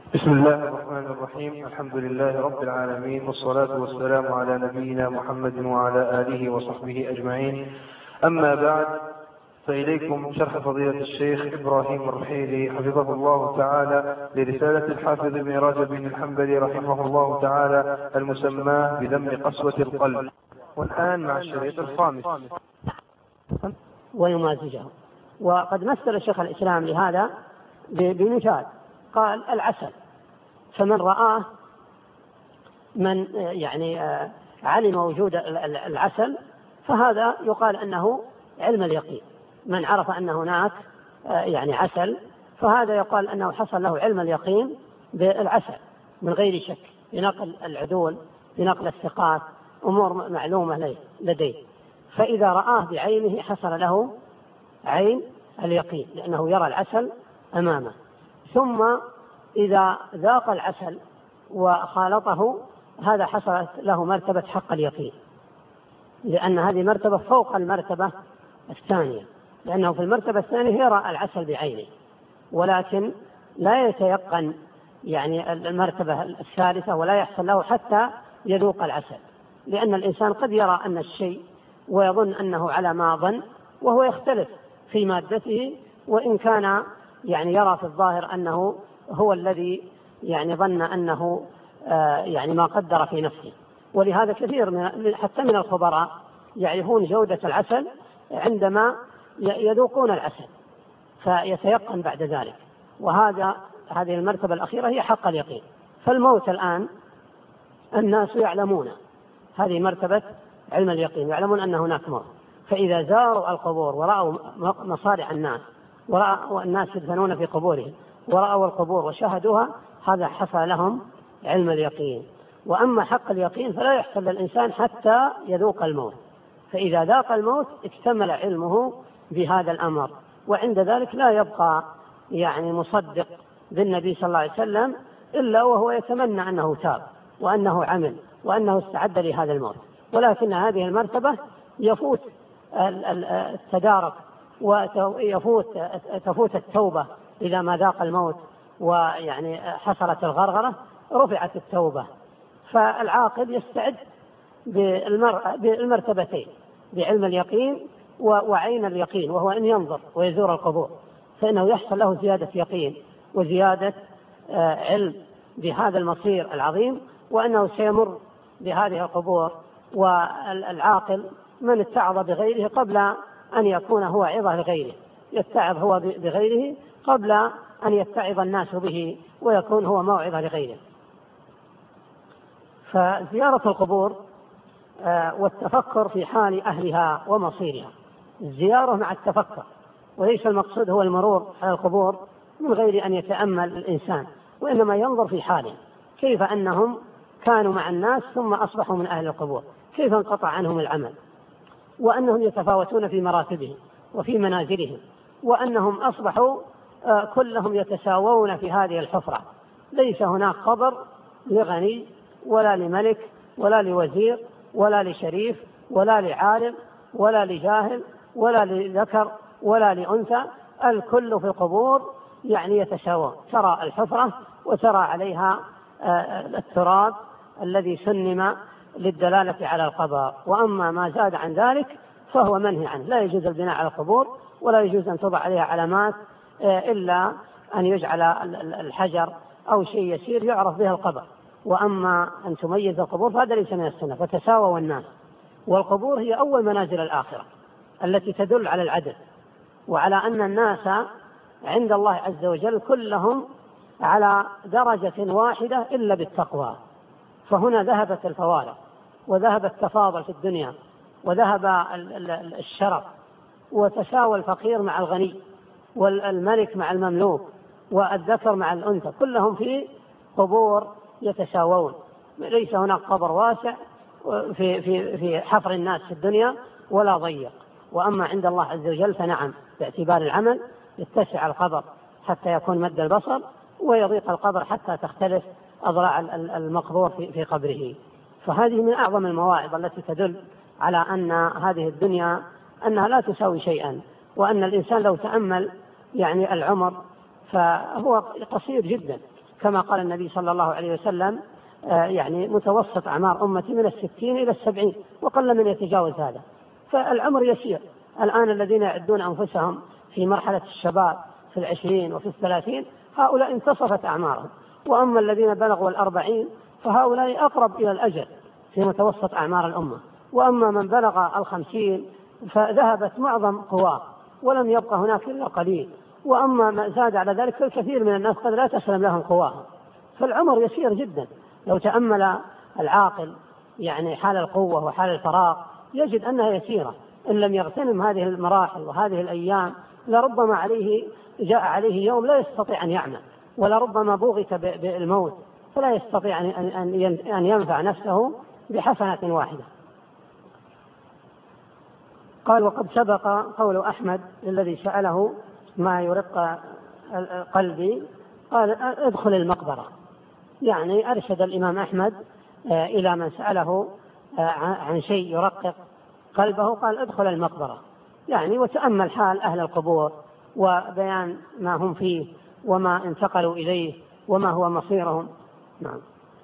بسم الله الرحمن الرحيم. الحمد لله رب العالمين، والصلاة والسلام على نبينا محمد وعلى آله وصحبه أجمعين. أما بعد، فإليكم شرح فضيلة الشيخ إبراهيم الرحيلي حفظه الله تعالى لرسالة الحافظ ابن رجب الحنبلي رحمه الله تعالى المسماه بذم قسوة القلب. والآن مع الشريط الخامس ويمازجه. وقد مثل شيخ الإسلام لهذا بمثال، قال العسل، فمن رآه من علم وجود العسل فهذا يقال أنه علم اليقين. من عرف أن هناك عسل فهذا يقال أنه حصل له علم اليقين بالعسل من غير شك، بنقل العدول، بنقل الثقات، أمور معلومة لديه. فإذا رآه بعينه حصل له عين اليقين لأنه يرى العسل أمامه. ثم إذا ذاق العسل وخالطه هذا حصلت له مرتبة حق اليقين، لأن هذه مرتبة فوق المرتبة الثانية، لأنه في المرتبة الثانية يرى العسل بعينه ولكن لا يتيقن المرتبة الثالثة ولا يحصل له حتى يذوق العسل، لأن الإنسان قد يرى أن الشيء ويظن أنه على ما ظن وهو يختلف في مادته، وإن كان يرى في الظاهر أنه هو الذي ظن أنه ما قدر في نفسه. ولهذا كثير حتى من الخبراء يعرفون جودة العسل عندما يذوقون العسل فيتيقن بعد ذلك. هذه المرتبة الأخيرة هي حق اليقين. فالموت الآن الناس يعلمون هذه مرتبة علم اليقين، يعلمون أن هناك موت، فإذا زاروا القبور ورأوا مصارع الناس ورأوا الناس يدفنون في قبورهم ورأوا القبور وشاهدوها، هذا حصل لهم علم اليقين. وأما حق اليقين فلا يحصل للإنسان حتى يذوق الموت، فإذا ذاق الموت اكتمل علمه بهذا الأمر، وعند ذلك لا يبقى مصدق بالنبي صلى الله عليه وسلم إلا وهو يتمنى أنه تاب وأنه عمل وأنه استعد لهذا الموت. ولكن هذه المرتبة يفوت التدارك وتفوت التوبة إذا ما ذاق الموت حصلت الغرغرة رفعت التوبة. فالعاقل يستعد بالمرتبتين، بعلم اليقين وعين اليقين، وهو أن ينظر ويزور القبور، فإنه يحصل له زيادة يقين وزيادة علم بهذا المصير العظيم، وأنه سيمر بهذه القبور. والعاقل من اتعظ بغيره قبل أن يكون هو عظة لغيره، يتعظ هو بغيره قبل أن يتعظ الناس به ويكون هو موعظة لغيره. فزيارة القبور والتفكر في حال أهلها ومصيرها، الزيارة مع التفكر، وليس المقصود هو المرور على القبور من غير أن يتأمل الإنسان، وإنما ينظر في حاله، كيف أنهم كانوا مع الناس ثم أصبحوا من أهل القبور، كيف انقطع عنهم العمل، وأنهم يتفاوتون في مراتبهم وفي منازلهم، وأنهم أصبحوا كلهم يتساوون في هذه الحفرة. ليس هناك قبر لغني ولا لملك ولا لوزير ولا لشريف ولا لعالم ولا لجاهل ولا لذكر ولا لأنثى، الكل في القبور يتساوون. ترى الحفرة وترى عليها التراب الذي سنم للدلالة على القبر، وأما ما زاد عن ذلك فهو منهي عنه. لا يجوز البناء على القبور ولا يجوز أن توضع عليها علامات إلا أن يجعل الحجر أو شيء يسير يعرف به القبر. وأما أن تميز القبور فهذا ليس من السنة، فتساووا الناس. والقبور هي أول منازل الآخرة التي تدل على العدل، وعلى أن الناس عند الله عز وجل كلهم على درجة واحدة إلا بالتقوى. فهنا ذهبت الفوارق وذهب التفاضل في الدنيا وذهب الشرف، وتساوى الفقير مع الغني والملك مع المملوك والذكر مع الأنثى، كلهم في قبور يتساوون. ليس هناك قبر واسع في حفر الناس في الدنيا ولا ضيق. وأما عند الله عز وجل فنعم، باعتبار العمل يتسع القبر حتى يكون مد البصر، ويضيق القبر حتى تختلف أضلاع المقبور في قبره. فهذه من أعظم المواعظ التي تدل على أن هذه الدنيا أنها لا تساوي شيئا، وأن الإنسان لو تأمل العمر فهو قصير جدا، كما قال النبي صلى الله عليه وسلم يعني متوسط أعمار أمتي من 60 إلى 70، وقل من يتجاوز هذا. فالعمر يسير. الآن الذين يعدون أنفسهم في مرحلة الشباب في 20 وفي 30 هؤلاء انتصفت أعمارهم، وأما الذين بلغوا 40 فهؤلاء أقرب إلى الأجل في متوسط أعمار الأمة، وأما من بلغ 50 فذهبت معظم قواه ولم يبقى هناك إلا قليل، وأما ما زاد على ذلك فالكثير من الناس قد لا تسلم لهم قواهم. فالعمر يسير جدا. لو تأمل العاقل يعني حال القوة وحال الفراغ يجد أنها يسيرة. إن لم يغتنم هذه المراحل وهذه الأيام لربما جاء عليه يوم لا يستطيع أن يعمل، ولربما بوغت بالموت فلا يستطيع أن ينفع نفسه بحسنة واحدة. قال: وقد سبق قول أحمد الذي سأله ما يرق قلبي، قال: ادخل المقبرة. يعني أرشد الإمام أحمد إلى من سأله عن شيء يرقق قلبه، قال: ادخل المقبرة. يعني وتأمل حال أهل القبور وبيان ما هم فيه وما انتقلوا إليه وما هو مصيرهم. نعم.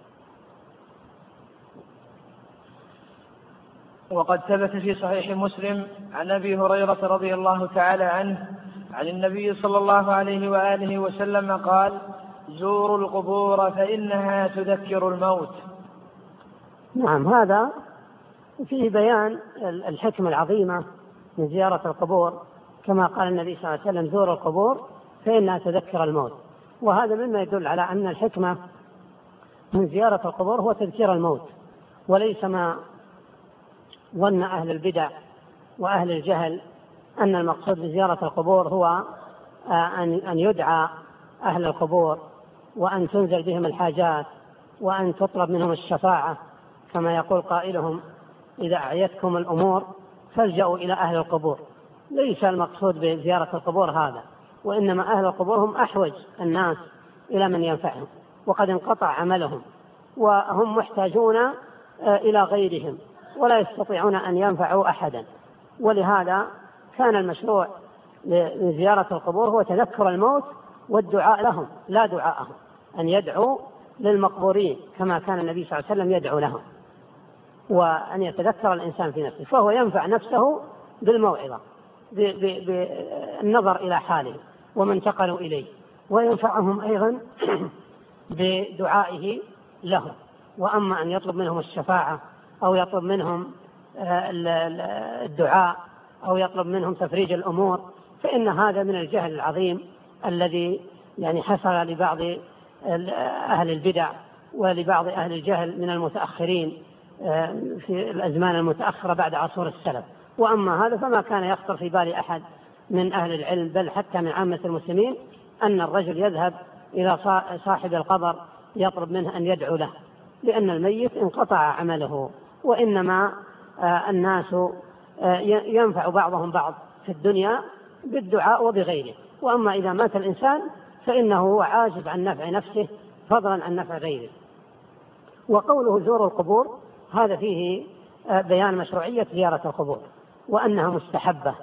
وقد ثبت في صحيح مسلم عن أبي هريرة رضي الله تعالى عنه عن النبي صلى الله عليه وآله وسلم قال: زوروا القبور فإنها تذكر الموت. نعم، هذا فيه بيان الحكمة العظيمة من زيارة القبور، كما قال النبي صلى الله عليه وسلم: زوروا القبور فإنها تذكر الموت. وهذا مما يدل على أن الحكمة من زيارة القبور هو تذكير الموت، وليس ما ظن أهل البدع وأهل الجهل أن المقصود بزيارة القبور هو أن يدعى أهل القبور وأن تنزل بهم الحاجات وأن تطلب منهم الشفاعة، كما يقول قائلهم: إذا أعيتكم الأمور فالجأوا إلى أهل القبور. ليس المقصود بزيارة القبور هذا، وإنما أهل القبور هم أحوج الناس إلى من ينفعهم، وقد انقطع عملهم وهم محتاجون إلى غيرهم ولا يستطيعون أن ينفعوا أحدا. ولهذا كان المشروع لزيارة القبور هو تذكر الموت والدعاء لهم لا دعاءهم، أن يدعو للمقبورين كما كان النبي صلى الله عليه وسلم يدعو لهم، وأن يتذكر الإنسان في نفسه، فهو ينفع نفسه بالموعظة بالنظر إلى حاله ومن انتقلوا إليه، وينفعهم أيضا بدعائه لهم. وأما أن يطلب منهم الشفاعة أو يطلب منهم الدعاء أو يطلب منهم تفريج الأمور فإن هذا من الجهل العظيم الذي يعني حصل لبعض أهل البدع ولبعض أهل الجهل من المتأخرين في الأزمان المتأخرة بعد عصور السلف. وأما هذا فما كان يخطر في بال أحد من أهل العلم بل حتى من عامة المسلمين أن الرجل يذهب إلى صاحب القبر يطلب منه أن يدعو له، لأن الميت انقطع عمله، وإنما الناس ينفع بعضهم بعض في الدنيا بالدعاء وبغيره. وأما إذا مات الإنسان فإنه عاجز عن نفع نفسه فضلا عن نفع غيره. وقوله زوروا القبور هذا فيه بيان مشروعية زيارة القبور وأنها مستحبة،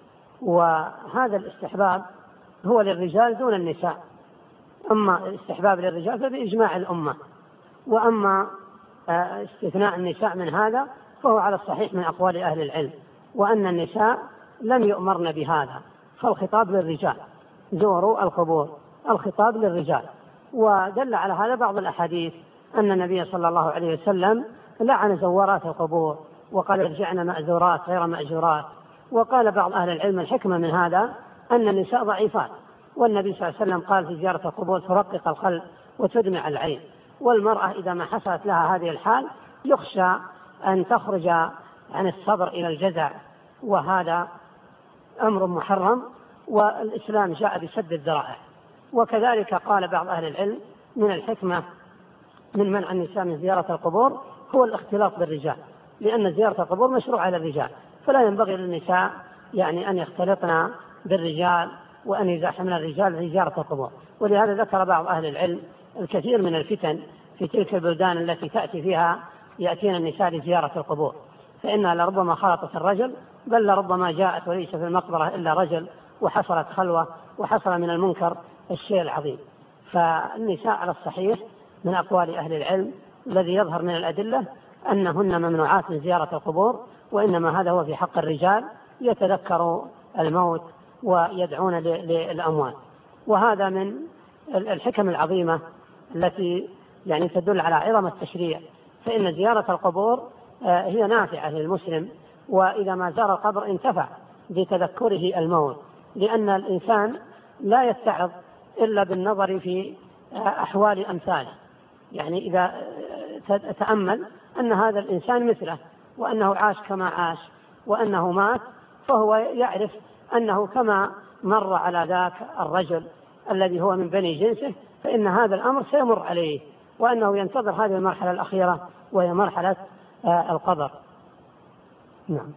وهذا الاستحباب هو للرجال دون النساء. أما الاستحباب للرجال فبإجماع الأمة، وأما استثناء النساء من هذا فهو على الصحيح من أقوال أهل العلم، وأن النساء لم يؤمرن بهذا، فالخطاب للرجال. زوروا القبور الخطاب للرجال. ودل على هذا بعض الأحاديث أن النبي صلى الله عليه وسلم لعن زوارات القبور وقال: ارجعنا مأزورات غير مأجورات. وقال بعض أهل العلم الحكمة من هذا أن النساء ضعيفات، والنبي صلى الله عليه وسلم قال في زيارة القبور ترقق القلب وتدمع العين، والمرأة إذا ما حصلت لها هذه الحال يخشى أن تخرج عن الصبر إلى الجزع، وهذا أمر محرم، والإسلام جاء بسد الذرائع. وكذلك قال بعض أهل العلم من الحكمة من منع النساء من زيارة القبور هو الاختلاط بالرجال، لأن زيارة القبور مشروعة للرجال، فلا ينبغي للنساء يعني أن يختلطن بالرجال وأن يزاحمن الرجال في زيارة القبور. ولهذا ذكر بعض أهل العلم الكثير من الفتن في تلك البلدان التي تأتي فيها يأتين النساء لزيارة القبور، فإنها لربما خلطت الرجل، بل لربما جاءت وليس في المقبرة إلا رجل، وحصلت خلوة وحصل من المنكر الشيء العظيم. فالنساء على الصحيح من أقوال أهل العلم الذي يظهر من الأدلة أنهن ممنوعات من زيارة القبور، وإنما هذا هو في حق الرجال يتذكروا الموت ويدعون للأموات. وهذا من الحكم العظيمة التي يعني تدل على عظم التشريع، فإن زيارة القبور هي نافعة للمسلم، وإذا ما زار القبر انتفع بتذكره الموت، لأن الإنسان لا يتعظ إلا بالنظر في أحوال أمثاله. يعني إذا تأمل أن هذا الإنسان مثله، وأنه عاش كما عاش، وأنه مات، فهو يعرف أنه كما مر على ذاك الرجل الذي هو من بني جنسه، فإن هذا الأمر سيمر عليه، وأنه ينتظر هذه المرحلة الأخيرة وهي مرحلة القبر. نعم.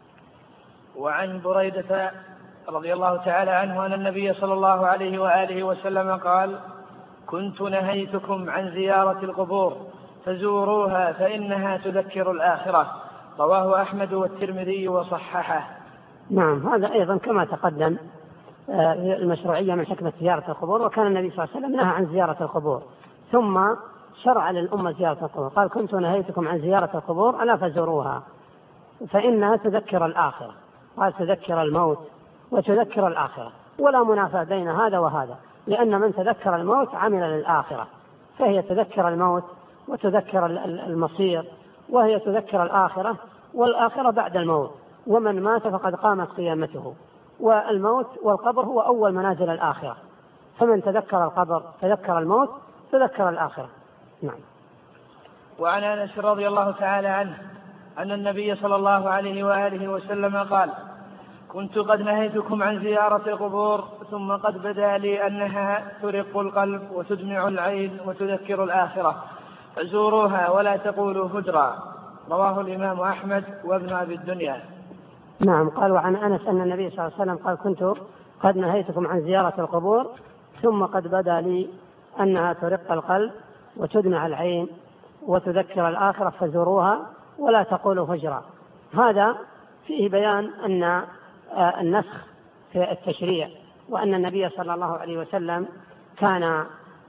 وعن بريدة رضي الله تعالى عنه أن النبي صلى الله عليه وآله وسلم قال: كنت نهيتكم عن زيارة القبور فزوروها فإنها تذكر الآخرة. رواه أحمد والترمذي وصححه. نعم، هذا أيضا كما تقدم المشروعية من حكمة زيارة القبور، وكان النبي صلى الله عليه وسلم نهى عن زيارة القبور ثم شرع للأمة زيارة القبور، قال: كنت نهيتكم عن زيارة القبور ألا فزوروها فإنها تذكر الآخرة، قال تذكر الموت وتذكر الآخرة، ولا منافاة بين هذا وهذا، لأن من تذكر الموت عمل للآخرة، فهي تذكر الموت وتذكر المصير، وهي تذكر الآخرة، والآخرة بعد الموت، ومن مات فقد قامت قيامته، والموت والقبر هو أول منازل الآخرة، فمن تذكر القبر تذكر الموت تذكر الآخرة. نعم. وعن أنس رضي الله تعالى عنه أن النبي صلى الله عليه وآله وسلم قال: كنت قد نهيتكم عن زيارة القبور ثم قد بدا لي أنها ترق القلب وتدمع العين وتذكر الآخرة، فزوروها ولا تقولوا هجرا. رواه الإمام أحمد وابن أبي الدنيا. نعم. قال: وعن أنس أن النبي صلى الله عليه وسلم قال: كنت قد نهيتكم عن زيارة القبور ثم قد بدا لي أنها ترق القلب وتدمع العين وتذكر الآخرة، فزوروها ولا تقولوا هجرا. هذا فيه بيان أن النسخ في التشريع، وأن النبي صلى الله عليه وسلم كان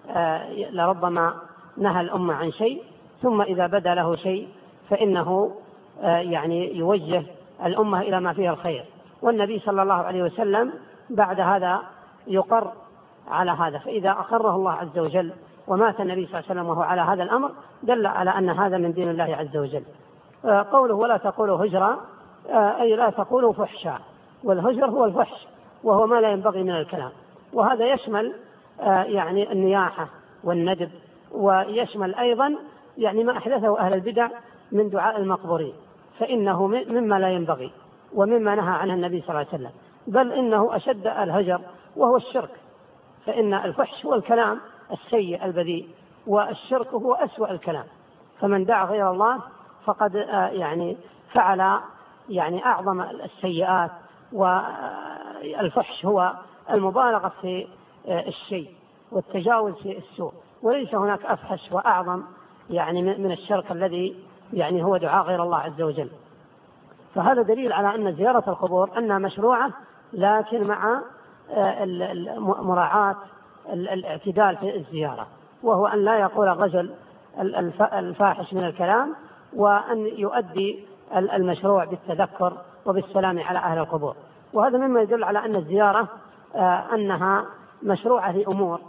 لربما نهى الأمة عن شيء، ثم إذا بدا له شيء فإنه يعني يوجه الأمة إلى ما فيه الخير، والنبي صلى الله عليه وسلم بعد هذا يقر على هذا، فإذا أقره الله عز وجل ومات النبي صلى الله عليه وسلم وهو على هذا الأمر دل على أن هذا من دين الله عز وجل. قوله ولا تقولوا هجرا أي لا تقولوا فحشا، والهجر هو الفحش وهو ما لا ينبغي من الكلام، وهذا يشمل يعني النياحة والندب، ويشمل أيضا يعني ما أحدثه أهل البدع من دعاء المقبورين، فإنه مما لا ينبغي ومما نهى عنه النبي صلى الله عليه وسلم، بل إنه أشد الهجر وهو الشرك، فإن الفحش هو الكلام السيء البذيء، والشرك هو أسوأ الكلام، فمن دعا غير الله فقد يعني فعل يعني أعظم السيئات، والفحش هو المبالغة في الشيء والتجاوز في السوء، وليس هناك أفحش وأعظم يعني من الشرك الذي يعني هو دعاء غير الله عز وجل. فهذا دليل على أن زيارة القبور أنها مشروعة، لكن مع مراعاة الاعتدال في الزيارة، وهو أن لا يقول الرجل الفاحش من الكلام، وأن يؤدي المشروع بالتذكر وبالسلام على أهل القبور. وهذا مما يدل على أن الزيارة أنها مشروعة لأمور،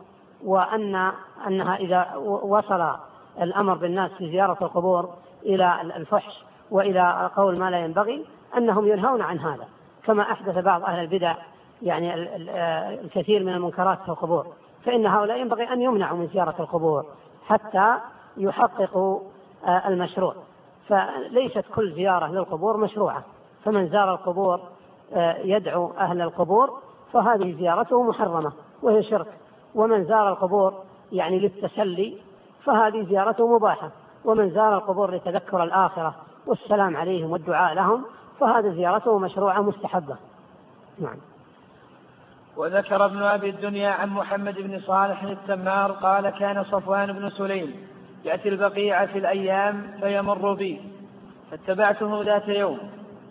وأنها إذا وصل الأمر بالناس في زيارة القبور إلى الفحش وإلى قول ما لا ينبغي أنهم ينهون عن هذا، كما أحدث بعض أهل البدع يعني الكثير من المنكرات في القبور، فإن هؤلاء ينبغي أن يمنعوا من زيارة القبور حتى يحققوا المشروع. فليست كل زيارة للقبور مشروعة، فمن زار القبور يدعو أهل القبور فهذه زيارته محرمة وهي شرك، ومن زار القبور يعني للتسلي فهذه زيارته مباحة، ومن زار القبور لتذكر الآخرة والسلام عليهم والدعاء لهم فهذه زيارته مشروعة مستحبة. نعم. وذكر ابن أبي الدنيا عن محمد بن صالح التمار قال: كان صفوان بن سليم يأتي البقيع في الأيام فيمر بي، فاتبعته ذات يوم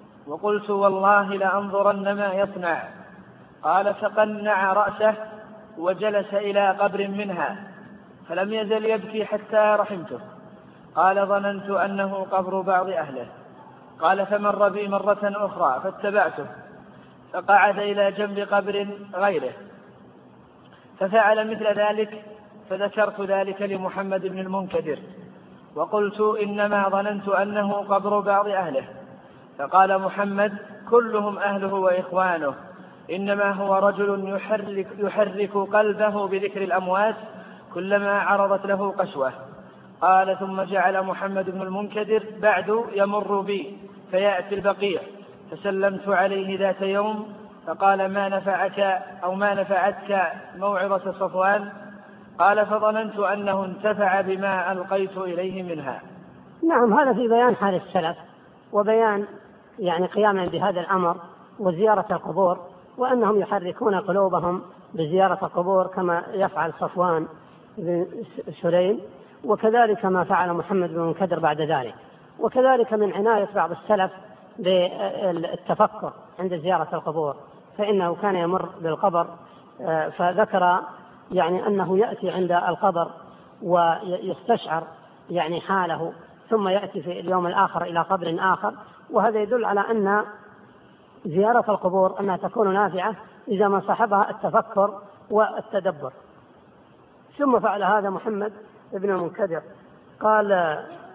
وقلت: والله لأنظرن ما يصنع. قال: فقنع رأسه وجلس إلى قبر منها فلم يزل يبكي حتى رحمته. قال ظننت أنه قبر بعض أهله. قال فمر بي مرة أخرى فاتبعته فقعد إلى جنب قبر غيره ففعل مثل ذلك، فذكرت ذلك لمحمد بن المنكدر وقلت إنما ظننت أنه قبر بعض أهله. فقال محمد كلهم أهله وإخوانه، إنما هو رجل يحرك قلبه بذكر الأموات كلما عرضت له قسوة. قال ثم جعل محمد بن المنكدر بعد يمر بي فيأتي البقيع، فسلمت عليه ذات يوم فقال ما نفعتك موعظة صفوان؟ قال فظننت أنه انتفع بما ألقيت إليه منها. نعم، هذا في بيان حال السلف وبيان يعني قياما بهذا الأمر وزيارة القبور، وأنهم يحركون قلوبهم بزيارة القبور كما يفعل صفوان بن سليم، وكذلك ما فعل محمد بن المنكدر بعد ذلك. وكذلك من عناية بعض السلف بالتفكر عند زيارة القبور، فإنه كان يمر بالقبر فذكر يعني أنه يأتي عند القبر ويستشعر يعني حاله، ثم يأتي في اليوم الآخر إلى قبر آخر. وهذا يدل على أن زيارة القبور أنها تكون نافعة إذا ما صاحبها التفكر والتدبر. ثم فعل هذا محمد بن المنكدر. قال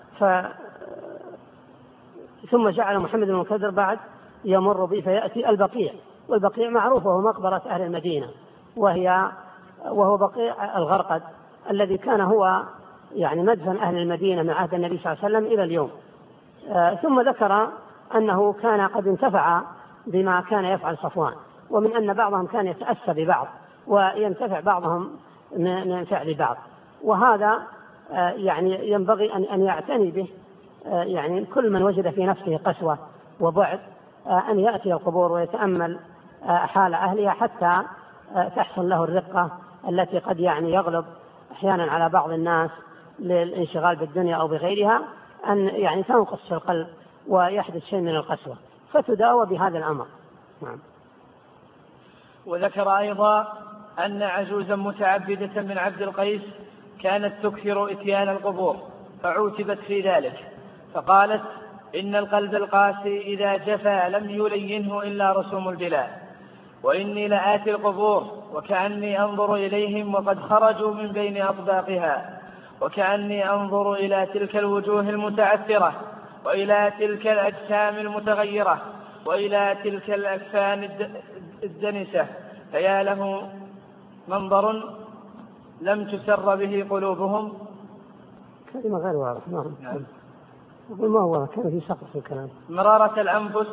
ثم جعل محمد بن المنكدر بعد يمر به فيأتي البقيع، والبقيع معروف وهو مقبرة أهل المدينة، وهو بقيع الغرقد الذي كان هو يعني مدفن أهل المدينة من عهد النبي صلى الله عليه وسلم إلى اليوم. ثم ذكر أنه كان قد انتفع بما كان يفعل صفوان، ومن أن بعضهم كان يتأسى ببعض وينتفع بعضهم من فعل بعض، وهذا يعني ينبغي أن يعتني به يعني كل من وجد في نفسه قسوة وبعد أن يأتي القبور ويتأمل حال أهلها حتى تحصل له الرقة التي قد يعني يغلب أحيانا على بعض الناس للانشغال بالدنيا أو بغيرها، أن يعني تنقص في القلب ويحدث شيء من القسوة، فتداوى بهذا الأمر. نعم. وذكر أيضا أن عجوزا متعبدة من عبد القيس كانت تكثر إتيان القبور فعوتبت في ذلك، فقالت إن القلب القاسي إذا جفا لم يلينه إلا رسوم البلاد، وإني لآتي القبور وكأني أنظر إليهم وقد خرجوا من بين أطباقها، وكأني أنظر إلى تلك الوجوه المتعثرة وإلى تلك الأجسام المتغيرة وإلى تلك الأكفان الدنسة، فيا له منظر لم تسر به قلوبهم. كلمة غير واضحة. ما هو كان في سقط في الكلام. مرارة الأنفس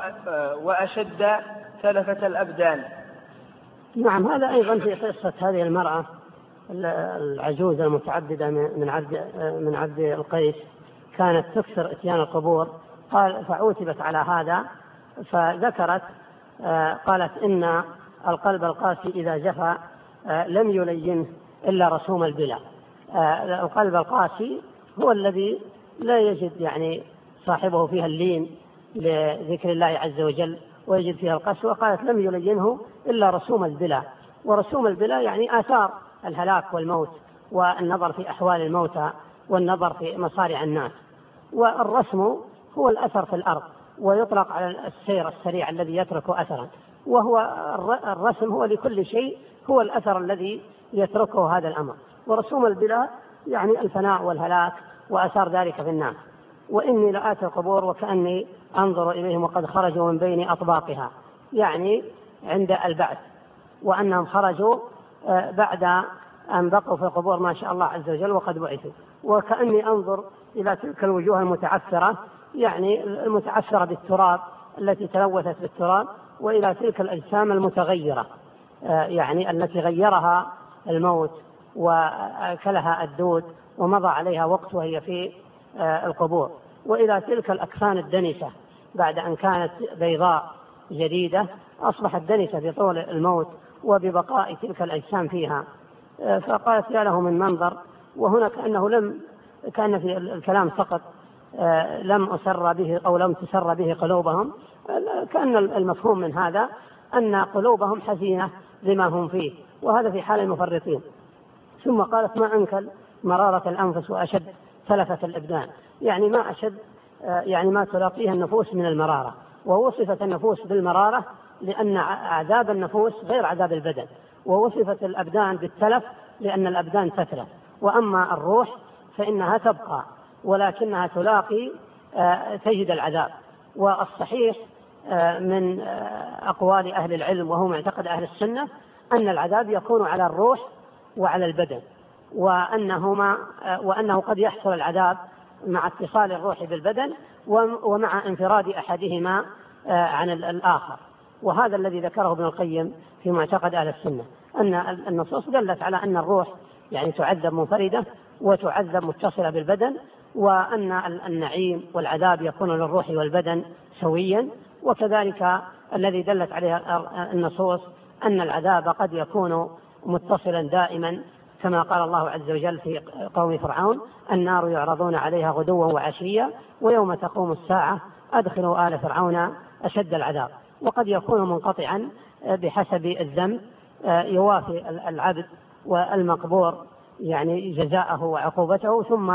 وأشد تلفة الأبدان. نعم، هذا أيضا في قصة هذه المرأة العجوز المتعددة من عبد القيس، كانت تكثر إتيان القبور. قال فعوتبت على هذا فذكرت قالت إن القلب القاسي إذا جفا لم يلينه إلا رسوم البلا. القلب القاسي هو الذي لا يجد يعني صاحبه فيها اللين لذكر الله عز وجل ويجد فيها القسوة. قالت لم يلينه إلا رسوم البلا، ورسوم البلا يعني آثار الهلاك والموت والنظر في أحوال الموتى والنظر في مصارع الناس. والرسم هو الأثر في الأرض، ويطلق على السير السريع الذي يترك أثرا، وهو الرسم هو لكل شيء هو الأثر الذي يتركه هذا الأمر. ورسوم البلا يعني الفناء والهلاك وأثار ذلك في الناس. وإني لآتي القبور وكأني أنظر إليهم وقد خرجوا من بين أطباقها، يعني عند البعث، وأنهم خرجوا بعد أن بقوا في القبور ما شاء الله عز وجل وقد بعثوا. وكأني أنظر إلى تلك الوجوه المتعثرة، يعني المتعثرة بالتراب التي تلوثت بالتراب، وإلى تلك الأجسام المتغيرة يعني التي غيرها الموت وأكلها الدود ومضى عليها وقت وهي في القبور، وإلى تلك الأكفان الدنسة بعد أن كانت بيضاء جديدة أصبحت دنسة بطول الموت وببقاء تلك الأجسام فيها. فقالت يا له من منظر. وهنا كأن في الكلام سقط لم أسر به أو لم تسر به قلوبهم، كأن المفهوم من هذا أن قلوبهم حزينة بما هم فيه، وهذا في حال المفرطين. ثم قالت ما أنكل مرارة الأنفس وأشد تلفة الإبدان، يعني ما أشد يعني ما تلاقيها النفوس من المرارة. ووصفت النفوس بالمرارة لأن عذاب النفوس غير عذاب البدن، ووصفت الأبدان بالتلف لأن الأبدان تتلف. وأما الروح فإنها تبقى ولكنها تلاقي تجد العذاب. والصحيح من أقوال أهل العلم وهو معتقد أهل السنة أن العذاب يكون على الروح وعلى البدن، وأنه قد يحصل العذاب مع اتصال الروح بالبدن ومع انفراد أحدهما عن الآخر. وهذا الذي ذكره ابن القيم في معتقد أهل السنة، أن النصوص دلت على أن الروح يعني تعذب منفردة وتعذب متصلة بالبدن، وأن النعيم والعذاب يكون للروح والبدن سويا. وكذلك الذي دلت عليه النصوص أن العذاب قد يكون متصلا دائما، كما قال الله عز وجل في قوم فرعون النار يعرضون عليها غدوا وعشيا ويوم تقوم الساعة أدخلوا آل فرعون أشد العذاب. وقد يكون منقطعا بحسب الذنب يوافي العبد والمقبور يعني جزاءه وعقوبته ثم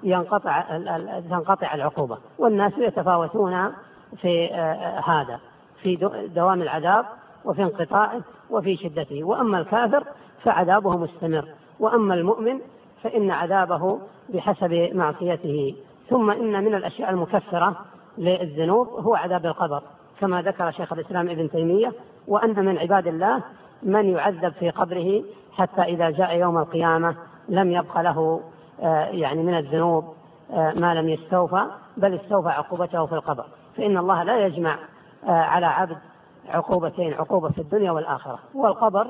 تنقطع العقوبة. والناس يتفاوتون في هذا، في دوام العذاب وفي انقطاعه وفي شدته. وأما الكافر فعذابه مستمر، وأما المؤمن فإن عذابه بحسب معصيته. ثم إن من الأشياء المكفرة للذنوب هو عذاب القبر، كما ذكر شيخ الإسلام ابن تيمية، وأن من عباد الله من يعذب في قبره حتى إذا جاء يوم القيامة لم يبق له يعني من الذنوب ما لم يستوفى، بل استوفى عقوبته في القبر. فإن الله لا يجمع على عبد عقوبتين، عقوبة في الدنيا والآخرة. والقبر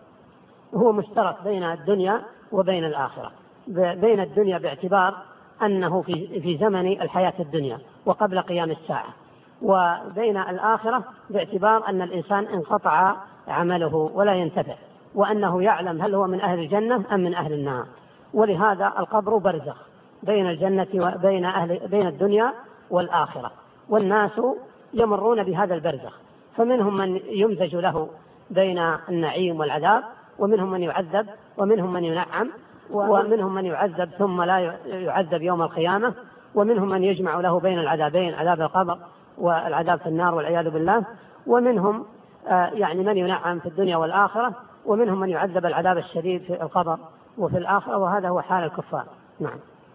هو مشترك بين الدنيا وبين الآخرة، بين الدنيا باعتبار أنه في زمن الحياة الدنيا وقبل قيام الساعة، وبين الآخرة باعتبار أن الإنسان انقطع عمله ولا ينتفع، وأنه يعلم هل هو من أهل الجنة أم من أهل النار. ولهذا القبر برزخ بين الجنة وبين الدنيا والآخرة، والناس يمرون بهذا البرزخ، فمنهم من يمزج له بين النعيم والعذاب، ومنهم من يعذب، ومنهم من ينعم، ومنهم من يعذب ثم لا يعذب يوم القيامة، ومنهم من يجمع له بين العذابين، عذاب القبر والعذاب في النار والعياذ بالله، ومنهم يعني من ينعم في الدنيا والآخرة، ومنهم من يعذب العذاب الشديد في القبر وفي الآخرة. وهذا هو حال الكفار. نعم.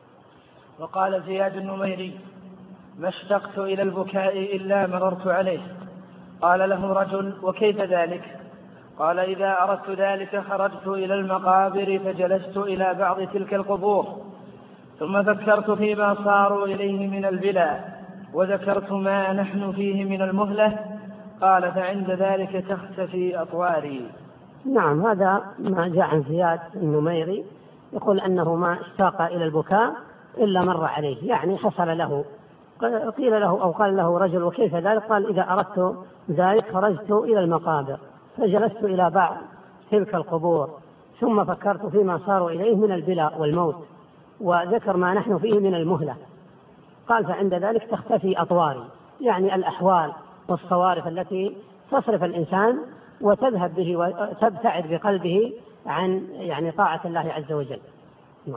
وقال زياد النميري: ما اشتقت إلى البكاء إلا مررت عليه. قال له رجل: وكيف ذلك؟ قال: إذا أردت ذلك خرجت إلى المقابر فجلست إلى بعض تلك القبور، ثم فكرت فيما صاروا إليه من البلا، وذكرت ما نحن فيه من المهلة. قال: فعند ذلك تختفي أطواري. نعم، هذا ما جاء عن زياد النميري، يقول أنه ما اشتاق إلى البكاء إلا مر عليه، يعني حصل له. قيل له أو قال له رجل: وكيف ذلك؟ قال: إذا أردت ذلك خرجت إلى المقابر فجلست إلى بعض تلك القبور، ثم فكرت فيما صاروا إليه من البلاء والموت، وذكر ما نحن فيه من المهلة. قال: فعند ذلك تختفي أطواري، يعني الأحوال والصوارف التي تصرف الإنسان وتذهب به وتبتعد بقلبه عن يعني طاعة الله عز وجل. نعم.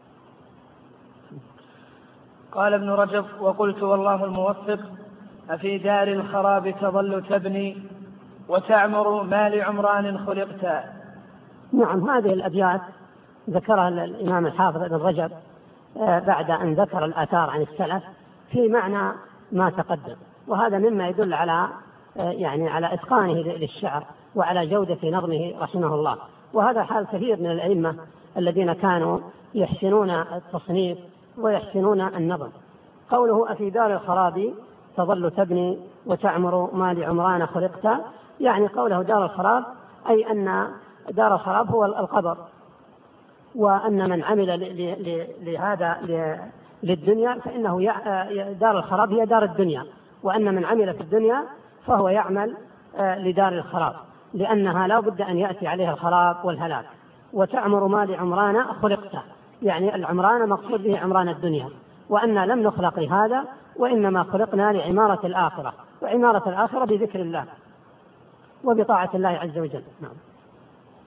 قال ابن رجب: وقلت والله الموفق: أفي دار الخراب تظل تبني وتعمر ما لعمران خلقت. نعم، هذه الأبيات ذكرها الإمام الحافظ ابن رجب بعد أن ذكر الآثار عن السلف في معنى ما تقدم، وهذا مما يدل على يعني على إتقانه للشعر وعلى جودة نظمه رحمه الله. وهذا حال كثير من الأئمة الذين كانوا يحسنون التصنيف ويحسنون النظم. قوله: أفي دار الخراب تظل تبني وتعمر ما لعمران خلقت، يعني قوله دار الخراب أي أن دار الخراب هو القبر، وأن من عمل لهذا للدنيا فإنه دار الخراب هي دار الدنيا، وأن من عمل في الدنيا فهو يعمل لدار الخراب، لأنها لا بد أن يأتي عليها الخراب والهلاك. وتعمر ما لعمران خلقت، يعني العمران مقصود به عمران الدنيا، وأن لم نخلق لهذا، وإنما خلقنا لعمارة الآخرة، وعمارة الآخرة بذكر الله وبطاعة الله عز وجل. نعم.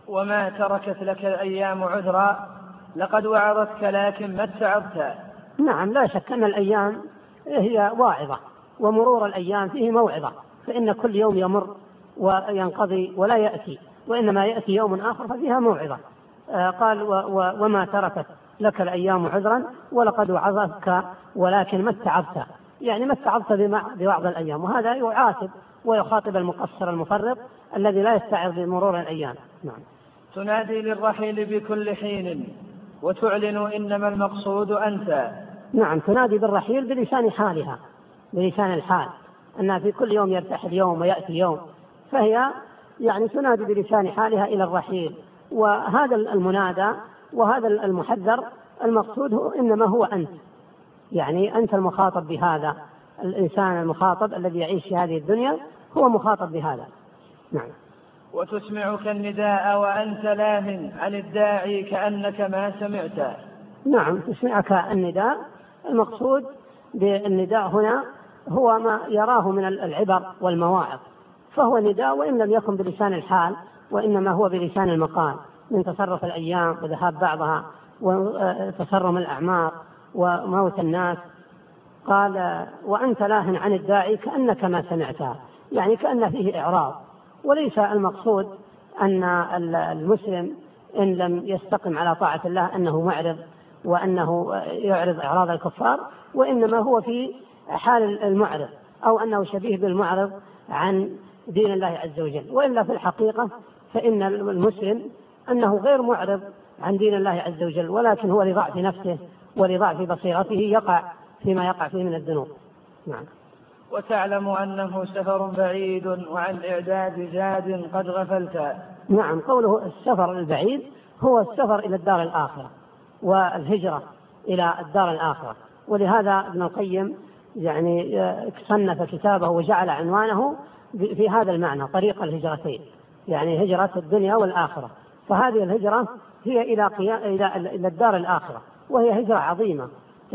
وما تركت لك الأيام عذرا لقد وعظتك لكن ما اتعظت. نعم، لا شك أن الأيام هي واعظة، ومرور الأيام فيه موعظة، فإن كل يوم يمر وينقضي ولا يأتي، وإنما يأتي يوم آخر ففيها موعظة. قال وما تركت لك الأيام عذرا ولقد وعظتك ولكن ما اتعظت، يعني ما اتعظت بوعظ الأيام. وهذا يعاتب ويخاطب المقصر المفرط الذي لا يستعظ بمرور الأيام. نعم. تنادي للرحيل بكل حين وتعلن إنما المقصود أنت. نعم، تنادي بالرحيل بلسان حالها، بلسان الحال، أنها في كل يوم يرتحل يوم ويأتي يوم، فهي يعني تنادي بلسان حالها إلى الرحيل. وهذا المنادى وهذا المحذر المقصود إنما هو أنت، يعني أنت المخاطب بهذا، الإنسان المخاطب الذي يعيش في هذه الدنيا هو مخاطب بهذا. نعم. وتسمعك النداء وأنت لاهٍ عن الداعي كأنك ما سمعت. نعم، تسمعك النداء. المقصود بالنداء هنا هو ما يراه من العبر والمواعظ، فهو نداء وإن لم يكن بلسان الحال، وإنما هو بلسان المقال، من تصرف الأيام وذهاب بعضها وتصرم الأعمار وموت الناس. قال وأنت لاه عن الداعي كأنك ما سمعتها، يعني كأن فيه إعراض. وليس المقصود أن المسلم إن لم يستقم على طاعة الله أنه معرض وأنه يعرض إعراض الكفار، وإنما هو في حال المعرض، أو أنه شبيه بالمعرض عن دين الله عز وجل. وإلا في الحقيقة فإن المسلم أنه غير معرض عن دين الله عز وجل، ولكن هو لضعف نفسه ولضعف بصيرته يقع فيما يقع فيه من الذنوب. نعم. وتعلم أنه سفر بعيد وعن إعداد زاد قد غفلت. نعم، قوله السفر البعيد هو السفر إلى الدار الآخرة والهجرة إلى الدار الآخرة. ولهذا ابن القيم يعني صنف كتابه وجعل عنوانه في هذا المعنى، طريق الهجرتين، يعني هجرة الدنيا والآخرة. فهذه الهجرة هي إلى الدار الآخرة، وهي هجرة عظيمة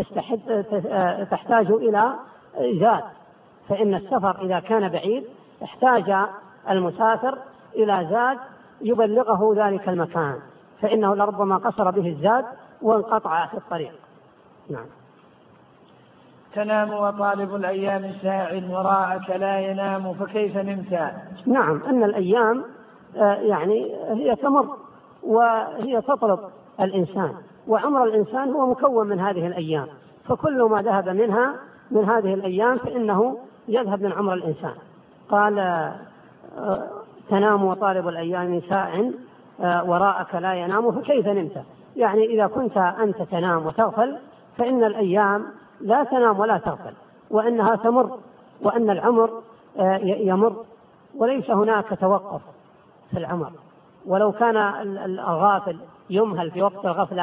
تحتاج إلى زاد، فإن السفر إذا كان بعيد احتاج المسافر إلى زاد يبلغه ذلك المكان، فإنه لربما قصر به الزاد وانقطع في الطريق. نعم. تنام وطالب الأيام ساع وراءك لا ينام فكيف نمت. نعم، أن الأيام يعني هي تمر وهي تطلب الإنسان، وعمر الإنسان هو مكون من هذه الأيام، فكل ما ذهب منها من هذه الأيام فإنه يذهب من عمر الإنسان. قال تنام وطالب الأيام ساع وراءك لا ينام فكيف نمت، يعني إذا كنت أنت تنام وتغفل فإن الأيام لا تنام ولا تغفل، وأنها تمر، وأن العمر يمر وليس هناك توقف في العمر. ولو كان الغافل يمهل في وقت الغفلة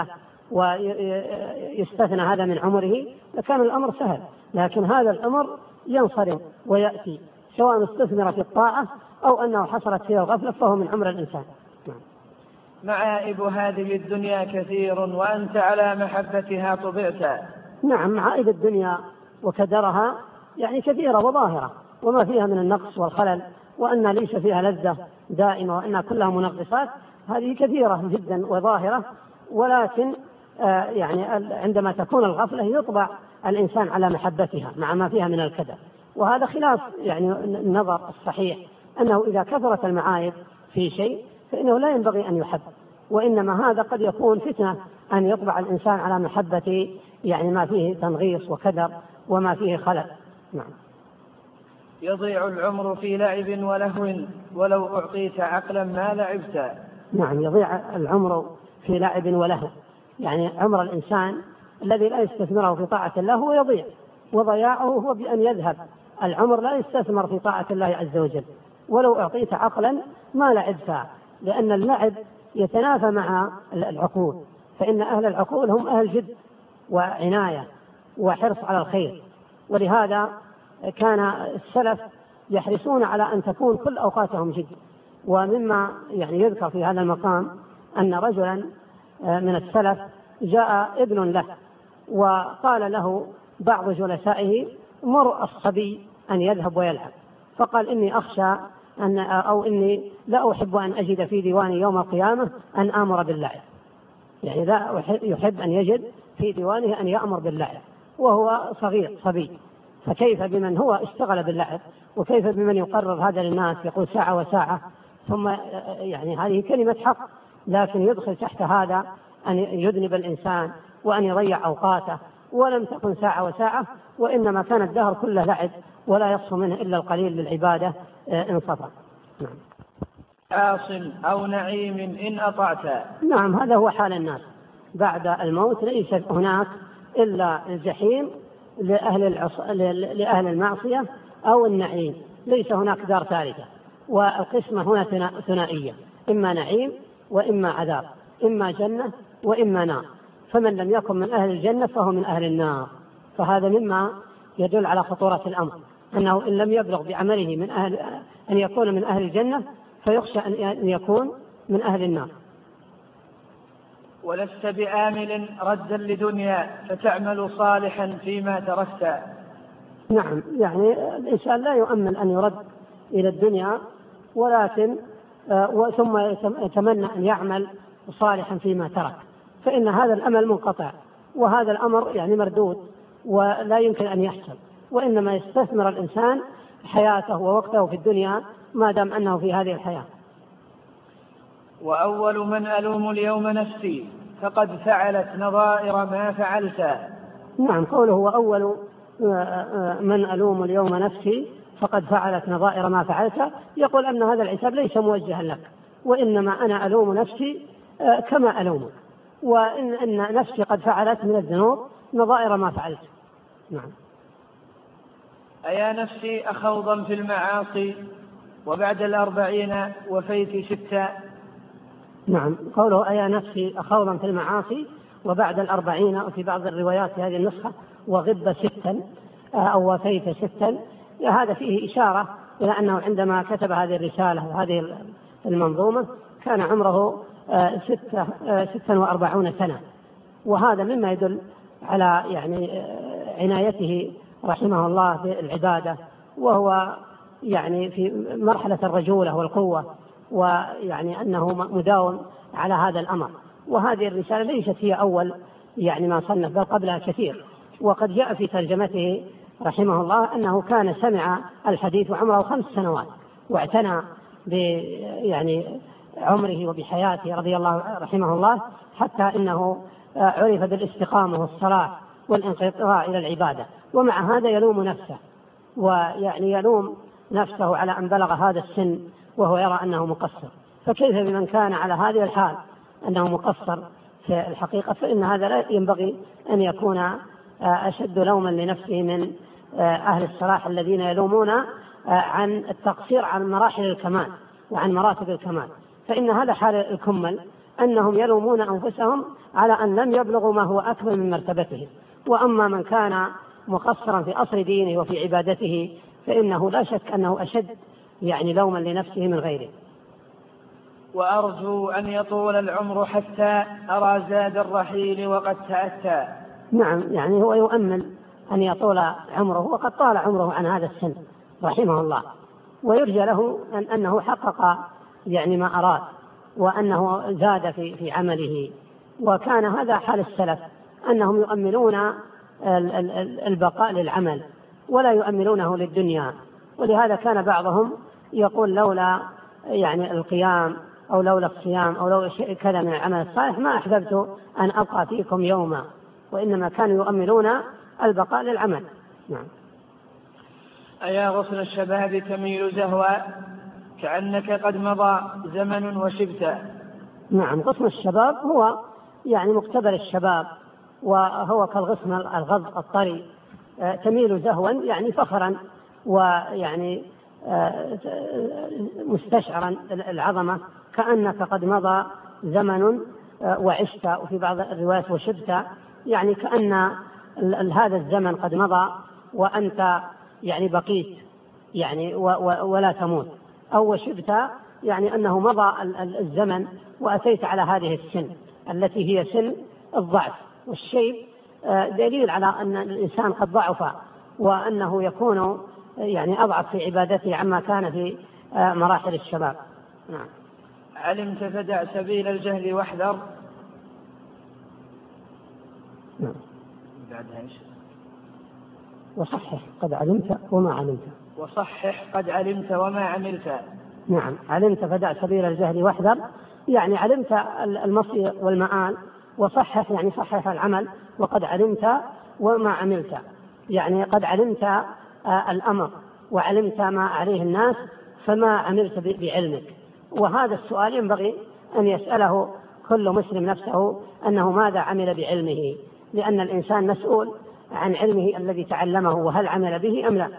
ويستثنى هذا من عمره لكان الأمر سهل، لكن هذا الأمر ينصرم ويأتي سواء استثمر في الطاعة أو أنه حصلت فيه الغفلة فهو من عمر الإنسان. معائب هذه الدنيا كثير وأنت على محبتها طبعت. نعم، معائب الدنيا وكدرها يعني كثيرة وظاهرة، وما فيها من النقص والخلل، وأن ليس فيها لذة دائمة، وأنها كلها منغصات، هذه كثيرة جدا وظاهرة. ولكن يعني عندما تكون الغفلة يطبع الإنسان على محبتها مع ما فيها من الكدر، وهذا خلاف يعني النظر الصحيح، أنه إذا كثرت المعايب في شيء فإنه لا ينبغي أن يحب، وإنما هذا قد يكون فتنة أن يطبع الإنسان على محبة يعني ما فيه تنغيص وكدر وما فيه خلل. نعم. يضيع العمر في لعب ولهو ولو أعطيت عقلا ما لعبت. نعم، يضيع العمر في لعب ولهو، يعني عمر الإنسان الذي لا يستثمره في طاعة الله هو يضيع، وضياعه هو بأن يذهب. العمر لا يستثمر في طاعة الله عز وجل. ولو أعطيت عقلا ما لعبت، لأن اللعب يتنافى مع العقول، فإن أهل العقول هم أهل جد وعناية وحرص على الخير. ولهذا كان السلف يحرصون على أن تكون كل أوقاتهم جد. ومما يعني يذكر في هذا المقام أن رجلا من السلف جاء ابن له وقال له بعض جلسائه مر الصبي أن يذهب ويلعب، فقال إني أخشى أو إني لا أحب أن أجد في ديواني يوم القيامة أن آمر باللعب، يعني لا يحب أن يجد في ديوانه أن يأمر باللعب وهو صغير صبي، فكيف بمن هو اشتغل باللعب؟ وكيف بمن يقرر هذا للناس يقول ساعة وساعة؟ ثم يعني هذه كلمة حق، لكن يدخل تحت هذا أن يذنب الإنسان وأن يضيع أوقاته، ولم تكن ساعة وساعة، وإنما كان الدهر كله لعب ولا يصف منه إلا القليل للعبادة إن صفى. نعم. عاصم أو نعيم إن أطعت. نعم، هذا هو حال الناس بعد الموت، ليس هناك إلا الجحيم لأهل المعصية أو النعيم، ليس هناك دار ثالثة. والقسمة هنا ثنائية، إما نعيم وإما عذاب، إما جنة وإما نار، فمن لم يكن من أهل الجنة فهو من أهل النار. فهذا مما يدل على خطورة الأمر، أنه إن لم يبلغ بعمله من أن يكون من أهل الجنة فيخشى أن يكون من أهل النار. ولست بآمل ردا لدنيا فتعمل صالحا فيما تركت. نعم، يعني الإنسان لا يؤمل أن يرد إلى الدنيا، ولكن ثم يتمنى أن يعمل صالحا فيما ترك، فإن هذا الأمل منقطع، وهذا الأمر يعني مردود ولا يمكن أن يحصل، وإنما يستثمر الإنسان حياته ووقته في الدنيا ما دام أنه في هذه الحياة. وأول من ألوم اليوم نفسي فقد فعلت نظائر ما فعلت. نعم، قوله وأول من ألوم اليوم نفسي فقد فعلت نظائر ما فعلت، يقول أن هذا العتاب ليس موجها لك، وإنما أنا ألوم نفسي كما ألومك، وإن نفسي قد فعلت من الذنوب نظائر ما فعلت. نعم. أيا نفسي أخوضا في المعاصي وبعد 40 وفيت 6. نعم، قوله أيا نفسي أخوضا في المعاصي وبعد 40، وفي بعض الروايات في هذه النسخة وغب 6 أو وفيت 6، هذا فيه إشارة إلى أنه عندما كتب هذه الرسالة وهذه المنظومة كان عمره 46 سنة، وهذا مما يدل على يعني عنايته رحمه الله بالعبادة، وهو يعني في مرحلة الرجولة والقوة، ويعني أنه مداوم على هذا الأمر. وهذه الرسالة ليست هي أول يعني ما صنف، بل قبلها كثير. وقد جاء في ترجمته رحمه الله أنه كان سمع الحديث وعمره 5 سنوات، واعتنى يعني عمره وبحياته رضي الله رحمه الله، حتى إنه عرف بالاستقامة والصلاح والانقطاع إلى العبادة. ومع هذا يلوم نفسه، ويعني يلوم نفسه على أن بلغ هذا السن وهو يرى أنه مقصر، فكيف بمن كان على هذه الحال أنه مقصر في الحقيقة؟ فإن هذا لا ينبغي أن يكون أشد لوما لنفسه من أهل الصلاح الذين يلومون عن التقصير عن مراحل الكمال وعن مراتب الكمال. فإن هذا حال الكمل، أنهم يلومون أنفسهم على أن لم يبلغوا ما هو أكمل من مرتبتهم. وأما من كان مقصرا في أصل دينه وفي عبادته فإنه لا شك أنه أشد يعني لوما لنفسه من غيره. وأرجو أن يطول العمر حتى أرى زاد الرحيل وقد تأتى. نعم، يعني هو يؤمل أن يطول عمره، وقد طال عمره عن هذا السن رحمه الله، ويرجى له أنه حقق يعني ما أراد، وأنه زاد في عمله. وكان هذا حال السلف، أنهم يؤملون البقاء للعمل ولا يؤملونه للدنيا. ولهذا كان بعضهم يقول لولا يعني القيام أو لولا الصيام أو لولا شيء كذا من العمل الصالح ما أحببت أن أبقى فيكم يوما، وإنما كانوا يؤملون البقاء للعمل. نعم. أيا غصن الشباب تميل زهوا كأنك قد مضى زمن وشبت. نعم، غصن الشباب هو يعني مقتبل الشباب، وهو كالغصن الغض الطري، تميل زهوا يعني فخرا ويعني مستشعرا العظمة، كأنك قد مضى زمن وعشت، وفي بعض الروايات وشبت، يعني كأن هذا الزمن قد مضى وأنت يعني بقيت يعني ولا تموت، أو وشبت يعني أنه مضى الزمن وأتيت على هذه السن التي هي سن الضعف. والشيب دليل على أن الإنسان قد ضعف، وأنه يكون يعني أضعف في عبادته عما كان مراحل الشباب. نعم. علمت فدع سبيل الجهل واحذر. نعم. بعدها ايش؟ وصحح قد علمت وما علمت. وصحح قد علمت وما عملت. نعم. علمت فدع سبيل الجهل واحذر، يعني علمت المصير والمآل، وصحح يعني صحح العمل، وقد علمت وما عملت، يعني قد علمت الأمر وعلمت ما عليه الناس فما عملت بعلمك. وهذا السؤال ينبغي أن يسأله كل مسلم نفسه، أنه ماذا عمل بعلمه، لأن الإنسان مسؤول عن علمه الذي تعلمه وهل عمل به أم لا.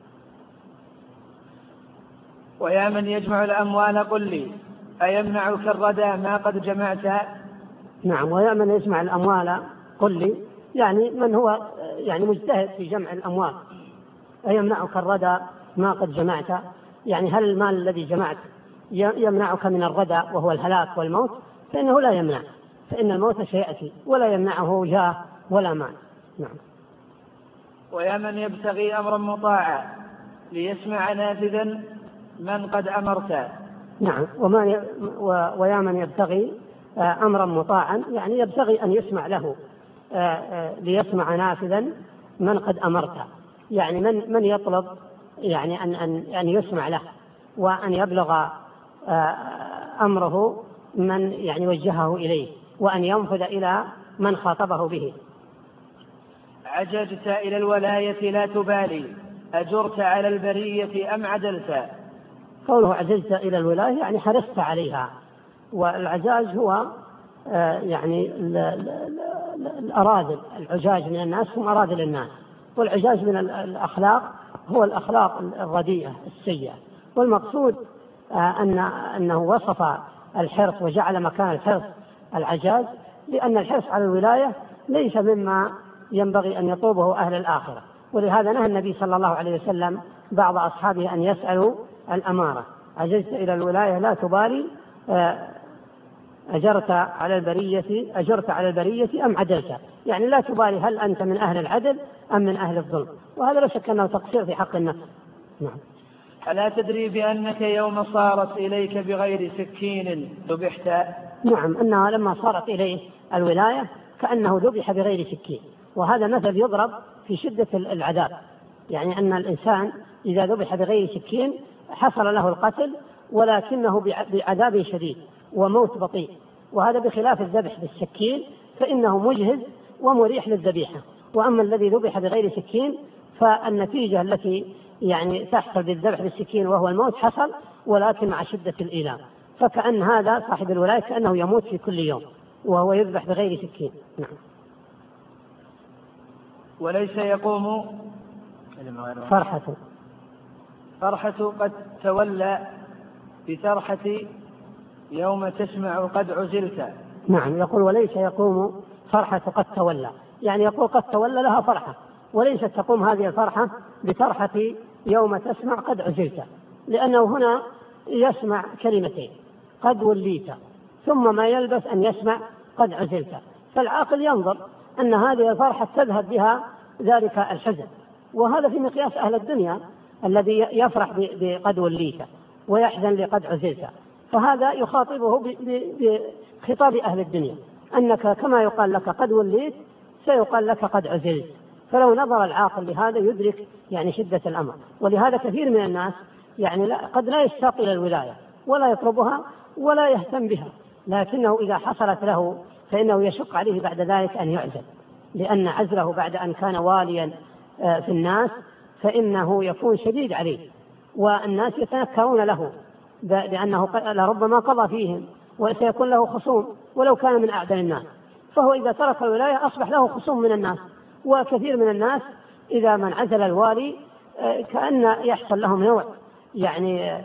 ويا من يجمع الأموال قل لي أيمنعك الردى ما قد جمعت. نعم. ويا من يجمع الأموال قل لي، يعني من هو يعني مجتهد في جمع الأموال. أيمنعك الردى ما قد جمعت، يعني هل المال الذي جمعت يمنعك من الردى وهو الهلاك والموت؟ فإنه لا يمنع، فإن الموت سيأتي ولا يمنعه جاه ولا مال. نعم. ويا من يبتغي أمرا مطاعا ليسمع نافذا من قد أمرت. نعم. ويا من يبتغي أمرا مطاعا، يعني يبتغي أن يسمع له، ليسمع نافذا من قد أمرت، يعني من يطلب يعني أن يسمع له وأن يبلغ أمره من يعني وجهه إليه، وأن ينفذ إلى من خاطبه به. عججت إلى الولاية لا تبالي أجرت على البرية أم عدلت. قوله عجزت إلى الولاية يعني حرصت عليها، والعجاج هو يعني الأراذل، العجاج من الناس هم أراذل الناس، والعجاج من الأخلاق هو الأخلاق الرديئة السيئة. والمقصود أنه وصف الحرص وجعل مكان الحرص العجاج، لأن الحرص على الولاية ليس مما ينبغي أن يطلبه أهل الآخرة، ولهذا نهى النبي صلى الله عليه وسلم بعض أصحابه أن يسألوا الأمارة. عجزت إلى الولاية لا تبالي أجرت على البرية أم عدلت، يعني لا تبالي هل أنت من أهل العدل أم من أهل الظلم، وهذا لا شك أنه تقصير في حق النفس. نعم. ألا تدري بأنك يوم صارت إليك بغير سكين ذبحت. نعم. أنها لما صارت إليه الولاية كأنه ذبح بغير سكين، وهذا مثل يضرب في شدة العذاب، يعني أن الإنسان إذا ذبح بغير سكين حصل له القتل ولكنه بعذاب شديد وموت بطيء، وهذا بخلاف الذبح بالسكين فإنه مجهز ومريح للذبيحة. وأما الذي ذبح بغير سكين فالنتيجة التي يعني تحصل بالذبح بالسكين وهو الموت حصل، ولكن مع شدة الإيلام، فكأن هذا صاحب الولاية كأنه يموت في كل يوم وهو يذبح بغير سكين. نعم. وليس يقوم فرحة قد تولى بثرحة يوم تسمع قد عزلت. نعم. يقول وليس يقوم فرحة قد تولى، يعني يقول قد تولى لها فرحة، وليست تقوم هذه الفرحة بفرحة يوم تسمع قد عزلت، لأنه هنا يسمع كلمتين قد وليت، ثم ما يلبس أن يسمع قد عزلت، فالعاقل ينظر أن هذه الفرحة تذهب بها ذلك الحزن، وهذا في مقياس أهل الدنيا الذي يفرح بقد وليت ويحزن لقد عزلت، فهذا يخاطبه بخطاب أهل الدنيا أنك كما يقال لك قد وليت سيقال لك قد عزلت. فلو نظر العاقل لهذا يدرك يعني شدة الأمر. ولهذا كثير من الناس يعني قد لا يشتاق إلى الولاية ولا يطلبها ولا يهتم بها، لكنه إذا حصلت له فإنه يشق عليه بعد ذلك أن يعزل، لأن عزله بعد أن كان واليا في الناس فإنه يكون شديد عليه، والناس يتنكرون له لأنه لربما قضى فيهم وسيكون له خصوم ولو كان من أعدل الناس، فهو إذا ترك الولاية أصبح له خصوم من الناس. وكثير من الناس إذا من عزل الوالي كأن يحصل لهم نوع يعني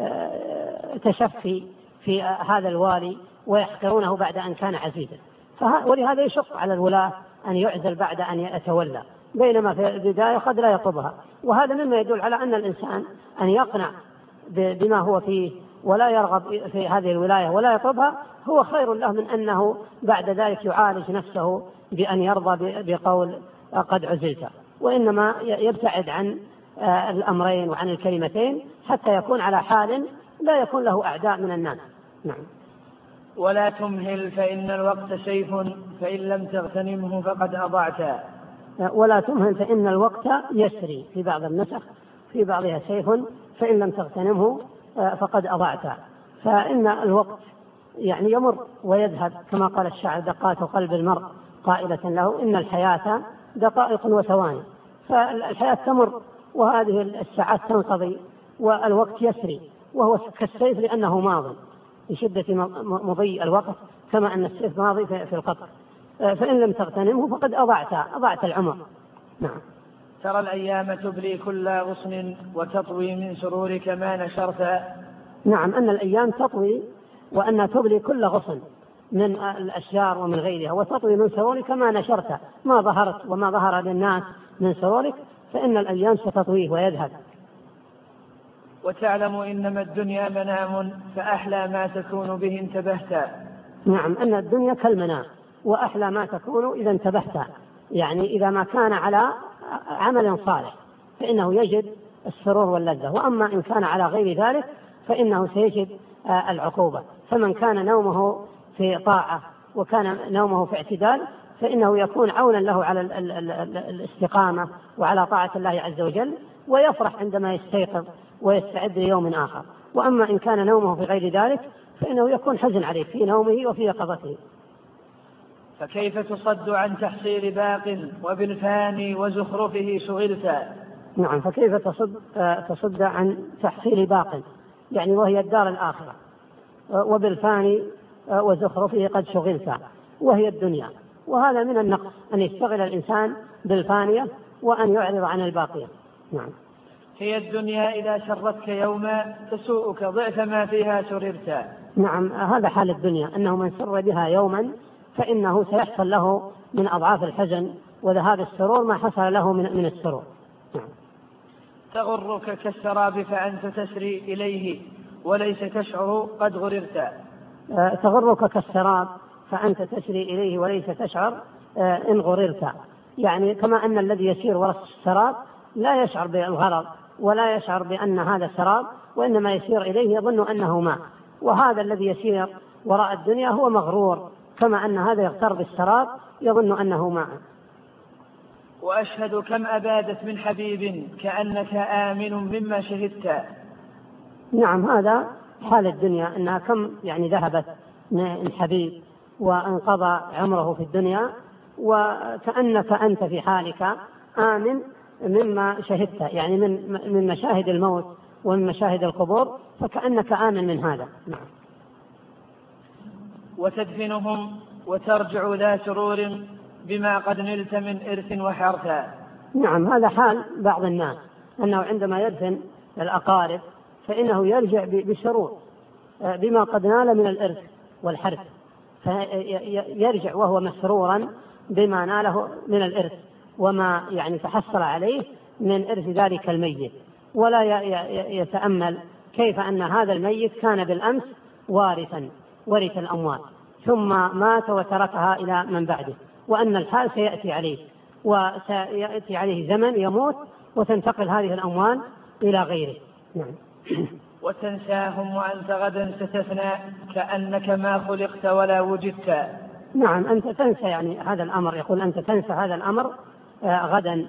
تشفي في هذا الوالي ويحقرونه بعد أن كان عزيزا، ولهذا يشق على الولاة أن يعزل بعد أن يتولى، بينما في البداية قد لا يطلبها. وهذا مما يدل على أن الإنسان أن يقنع بما هو فيه ولا يرغب في هذه الولاية ولا يطلبها هو خير له من أنه بعد ذلك يعالج نفسه بأن يرضى بقول قد عزلت، وإنما يبتعد عن الأمرين وعن الكلمتين حتى يكون على حال لا يكون له أعداء من الناس. نعم. ولا تمهل فإن الوقت سيف فإن لم تغتنمه فقد أضعت. ولا تمهل فإن الوقت يسري، في بعض النسخ في بعضها سيف فإن لم تغتنمه فقد أضعت. فإن الوقت يعني يمر ويذهب، كما قال الشاعر: دقات قلب المرء قائلة له إن الحياة دقائق وثواني. فالحياة تمر وهذه الساعات تنقضي والوقت يسري، وهو كالسيف لأنه ماضي لشدة مضي الوقت، كما أن السيف ماضي في القطر. فإن لم تغتنمه فقد أضعت العمر. نعم. ترى الأيام تبلي كل غصن وتطوي من سرورك ما نشرت. نعم، أن الأيام تطوي وأن تبلي كل غصن من الأشجار ومن غيرها، وتطوي من سرورك ما نشرت، ما ظهرت وما ظهر للناس من سرورك، فإن الأيام ستطويه ويذهب. وتعلم إنما الدنيا منام فأحلى ما تكون به انتبهت. نعم، أن الدنيا كالمنام وأحلى ما تكون إذا انتبهت، يعني إذا ما كان على عمل صالح فإنه يجد السرور واللذة، وأما إن كان على غير ذلك فإنه سيجد العقوبة. فمن كان نومه في طاعة وكان نومه في اعتدال فإنه يكون عونا له على الاستقامة وعلى طاعة الله عز وجل، ويفرح عندما يستيقظ ويستعد ليوم آخر. وأما إن كان نومه في غير ذلك فإنه يكون حزن عليه في نومه وفي يقظته. فكيف تصد عن تحصيل باق وبالفاني وزخرفه شغلت. نعم، فكيف تصد عن تحصيل باق، يعني وهي الدار الآخرة، وبالفاني وزخرفه قد شغلت، وهي الدنيا. وهذا من النقص أن يشتغل الإنسان بالفانية وأن يعرض عن الباقية. نعم. هي الدنيا إذا سرتك يوما تسوءك ضعف ما فيها سررت. نعم، هذا حال الدنيا، أنه من سر بها يوما فإنه سيحصل له من أضعاف الحزن وذهاب السرور ما حصل له من السرور. نعم. تغرك كالسراب فأنت تسري إليه وليس تشعر قد غررت. تغرك كالسراب فأنت تسري إليه وليس تشعر إن غررت، يعني كما أن الذي يسير وراء السراب لا يشعر بالغرر ولا يشعر بأن هذا سراب، وإنما يسير إليه يظن أنه ماء. وهذا الذي يسير وراء الدنيا هو مغرور، كما أن هذا يغتر بالسراب يظن أنه ماء. وأشهد كم أبادت من حبيب كأنك آمن مما شهدت. نعم، هذا حال الدنيا، أنها كم يعني ذهبت من حبيب وانقضى عمره في الدنيا، وكأنك أنت في حالك آمن مما شهدت، يعني من مشاهد الموت ومن مشاهد القبور، فكأنك آمن من هذا. نعم. وتدفنهم وترجع ذا سرور بما قد نلت من إرث وحرثا. نعم، هذا حال بعض الناس، أنه عندما يدفن الأقارب فإنه يرجع بسرور بما قد نال من الإرث والحرث، فيرجع وهو مسرورا بما ناله من الإرث وما يعني تحصل عليه من إرث ذلك الميت، ولا يتأمل كيف أن هذا الميت كان بالأمس ورث الأموال ثم مات وتركها إلى من بعده، وأن الحال سيأتي عليه وسيأتي عليه زمن يموت وتنتقل هذه الأموال إلى غيره. نعم. وتنساهم وأنت غدا ستفنى كأنك ما خلقت ولا وجدت. نعم، أنت تنسى يعني هذا الأمر، يقول أنت تنسى هذا الأمر غدا،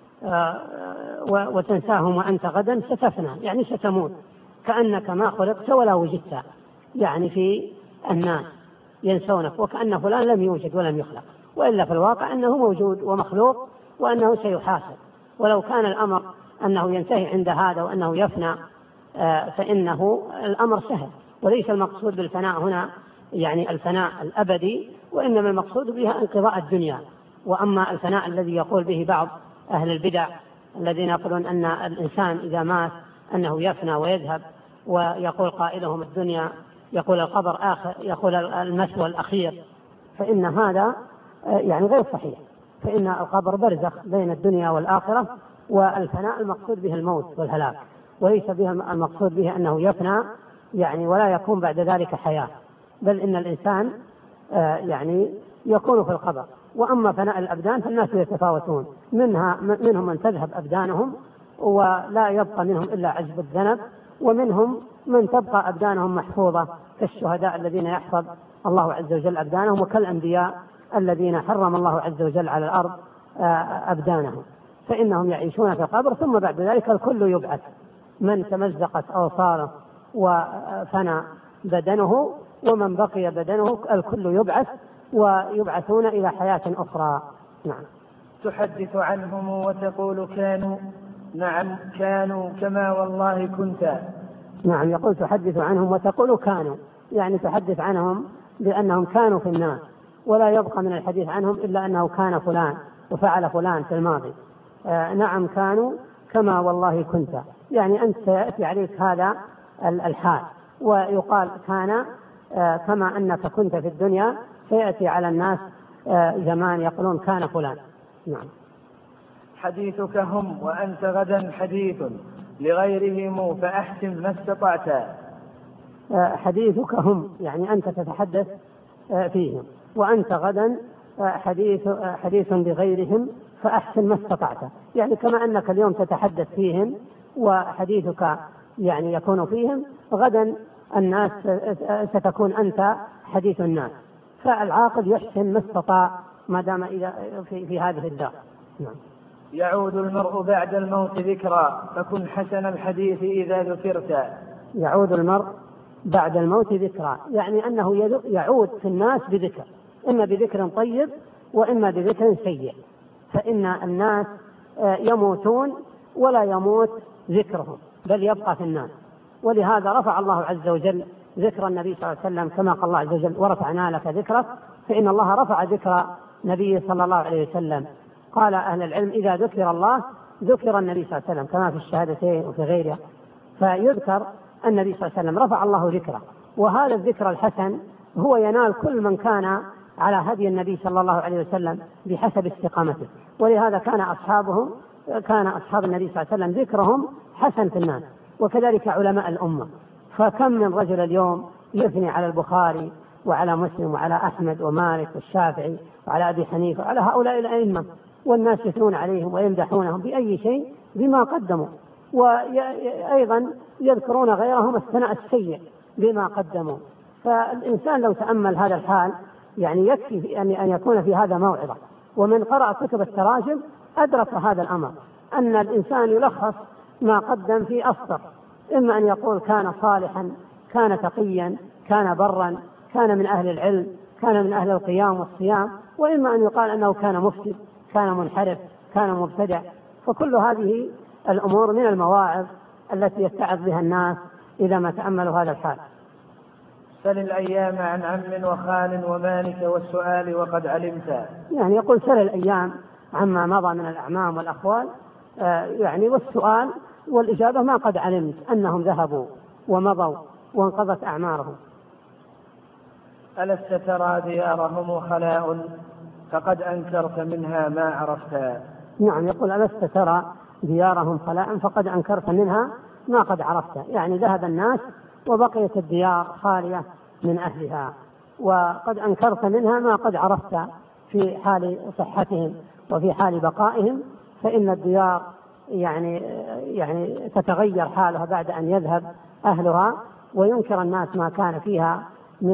وتنساهم وأنت غدا ستفنى، يعني ستموت، كأنك ما خلقت ولا وجدت، يعني في الناس ينسونك وكأن فلان لم يوجد ولم يخلق، وإلا في الواقع أنه موجود ومخلوق وأنه سيحاسب. ولو كان الأمر أنه ينتهي عند هذا وأنه يفنى فإنه الأمر سهل، وليس المقصود بالفناء هنا يعني الفناء الأبدي، وإنما المقصود بها انقضاء الدنيا. وأما الفناء الذي يقول به بعض أهل البدع الذين يقولون أن الإنسان إذا مات أنه يفنى ويذهب، ويقول قائلهم الدنيا، يقول القبر آخر، يقول المثوى الأخير، فإن هذا يعني غير صحيح، فإن القبر برزخ بين الدنيا والآخرة، والفناء المقصود به الموت والهلاك، وليس به المقصود به أنه يفنى يعني ولا يكون بعد ذلك حياة، بل إن الإنسان يعني يكون في القبر. وأما فناء الأبدان فالناس يتفاوتون، منهم من تذهب أبدانهم ولا يبقى منهم إلا عجب الذنب، ومنهم من تبقى أبدانهم محفوظة كالشهداء الذين يحفظ الله عز وجل أبدانهم، وكالأنبياء الذين حرم الله عز وجل على الأرض أبدانهم، فإنهم يعيشون في القبر ثم بعد ذلك الكل يبعث، من تمزقت أوصاله وفنى بدنه ومن بقي بدنه الكل يبعث ويبعثون إلى حياة أخرى. نعم. تحدث عنهم وتقول كانوا، نعم كانوا كما والله كنت. نعم، يقول تحدث عنهم وتقول كانوا، يعني تحدث عنهم بأنهم كانوا في الناس، ولا يبقى من الحديث عنهم إلا أنه كان فلان وفعل فلان في الماضي. نعم كانوا كما والله كنت، يعني أنت سيأتي عليك هذا الحال، ويقال كان كما أنك كنت في الدنيا سيأتي على الناس زمان يقولون كان فلان. نعم. حديثك هم وأنت غدا حديث لغيرهم فأحسن ما استطعت. حديثك هم يعني أنت تتحدث فيهم، وأنت غدا حديث لغيرهم فأحسن ما استطعت، يعني كما أنك اليوم تتحدث فيهم وحديثك يعني يكون فيهم، غدا الناس ستكون أنت حديث الناس، فالعاقل يحسن ما استطاع ما دام في هذه الدار. نعم. يعود المرء بعد الموت ذكرى فكن حسن الحديث إذا ذكرت. يعود المرء بعد الموت ذكرى، يعني أنه يعود في الناس بذكر، إما بذكر طيب وإما بذكر سيء، فإن الناس يموتون ولا يموت ذكرهم بل يبقى في الناس، ولهذا رفع الله عز وجل ذكر النبي صلى الله عليه وسلم كما قال الله عز وجل ورفعنا لك ذكرك، فإن الله رفع ذكر نبيه صلى الله عليه وسلم. قال أهل العلم إذا ذكر الله ذكر النبي صلى الله عليه وسلم كما في الشهادتين وفي غيرها، فيذكر النبي صلى الله عليه وسلم رفع الله ذكره، وهذا الذكر الحسن هو ينال كل من كان على هدي النبي صلى الله عليه وسلم بحسب استقامته، ولهذا كان أصحاب النبي صلى الله عليه وسلم ذكرهم حسن في الناس، وكذلك علماء الأمة. فكم من رجل اليوم يثني على البخاري وعلى مسلم وعلى أحمد ومالك والشافعي وعلى أبي حنيفة وعلى هؤلاء الأئمة، والناس يثنون عليهم ويمدحونهم بأي شيء بما قدموا، وأيضا يذكرون غيرهم الثناء السيء بما قدموا. فالإنسان لو تأمل هذا الحال يعني يكفي أن يكون في هذا موعظة، ومن قرأ كتب التراجم أدرك هذا الأمر، أن الإنسان يلخص ما قدم في أسطر، إما أن يقول كان صالحا، كان تقيا، كان برا، كان من أهل العلم، كان من أهل القيام والصيام، وإما أن يقال أنه كان مفسد، كان منحرف، كان مبتدع. فكل هذه الأمور من المواعظ التي يتعظ بها الناس إذا ما تأملوا هذا الحال. سل الأيام عن عم وخال ومالك والسؤال وقد علمت. يعني يقول سل الأيام عما مضى من الأعمام والأخوال، يعني والسؤال والإجابة ما قد علمت أنهم ذهبوا ومضوا وانقضت أعمارهم. ألست ترى ديارهم خلاء فقد أنكرت منها ما عرفت. نعم، يقول ألست ترى ديارهم خلاء فقد أنكرت منها ما قد عرفت، يعني ذهب الناس وبقيت الديار خالية من أهلها، وقد أنكرت منها ما قد عرفت في حال صحتهم وفي حال بقائهم، فإن الديار يعني تتغير حالها بعد أن يذهب أهلها، وينكر الناس ما كان فيها من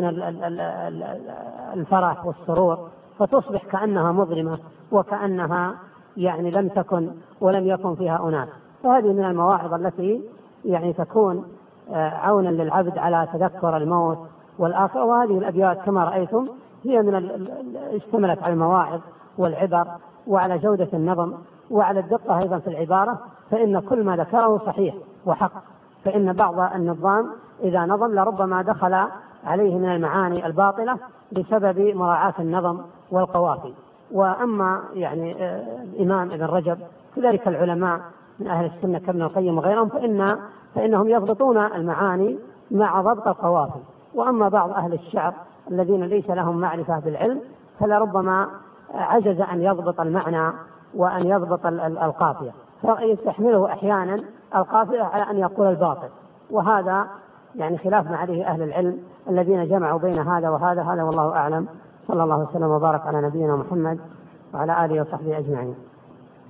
الفرح والسرور، فتصبح كأنها مظلمة وكأنها يعني لم تكن ولم يكن فيها أناس. فهذه من المواعظ التي يعني تكون عونا للعبد على تذكر الموت والآخرة. وهذه الأبيات كما رأيتم هي اشتملت على المواعظ والعبر وعلى جودة النظم وعلى الدقة أيضا في العبارة، فإن كل ما ذكره صحيح وحق، فإن بعض النظام إذا نظم لربما دخل عليه من المعاني الباطلة بسبب مراعاة النظم والقوافي. وأما يعني الإمام ابن رجب كذلك العلماء من أهل السنة كابن القيم وغيرهم فإنهم يضبطون المعاني مع ضبط القوافي. وأما بعض أهل الشعر الذين ليس لهم معرفة بالعلم فلربما عجز أن يضبط المعنى وأن يضبط القافية، فيستحمله أحيانا القافية على أن يقول الباطل، وهذا يعني خلاف ما عليه أهل العلم الذين جمعوا بين هذا وهذا. هذا والله أعلم. صلى الله وسلم وبارك على نبينا محمد وعلى آله وصحبه أجمعين.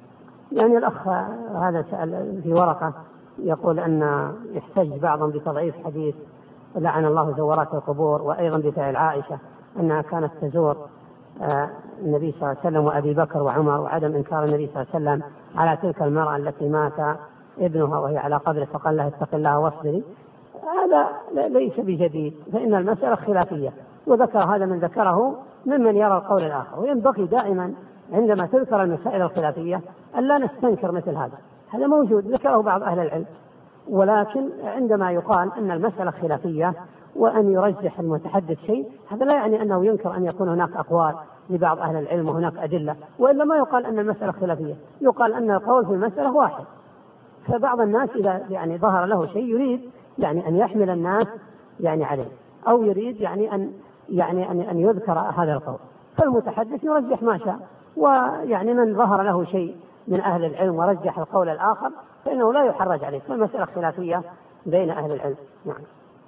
يعني الأخ هذا سأل في ورقة يقول أن يحتج بعضهم بتضعيف حديث لعن الله زوارات القبور، وأيضا بفعل عائشة أنها كانت تزور النبي صلى الله عليه وسلم وأبي بكر وعمر، وعدم إنكار النبي صلى الله عليه وسلم على تلك المرأة التي مات ابنها وهي على قبره فقال لها اتق الله واصبري. هذا ليس بجديد، فإن المسألة خلافية، وذكر هذا من ذكره ممن يرى القول الآخر. وينبغي دائما عندما تذكر المسائل الخلافية ألا نستنكر مثل هذا موجود ذكره بعض أهل العلم، ولكن عندما يقال أن المسألة خلافية وأن يرجح المتحدث شيء، هذا لا يعني أنه ينكر أن يكون هناك أقوال لبعض أهل العلم وهناك أدلة، وإلا ما يقال أن المسألة خلافية، يقال أن القول في المسألة واحد. فبعض الناس إذا يعني ظهر له شيء يريد يعني أن يحمل الناس يعني عليه، أو يريد أن يذكر هذا القول، فالمتحدث يرجح ما شاء. ويعني من ظهر له شيء من أهل العلم ورجح القول الآخر فإنه لا يحرج عليه، فالمسألة خلافية بين أهل العلم. نعم.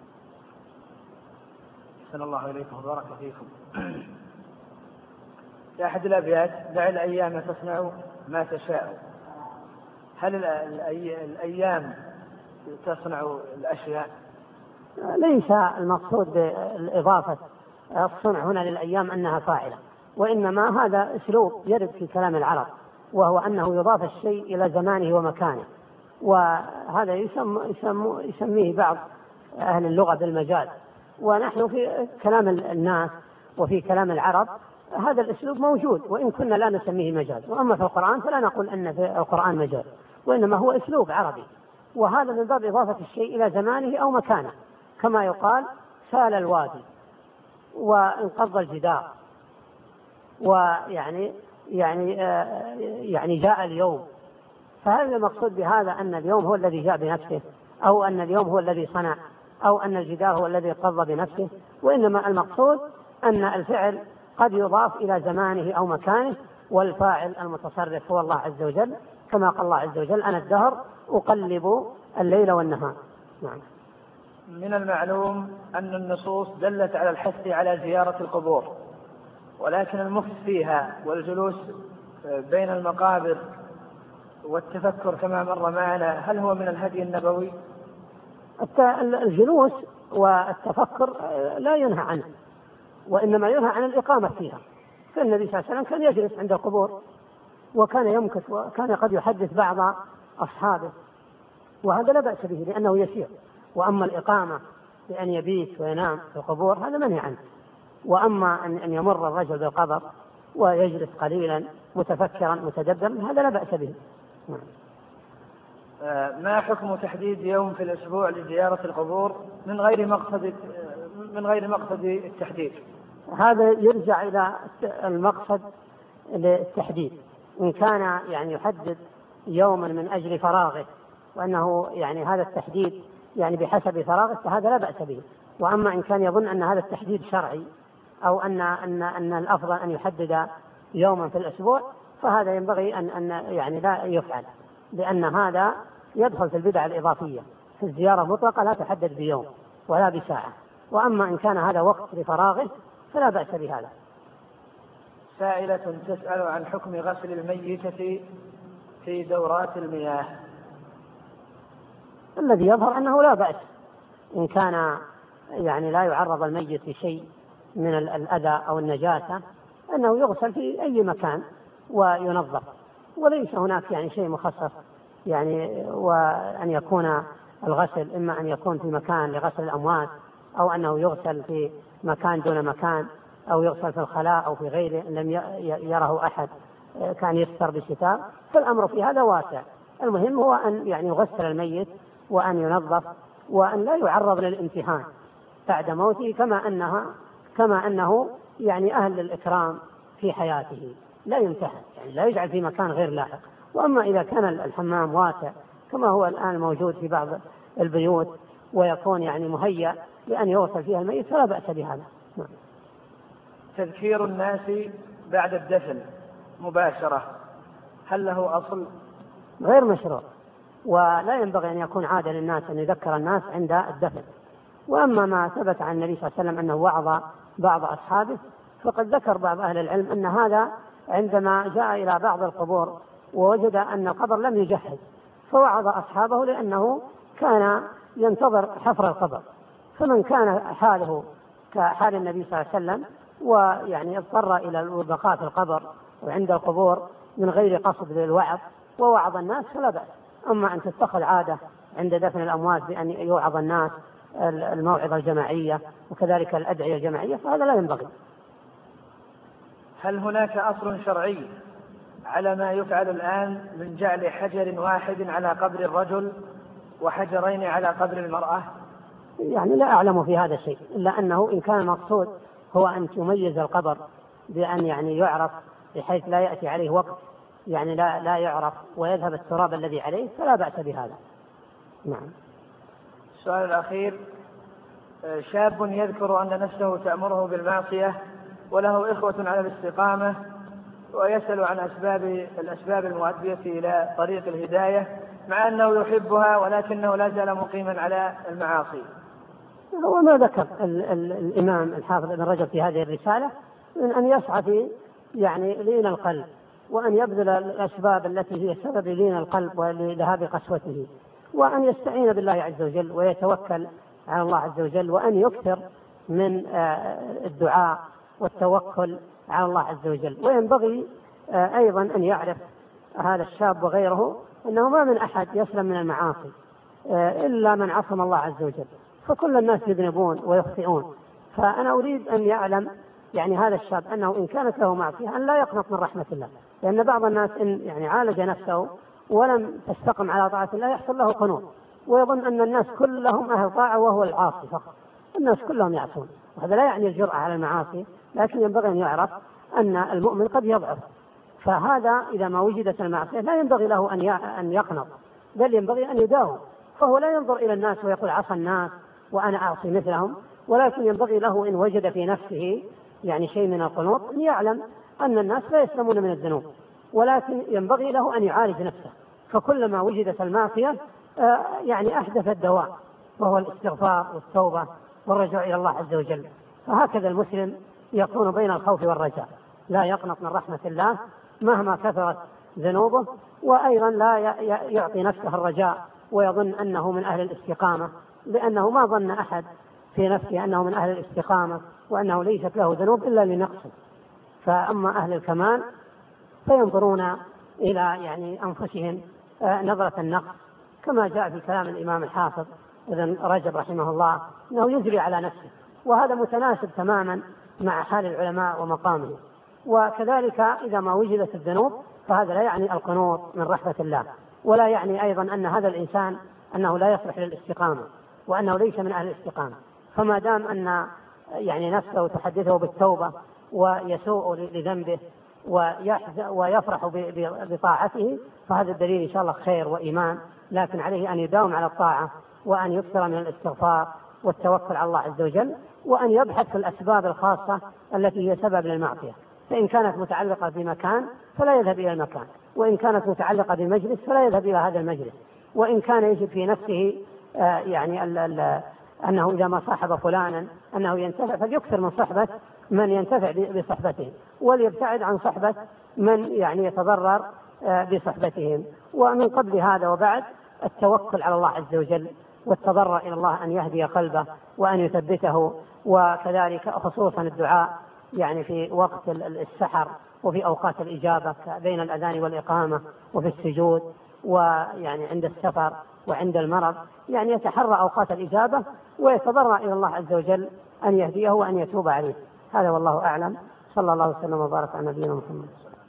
أحسن الله إليكم وبارك فيكم. في أحد الأبيات: دع الأيام تصنع ما تشاء. هل الأيام تصنع الأشياء؟ ليس المقصود بالإضافة الصنع هنا للأيام أنها فاعلة، وإنما هذا أسلوب يرد في كلام العرب، وهو أنه يضاف الشيء إلى زمانه ومكانه، وهذا يسميه بعض أهل اللغة بالمجاز. ونحن في كلام الناس وفي كلام العرب هذا الأسلوب موجود، وإن كنا لا نسميه مجاز. وأما في القرآن فلا نقول أن في القرآن مجاز، وإنما هو أسلوب عربي، وهذا من باب إضافة الشيء إلى زمانه أو مكانه، كما يقال سال الوادي وانقض الجدار، ويعني جاء اليوم. فهل المقصود بهذا أن اليوم هو الذي جاء بنفسه، أو أن اليوم هو الذي صنع، أو أن الجدار هو الذي انقض بنفسه؟ وإنما المقصود أن الفعل قد يضاف إلى زمانه أو مكانه، والفاعل المتصرف هو الله عز وجل، كما قال الله عز وجل: أنا الدهر أقلب الليل والنهار. نعم. من المعلوم أن النصوص دلت على الحث على زيارة القبور، ولكن المكث فيها والجلوس بين المقابر والتفكر كما مر معنا، هل هو من الهدي النبوي؟ الجلوس والتفكر لا ينهى عنه، وإنما ينهى عن الإقامة فيها. فالنبي صلى الله عليه وسلم كان يجلس عند القبور وكان يمكث، وكان قد يحدث بعض أصحابه، وهذا لا بأس به لأنه يسير. وأما الإقامة بأن يبيت وينام في القبور هذا منهي عنه. وأما أن يمر الرجل بالقبر ويجلس قليلا متفكرا متدبرا هذا لا بأس به. ما حكم تحديد يوم في الأسبوع لزيارة القبور من غير مقصد التحديد؟ هذا يرجع إلى المقصد للتحديد. إن كان يعني يحدد يوما من أجل فراغه، وأنه يعني هذا التحديد يعني بحسب فراغه، فهذا لا بأس به. وأما إن كان يظن أن هذا التحديد شرعي، أو أن الأفضل أن يحدد يوما في الأسبوع، فهذا ينبغي أن يعني لا يفعل، لأن هذا يدخل في البدع الإضافية. في الزيارة مطلقة لا تحدد بيوم ولا بساعة. وأما إن كان هذا وقت لفراغه فلا بأس بهذا. سائلة تسأل عن حكم غسل الميتة في دورات المياه. الذي يظهر أنه لا بأس إن كان يعني لا يعرض الميت لشيء من الأذى أو النجاسة، أنه يغسل في أي مكان وينظف، وليس هناك يعني شيء مخصص يعني. وأن يكون الغسل إما أن يكون في مكان لغسل الأموات، أو أنه يغسل في مكان دون مكان، أو يغسل في الخلاء أو في غيره لم يره أحد كان يستر بستار، فالأمر في هذا واسع. المهم هو أن يعني يغسل الميت وأن ينظف، وأن لا يعرض للامتحان بعد موته، كما أنه يعني أهل الإكرام في حياته لا يمتحن، يعني لا يجعل في مكان غير لاحق. وأما إذا كان الحمام واسع كما هو الآن موجود في بعض البيوت ويكون يعني مهيأ لأن يغسل فيها الميت فلا بأس بهذا. تذكير الناس بعد الدفن مباشرة هل له أصل؟ غير مشروع، ولا ينبغي أن يكون عادة للناس أن يذكر الناس عند الدفن. وأما ما ثبت عن النبي صلى الله عليه وسلم أنه وعظ بعض أصحابه، فقد ذكر بعض أهل العلم أن هذا عندما جاء إلى بعض القبور ووجد أن القبر لم يجهز فوعظ أصحابه لأنه كان ينتظر حفر القبر. فمن كان حاله كحال النبي صلى الله عليه وسلم ويعني اضطر إلى البقاء في القبر وعند القبور من غير قصد للوعظ ووعظ الناس فلا بأس. أما أن تتخذ عادة عند دفن الأموات بأن يوعظ الناس الموعظة الجماعية وكذلك الأدعية الجماعية فهذا لا ينبغي. هل هناك أصل شرعي على ما يفعل الآن من جعل حجر واحد على قبر الرجل وحجرين على قبر المرأة؟ يعني لا أعلم في هذا شيء، إلا أنه إن كان المقصود هو أن تميز القبر بأن يعني يعرف بحيث لا يأتي عليه وقت يعني لا يعرف ويذهب التراب الذي عليه فلا بأس بهذا. نعم. السؤال الأخير: شاب يذكر أن نفسه تأمره بالمعصية وله إخوة على الاستقامة ويسأل عن الأسباب المؤدية إلى طريق الهداية مع أنه يحبها ولكنه لا زال مقيما على المعاصي. هو ما ذكر الإمام الحافظ ابن رجب في هذه الرسالة من أن يسعى في يعني لين القلب وأن يبذل الأسباب التي هي سبب لين القلب ولذهاب قسوته وأن يستعين بالله عز وجل ويتوكل على الله عز وجل وأن يكثر من الدعاء والتوكل على الله عز وجل. وينبغي أيضا أن يعرف هذا الشاب وغيره أنه ما من أحد يسلم من المعاصي إلا من عصم الله عز وجل، فكل الناس يذنبون ويخطئون. فأنا أريد أن يعلم يعني هذا الشاب أنه إن كانت له معصية أن لا يقنط من رحمة الله، لأن بعض الناس إن يعني عالج نفسه ولم تستقم على طاعة الله يحصل له قنوط ويظن أن الناس كلهم أهل طاعة وهو العاصي فقط. الناس كلهم يعصون، وهذا لا يعني الجرأة على المعاصي، لكن ينبغي أن يعرف أن المؤمن قد يضعف. فهذا إذا ما وجدت المعصية لا ينبغي له أن يقنط، بل ينبغي أن يداوم. فهو لا ينظر إلى الناس ويقول عصى الناس وأنا أعصي مثلهم، ولكن ينبغي له إن وجد في نفسه يعني شيء من القنوط أن يعلم أن الناس لا يسلمون من الذنوب، ولكن ينبغي له أن يعالج نفسه. فكلما وجدت المعصية يعني أحدث الدواء وهو الاستغفار والتوبة والرجوع إلى الله عز وجل. فهكذا المسلم يكون بين الخوف والرجاء، لا يقنط من رحمة الله مهما كثرت ذنوبه، وأيضا لا يعطي نفسه الرجاء ويظن أنه من أهل الاستقامة، لأنه ما ظن أحد في نفسه أنه من أهل الاستقامة وأنه ليست له ذنوب إلا لنقصه. فأما أهل الكمال فينظرون إلى يعني أنفسهم نظرة النقص، كما جاء في كلام الإمام الحافظ ابن رجب رحمه الله أنه يجري على نفسه، وهذا متناسب تماما مع حال العلماء ومقامهم. وكذلك إذا ما وجدت الذنوب فهذا لا يعني القنوط من رحمة الله، ولا يعني أيضا أن هذا الإنسان أنه لا يصلح للاستقامة وأنه ليس من أهل الاستقامة. فما دام أن يعني نفسه تحدثه بالتوبة ويسوء لذنبه ويفرح بطاعته فهذا الدليل إن شاء الله خير وإيمان، لكن عليه أن يداوم على الطاعة وأن يكثر من الاستغفار والتوكل على الله عز وجل، وأن يبحث في الأسباب الخاصة التي هي سبب للمعصية. فإن كانت متعلقة بمكان فلا يذهب إلى المكان، وإن كانت متعلقة بمجلس فلا يذهب إلى هذا المجلس، وإن كان يجد في نفسه يعني أنه إذا ما صاحب فلانا أنه ينتفع فليكثر من صحبة من ينتفع بصحبته، وليبتعد عن صحبة من يعني يتضرر بصحبتهم. ومن قبل هذا وبعد التوكل على الله عز وجل والتضرع إلى الله أن يهدي قلبه وأن يثبته، وكذلك خصوصا الدعاء يعني في وقت السحر وفي أوقات الإجابة بين الأذان والإقامة وفي السجود، ويعني عند السفر وعند المرض يعني يتحرى أوقات الإجابة ويتضرع إلى الله عز وجل أن يهديه وأن يتوب عليه. هذا والله أعلم. صلى الله وسلم وبارك على نبينا محمد.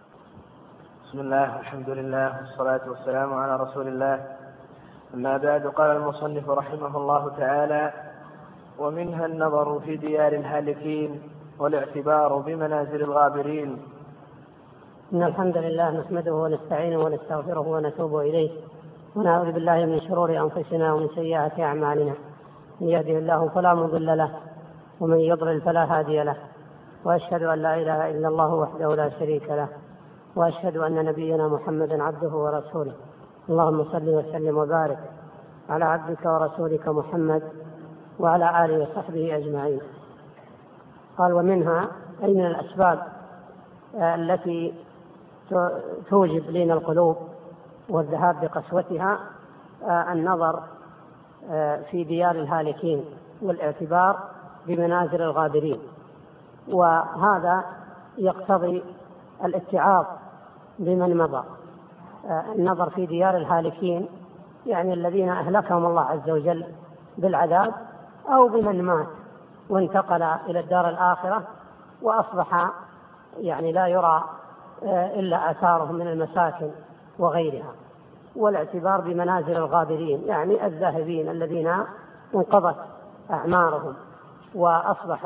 بسم الله والحمد لله والصلاة والسلام على رسول الله. أما بعد، قال المصنف رحمه الله تعالى: ومنها النظر في ديار الهالكين والاعتبار بمنازل الغابرين. إن الحمد لله نحمده ونستعينه ونستغفره ونتوب إليه، ونعوذ بالله من شرور أنفسنا ومن سيئات أعمالنا. من يهده الله فلا مضل له ومن يضلل فلا هادي له، وأشهد أن لا إله إلا الله وحده لا شريك له، وأشهد أن نبينا محمدا عبده ورسوله. اللهم صل وسلم وبارك على عبدك ورسولك محمد وعلى آله وصحبه أجمعين. قال: ومنها أي من الأسباب التي توجب لين القلوب والذهاب بقسوتها النظر في ديار الهالكين والاعتبار بمنازل الغابرين، وهذا يقتضي الاتعاظ بمن مضى. النظر في ديار الهالكين يعني الذين أهلكهم الله عز وجل بالعذاب، أو بمن مات وانتقل إلى الدار الآخرة وأصبح يعني لا يرى إلا آثارهم من المساكن وغيرها. والاعتبار بمنازل الغابرين يعني الذاهبين الذين انقضت أعمارهم وأصبح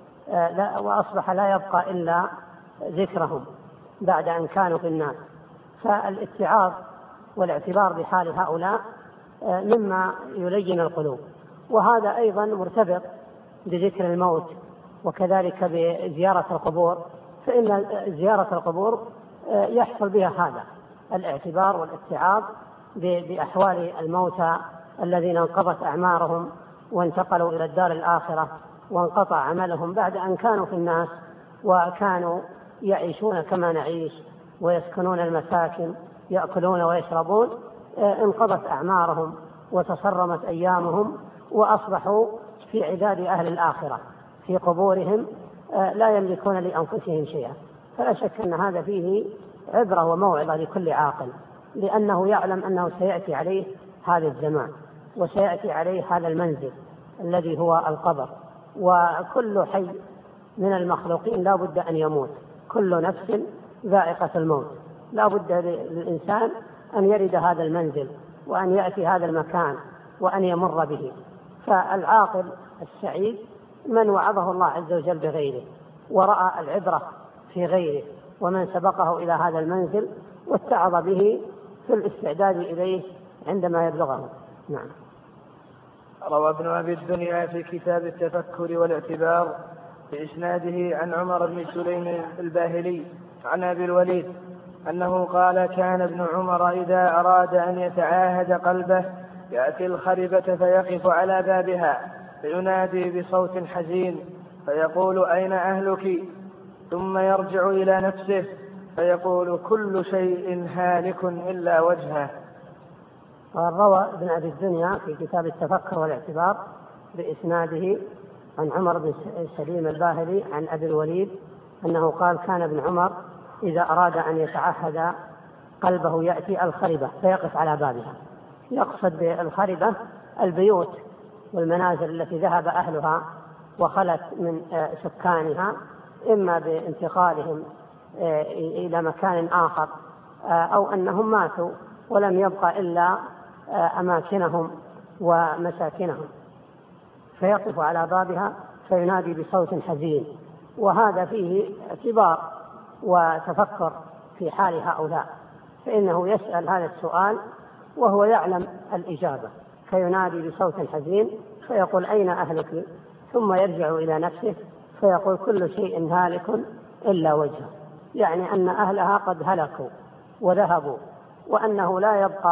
لا يبقى إلا ذكرهم بعد أن كانوا في الناس. فالاتعاظ والاعتبار بحال هؤلاء مما يلين القلوب، وهذا أيضا مرتبط بذكر الموت وكذلك بزيارة القبور، فإن زيارة القبور يحصل بها هذا الاعتبار والاتعاظ بأحوال الموتى الذين انقضت أعمارهم وانتقلوا إلى الدار الآخرة وانقطع عملهم بعد أن كانوا في الناس وكانوا يعيشون كما نعيش ويسكنون المساكن يأكلون ويشربون. انقضت أعمارهم وتصرمت أيامهم وأصبحوا في عداد أهل الآخرة في قبورهم لا يملكون لأنفسهم شيئا. فلا شك أن هذا فيه عبرة وموعظة لكل عاقل، لأنه يعلم أنه سيأتي عليه هذا الزمان وسيأتي عليه هذا المنزل الذي هو القبر. وكل حي من المخلوقين لا بد أن يموت، كل نفس ذائقة الموت، لا بد للإنسان أن يرد هذا المنزل وأن يأتي هذا المكان وأن يمر به. فالعاقل السعيد من وعظه الله عز وجل بغيره ورأى العبرة في غيره، ومن سبقه إلى هذا المنزل واتعظ به في الاستعداد إليه عندما يبلغه. نعم. روى ابن أبي الدنيا في كتاب التفكر والاعتبار بإسناده عن عمر بن سليم الباهلي عن أبي الوليد أنه قال: كان ابن عمر إذا أراد أن يتعاهد قلبه يأتي الخربة فيقف على بابها فينادي بصوت حزين فيقول: أين أهلك؟ ثم يرجع إلى نفسه فيقول: كل شيء هالك إلا وجهه. روى ابن أبي الدنيا في كتاب التفكر والاعتبار بإسناده عن عمر بن سليم الباهلي عن أبي الوليد أنه قال: كان ابن عمر إذا أراد أن يتعهد قلبه يأتي الخربة فيقف على بابها. يقصد بالخربة البيوت والمنازل التي ذهب أهلها وخلت من سكانها، إما بانتقالهم إلى مكان آخر أو أنهم ماتوا ولم يبقى إلا أماكنهم ومساكنهم، فيقف على بابها فينادي بصوت حزين. وهذا فيه اعتبار وتفكر في حال هؤلاء، فإنه يسأل هذا السؤال وهو يعلم الإجابة، فينادي بصوت حزين فيقول: أين أهلك؟ ثم يرجع إلى نفسه فيقول: كل شيء هالك إلا وجهه، يعني أن أهلها قد هلكوا وذهبوا، وأنه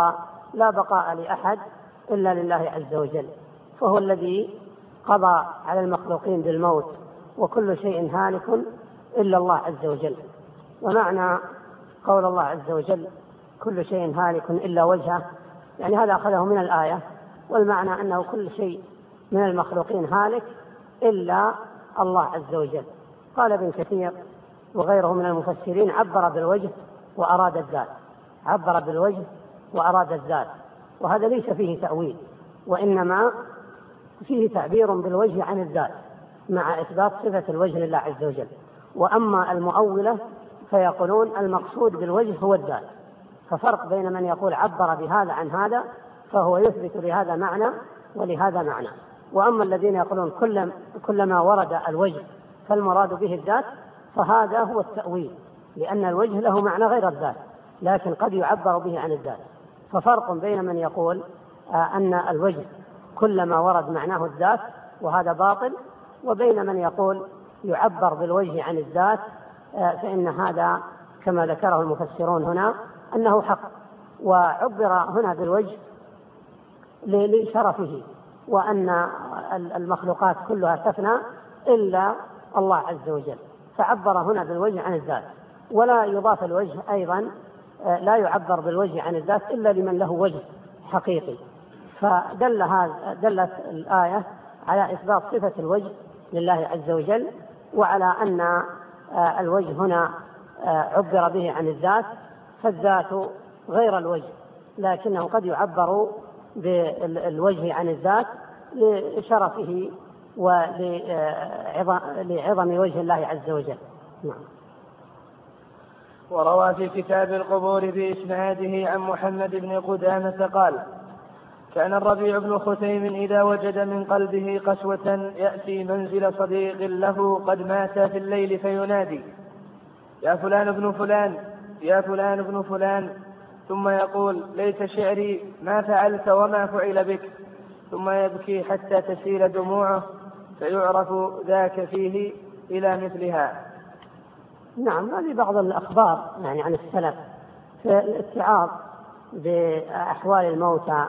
لا بقاء لأحد إلا لله عز وجل، فهو الذي قضى على المخلوقين بالموت، وكل شيء هالك إلا الله عز وجل. ومعنى قول الله عز وجل كل شيء هالك إلا وجهه يعني هذا أخذه من الآية، والمعنى أنه كل شيء من المخلوقين هالك إلا الله عز وجل. قال ابن كثير وغيره من المفسرين: عبر بالوجه وأراد الذات، عبر بالوجه وأراد الذات، وهذا ليس فيه تأويل، وإنما فيه تعبير بالوجه عن الذات مع إثبات صفة الوجه لله عز وجل. وأما المؤولة فيقولون المقصود بالوجه هو الذات، ففرق بين من يقول عبر بهذا عن هذا فهو يثبت لهذا معنى ولهذا معنى. وأما الذين يقولون كلما ورد الوجه فالمراد به الذات فهذا هو التأويل، لأن الوجه له معنى غير الذات لكن قد يعبر به عن الذات. ففرق بين من يقول أن الوجه كلما ورد معناه الذات وهذا باطل، وبين من يقول يعبر بالوجه عن الذات، فإن هذا كما ذكره المفسرون هنا أنه حق. وعبر هنا بالوجه لشرفه، وأن المخلوقات كلها تفنى إلا الله عز وجل، فعبر هنا بالوجه عن الذات. ولا يضاف الوجه أيضا، لا يعبر بالوجه عن الذات إلا لمن له وجه حقيقي. دلت الآية على إثبات صفة الوجه لله عز وجل، وعلى أن الوجه هنا عبر به عن الذات، فالذات غير الوجه، لكنه قد يعبر بالوجه عن الذات لشرفه ولعظم وجه الله عز وجل. نعم. وروى في كتاب القبور بإسناده عن محمد بن قدامة قال: كان الربيع بن خثيم إذا وجد من قلبه قسوة يأتي منزل صديق له قد مات في الليل فينادي: يا فلان ابن فلان، يا فلان ابن فلان، ثم يقول: ليت شعري ما فعلت وما فعل بك، ثم يبكي حتى تسيل دموعه، فيعرف ذاك فيه إلى مثلها. نعم، هذه بعض الأخبار يعني عن السلف في الاتعاظ بأحوال الموتى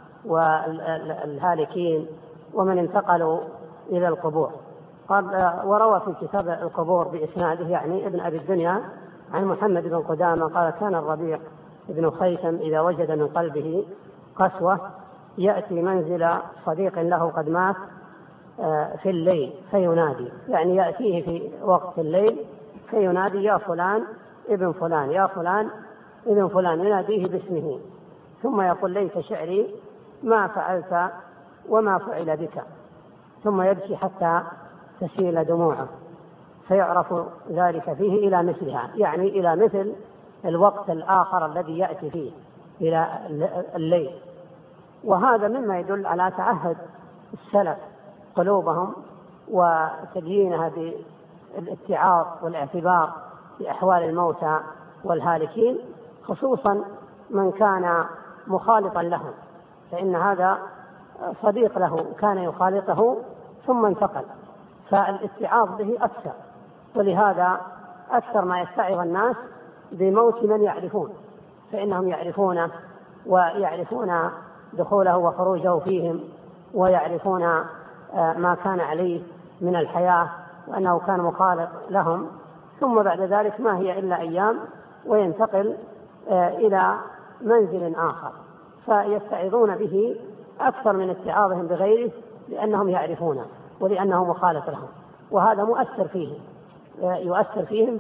والهالكين ومن انتقلوا إلى القبور. قال: وروى في كتاب القبور بإسناده يعني ابن أبي الدنيا عن محمد بن قدامة قال: كان الربيع بن خيثم إذا وجد من قلبه قسوة يأتي منزل صديق له قد مات في الليل فينادي، يعني يأتيه في وقت الليل فينادي: يا فلان ابن فلان، يا فلان ابن فلان، يناديه باسمه، ثم يقول: ليت شعري ما فعلت وما فعل بك، ثم يبكي حتى تسيل دموعه، فيعرف ذلك فيه إلى مثلها، يعني إلى مثل الوقت الآخر الذي يأتي فيه إلى الليل. وهذا مما يدل على تعهد السلف قلوبهم وتبيينها بالاتعاظ والاعتبار بأحوال الموتى والهالكين، خصوصا من كان مخالطا لهم، فإن هذا صديق له كان يخالطه ثم انتقل، فالاتعاظ به أكثر. ولهذا أكثر ما يستعظ الناس بموت من يعرفون، فإنهم يعرفونه ويعرفون دخوله وخروجه فيهم، ويعرفون ما كان عليه من الحياة وأنه كان مخالط لهم، ثم بعد ذلك ما هي إلا أيام وينتقل إلى منزل آخر، فيستعظون به أكثر من اتعاظهم بغيره لأنهم يعرفونه ولأنه مخالط لهم. وهذا مؤثر فيهم، يؤثر فيهم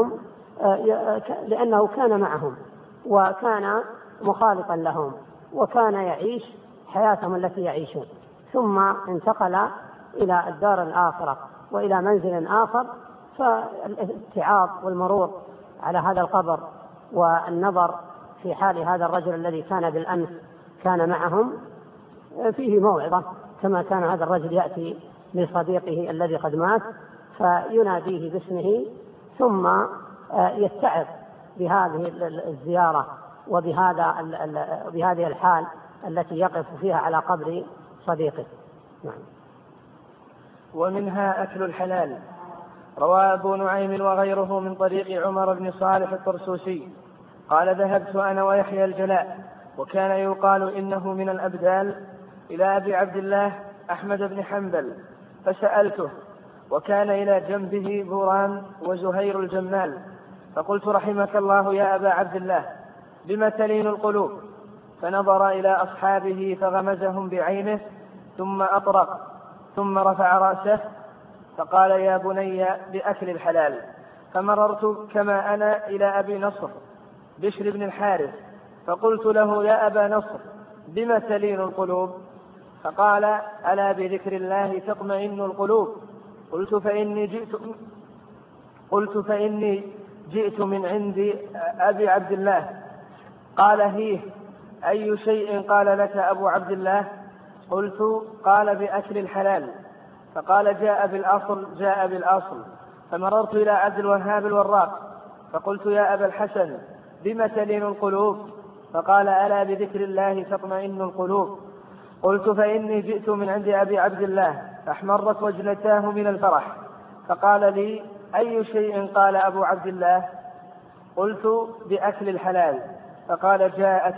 لأنه كان معهم وكان مخالطا لهم وكان يعيش حياتهم التي يعيشون، ثم انتقل إلى الدار الآخرة وإلى منزل آخر، فالاتعاظ والمرور على هذا القبر والنظر في حال هذا الرجل الذي كان بالأمس كان معهم فيه موعظة، كما كان هذا الرجل يأتي لصديقه الذي قد مات فيناديه باسمه، ثم يتعظ بهذه الزيارة وبهذه الحال التي يقف فيها على قبر صديقه. نعم. ومنها أكل الحلال. روى أبو نعيم وغيره من طريق عمر بن صالح الطرسوسي قال: ذهبت أنا ويحيى الجلاء، وكان يقال إنه من الأبدال، إلى أبي عبد الله أحمد بن حنبل فسألته، وكان إلى جنبه بوران وزهير الجمال، فقلت: رحمك الله يا أبا عبد الله، بم تلين القلوب؟ فنظر إلى أصحابه فغمزهم بعينه ثم أطرق، ثم رفع رأسه فقال: يا بني بأكل الحلال. فمررت كما أنا إلى أبي نصر بشر بن الحارث فقلت له: يا أبا نصر، بم تلين القلوب؟ فقال: ألا بذكر الله تطمئن القلوب. قلت: فإني جئت من عند أبي عبد الله. قال: هيه، أي شيء قال لك أبو عبد الله؟ قلت: قال: بأكل الحلال. فقال: جاء بالأصل. فمررت إلى عبد الوهاب الوراق فقلت: يا أبا الحسن، بم تلين القلوب؟ فقال: ألا بذكر الله تطمئن القلوب. قلت: فإني جئت من عند أبي عبد الله. فاحمرت وجنتاه من الفرح، فقال لي: أي شيء قال أبو عبد الله؟ قلت: بأكل الحلال. فقال: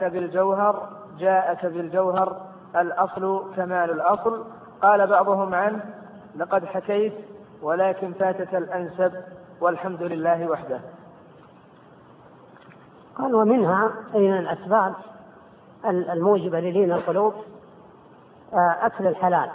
جاءك بالجوهر، الأصل كمال الأصل. قال بعضهم عنه: لقد حكيت ولكن فاتك الأنسب، والحمد لله وحده. قال ومنها أي من الأسباب الموجبة للين القلوب أكل الحلال،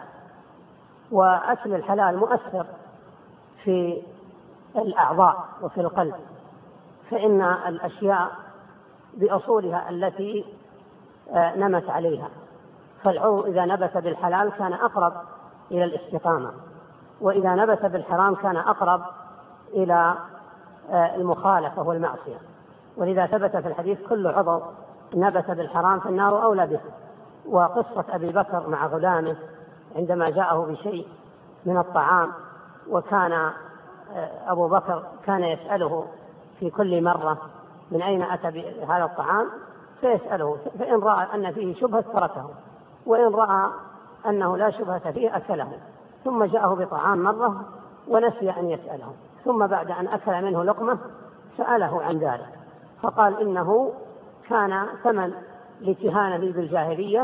وأكل الحلال مؤثر في الأعضاء وفي القلب، فإن الأشياء بأصولها التي نمت عليها، فالعضو إذا نبت بالحلال كان أقرب إلى الاستقامة، وإذا نبت بالحرام كان أقرب إلى المخالفة والمعصية. ولذا ثبت في الحديث كل عضو نبت بالحرام فالنار أولى به. وقصة أبي بكر مع غلامه عندما جاءه بشيء من الطعام، وكان أبو بكر كان يسأله في كل مرة من أين أتى بهذا الطعام، فيسأله، فإن رأى أن فيه شبهة تركه، وإن رأى أنه لا شبهة فيه أكله. ثم جاءه بطعام مرة ونسي أن يسأله، ثم بعد أن أكل منه لقمة سأله عن ذلك، فقال إنه كان ثمن لاتهانه بالجاهلية،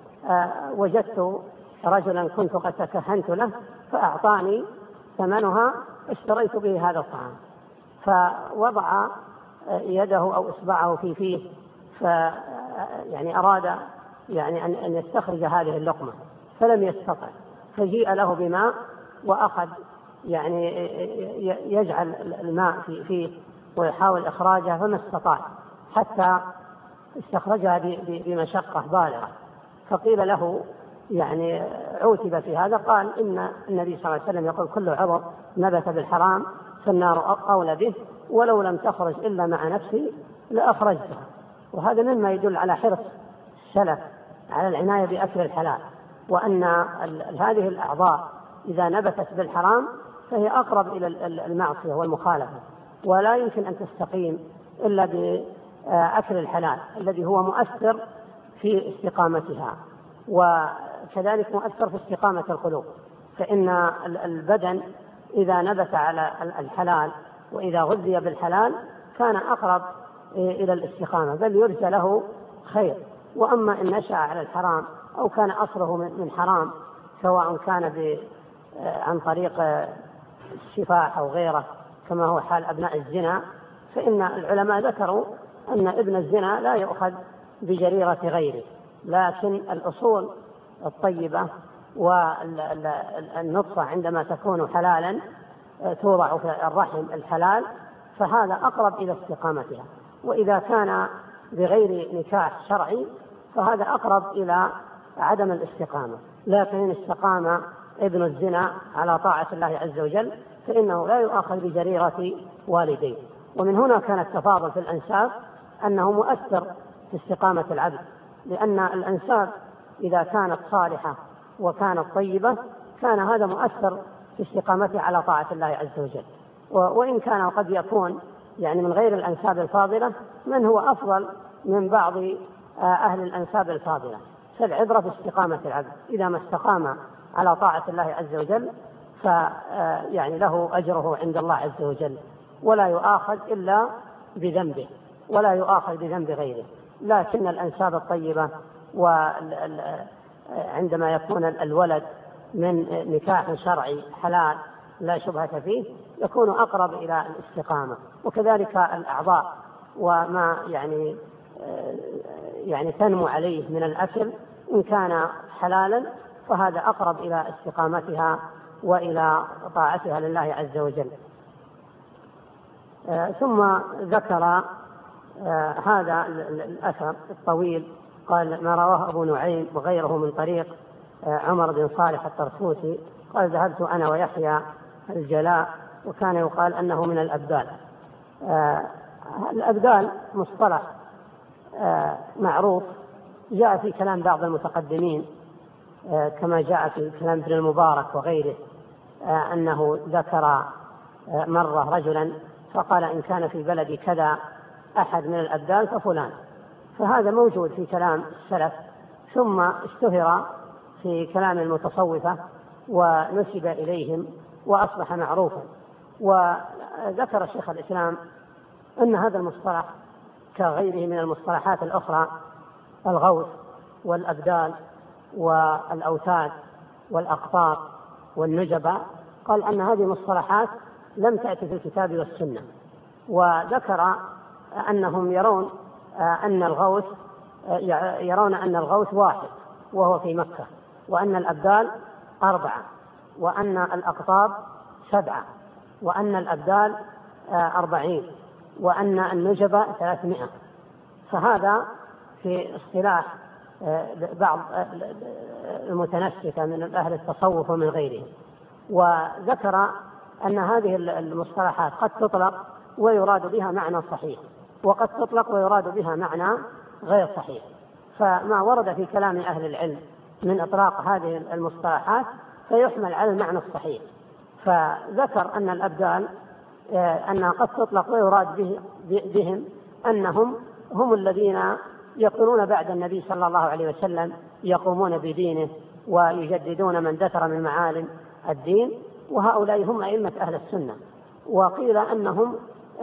وجدت رجلا كنت قد تكهنت له فأعطاني ثمنها اشتريت به هذا الطعام. فوضع يده أو إصبعه في فيه، يعني أراد يعني أن يستخرج هذه اللقمة فلم يستطع، فجيء له بماء وأخذ يعني يجعل الماء فيه ويحاول إخراجها فما استطاع حتى استخرجها بمشقة بالغة. فقيل له يعني عوتب في هذا، قال إن النبي صلى الله عليه وسلم يقول كل عضو نبت بالحرام فالنار أولى به، ولو لم تخرج إلا مع نفسي لأخرجتها. وهذا مما يدل على حرص السلف على العناية بأكل الحلال، وأن هذه الأعضاء إذا نبتت بالحرام فهي أقرب إلى المعصية والمخالفة، ولا يمكن أن تستقيم إلا بأكل الحلال الذي هو مؤثر في استقامتها، وكذلك مؤثر في استقامة القلوب. فإن البدن إذا نبت على الحلال وإذا غذي بالحلال كان أقرب إلى الاستقامة، بل يرجى له خير. وأما إن نشأ على الحرام أو كان أصله من حرام، سواء كان عن طريق الشفاء أو غيره كما هو حال أبناء الزنا، فإن العلماء ذكروا أن ابن الزنا لا يؤخذ بجريرة غيره، لكن الأصول الطيبة والنطفة عندما تكون حلالا توضع في الرحم الحلال فهذا أقرب إلى استقامتها. وإذا كان بغير نكاح شرعي فهذا أقرب إلى عدم الاستقامة. لكن إن استقام ابن الزنا على طاعة الله عز وجل فإنه لا يؤخذ بجريرة والديه. ومن هنا كان التفاضل في الأنساب أنه مؤثر في استقامة العبد، لأن الأنساب إذا كانت صالحة وكانت طيبة كان هذا مؤثر في استقامته على طاعة الله عز وجل. وإن كان قد يكون يعني من غير الأنساب الفاضلة من هو أفضل من بعض أهل الأنساب الفاضلة، فالعبرة في استقامة العبد، إذا ما استقام على طاعة الله عز وجل فيعني له أجره عند الله عز وجل، ولا يؤاخذ إلا بذنبه ولا يؤاخذ بذنب غيره. لكن الأنساب الطيبة وعندما يكون الولد من نكاح شرعي حلال لا شبهة فيه يكون أقرب إلى الاستقامة. وكذلك الأعضاء وما يعني تنمو عليه من الأكل إن كان حلالا فهذا أقرب إلى استقامتها وإلى طاعتها لله عز وجل. ثم ذكر هذا الأثر الطويل، قال ما رواه أبو نعيم وغيره من طريق عمر بن صالح الطرسوسي قال ذهبت أنا ويحيى الجلاء وكان يقال أنه من الأبدال. الأبدال مصطلح معروف جاء في كلام بعض المتقدمين كما جاء في كلام ابن المبارك وغيره أنه ذكر مرة رجلا فقال إن كان في بلد كذا أحد من الأبدال ففلان، فهذا موجود في كلام السلف ثم اشتهر في كلام المتصوفة ونسب إليهم وأصبح معروفا. وذكر شيخ الإسلام أن هذا المصطلح كغيره من المصطلحات الأخرى الغوث والأبدال والأوتاد والأقطار والنجبة، قال أن هذه المصطلحات لم تأتي في الكتاب والسنة، وذكر أنهم يرون أن الغوث يرون أن الغوث واحد وهو في مكة، وأن الأبدال 4، وأن الأقطاب 7، وأن الأبدال 40، وأن النجبة 300. فهذا في اصطلاح بعض المتنسكة من أهل التصوف ومن غيرهم. وذكر أن هذه المصطلحات قد تطلق ويراد بها معنى صحيح، وقد تطلق ويراد بها معنى غير صحيح. فما ورد في كلام أهل العلم من إطلاق هذه المصطلحات فيحمل على المعنى الصحيح. فذكر أن الأبدال أنها قد تطلق ويراد بهم أنهم هم الذين يكونون بعد النبي صلى الله عليه وسلم يقومون بدينه ويجددون من دثر من معالم الدين، وهؤلاء هم أئمة أهل السنة. وقيل أنهم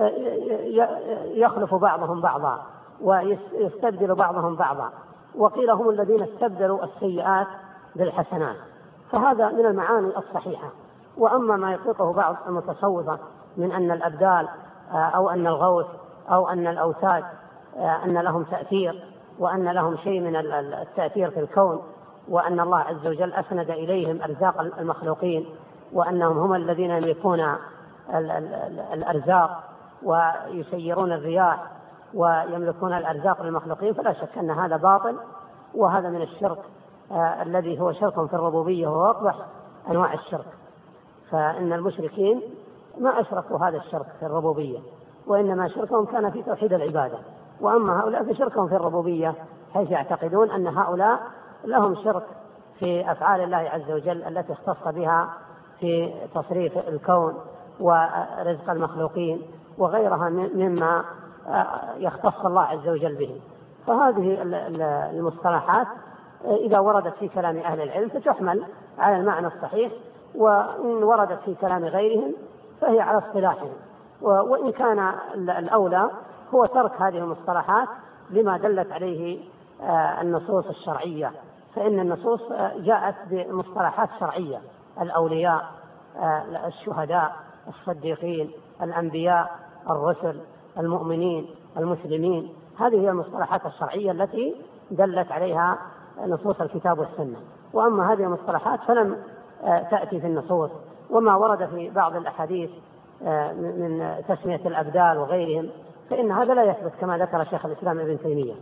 يخلف بعضهم بعضا ويستبدل بعضهم بعضا، وقيل هم الذين استبدلوا السيئات بالحسنات. فهذا من المعاني الصحيحة. وأما ما يطلقه بعض المتصوفة من أن الأبدال أو أن الغوث أو أن الأوتاد أن لهم تأثير، وأن لهم شيء من التأثير في الكون، وأن الله عز وجل أسند إليهم أرزاق المخلوقين، وأنهم هم الذين يملكون الأرزاق ويسيرون الرياح ويملكون الأرزاق للمخلوقين، فلا شك أن هذا باطل، وهذا من الشرك الذي هو شرك في الربوبية وهو أقبح أنواع الشرك. فإن المشركين ما أشركوا هذا الشرك في الربوبية، وإنما شركهم كان في توحيد العبادة. وأما هؤلاء فشركهم في الربوبية، حيث يعتقدون أن هؤلاء لهم شرك في أفعال الله عز وجل التي اختص بها في تصريف الكون ورزق المخلوقين وغيرها مما يختص الله عز وجل به. فهذه المصطلحات إذا وردت في كلام أهل العلم فتحمل على المعنى الصحيح، وإن وردت في كلام غيرهم فهي على اصطلاحهم. وإن كان الأولى هو ترك هذه المصطلحات لما دلت عليه النصوص الشرعية، فإن النصوص جاءت بمصطلحات شرعية: الأولياء، الشهداء، الصديقين، الأنبياء، الرسل، المؤمنين، المسلمين. هذه هي المصطلحات الشرعية التي دلت عليها نصوص الكتاب والسنة. وأما هذه المصطلحات فلم تأتي في النصوص، وما ورد في بعض الأحاديث من تسمية الأبدال وغيرهم فإن هذا لا يثبت كما ذكر شيخ الإسلام ابن تيمية.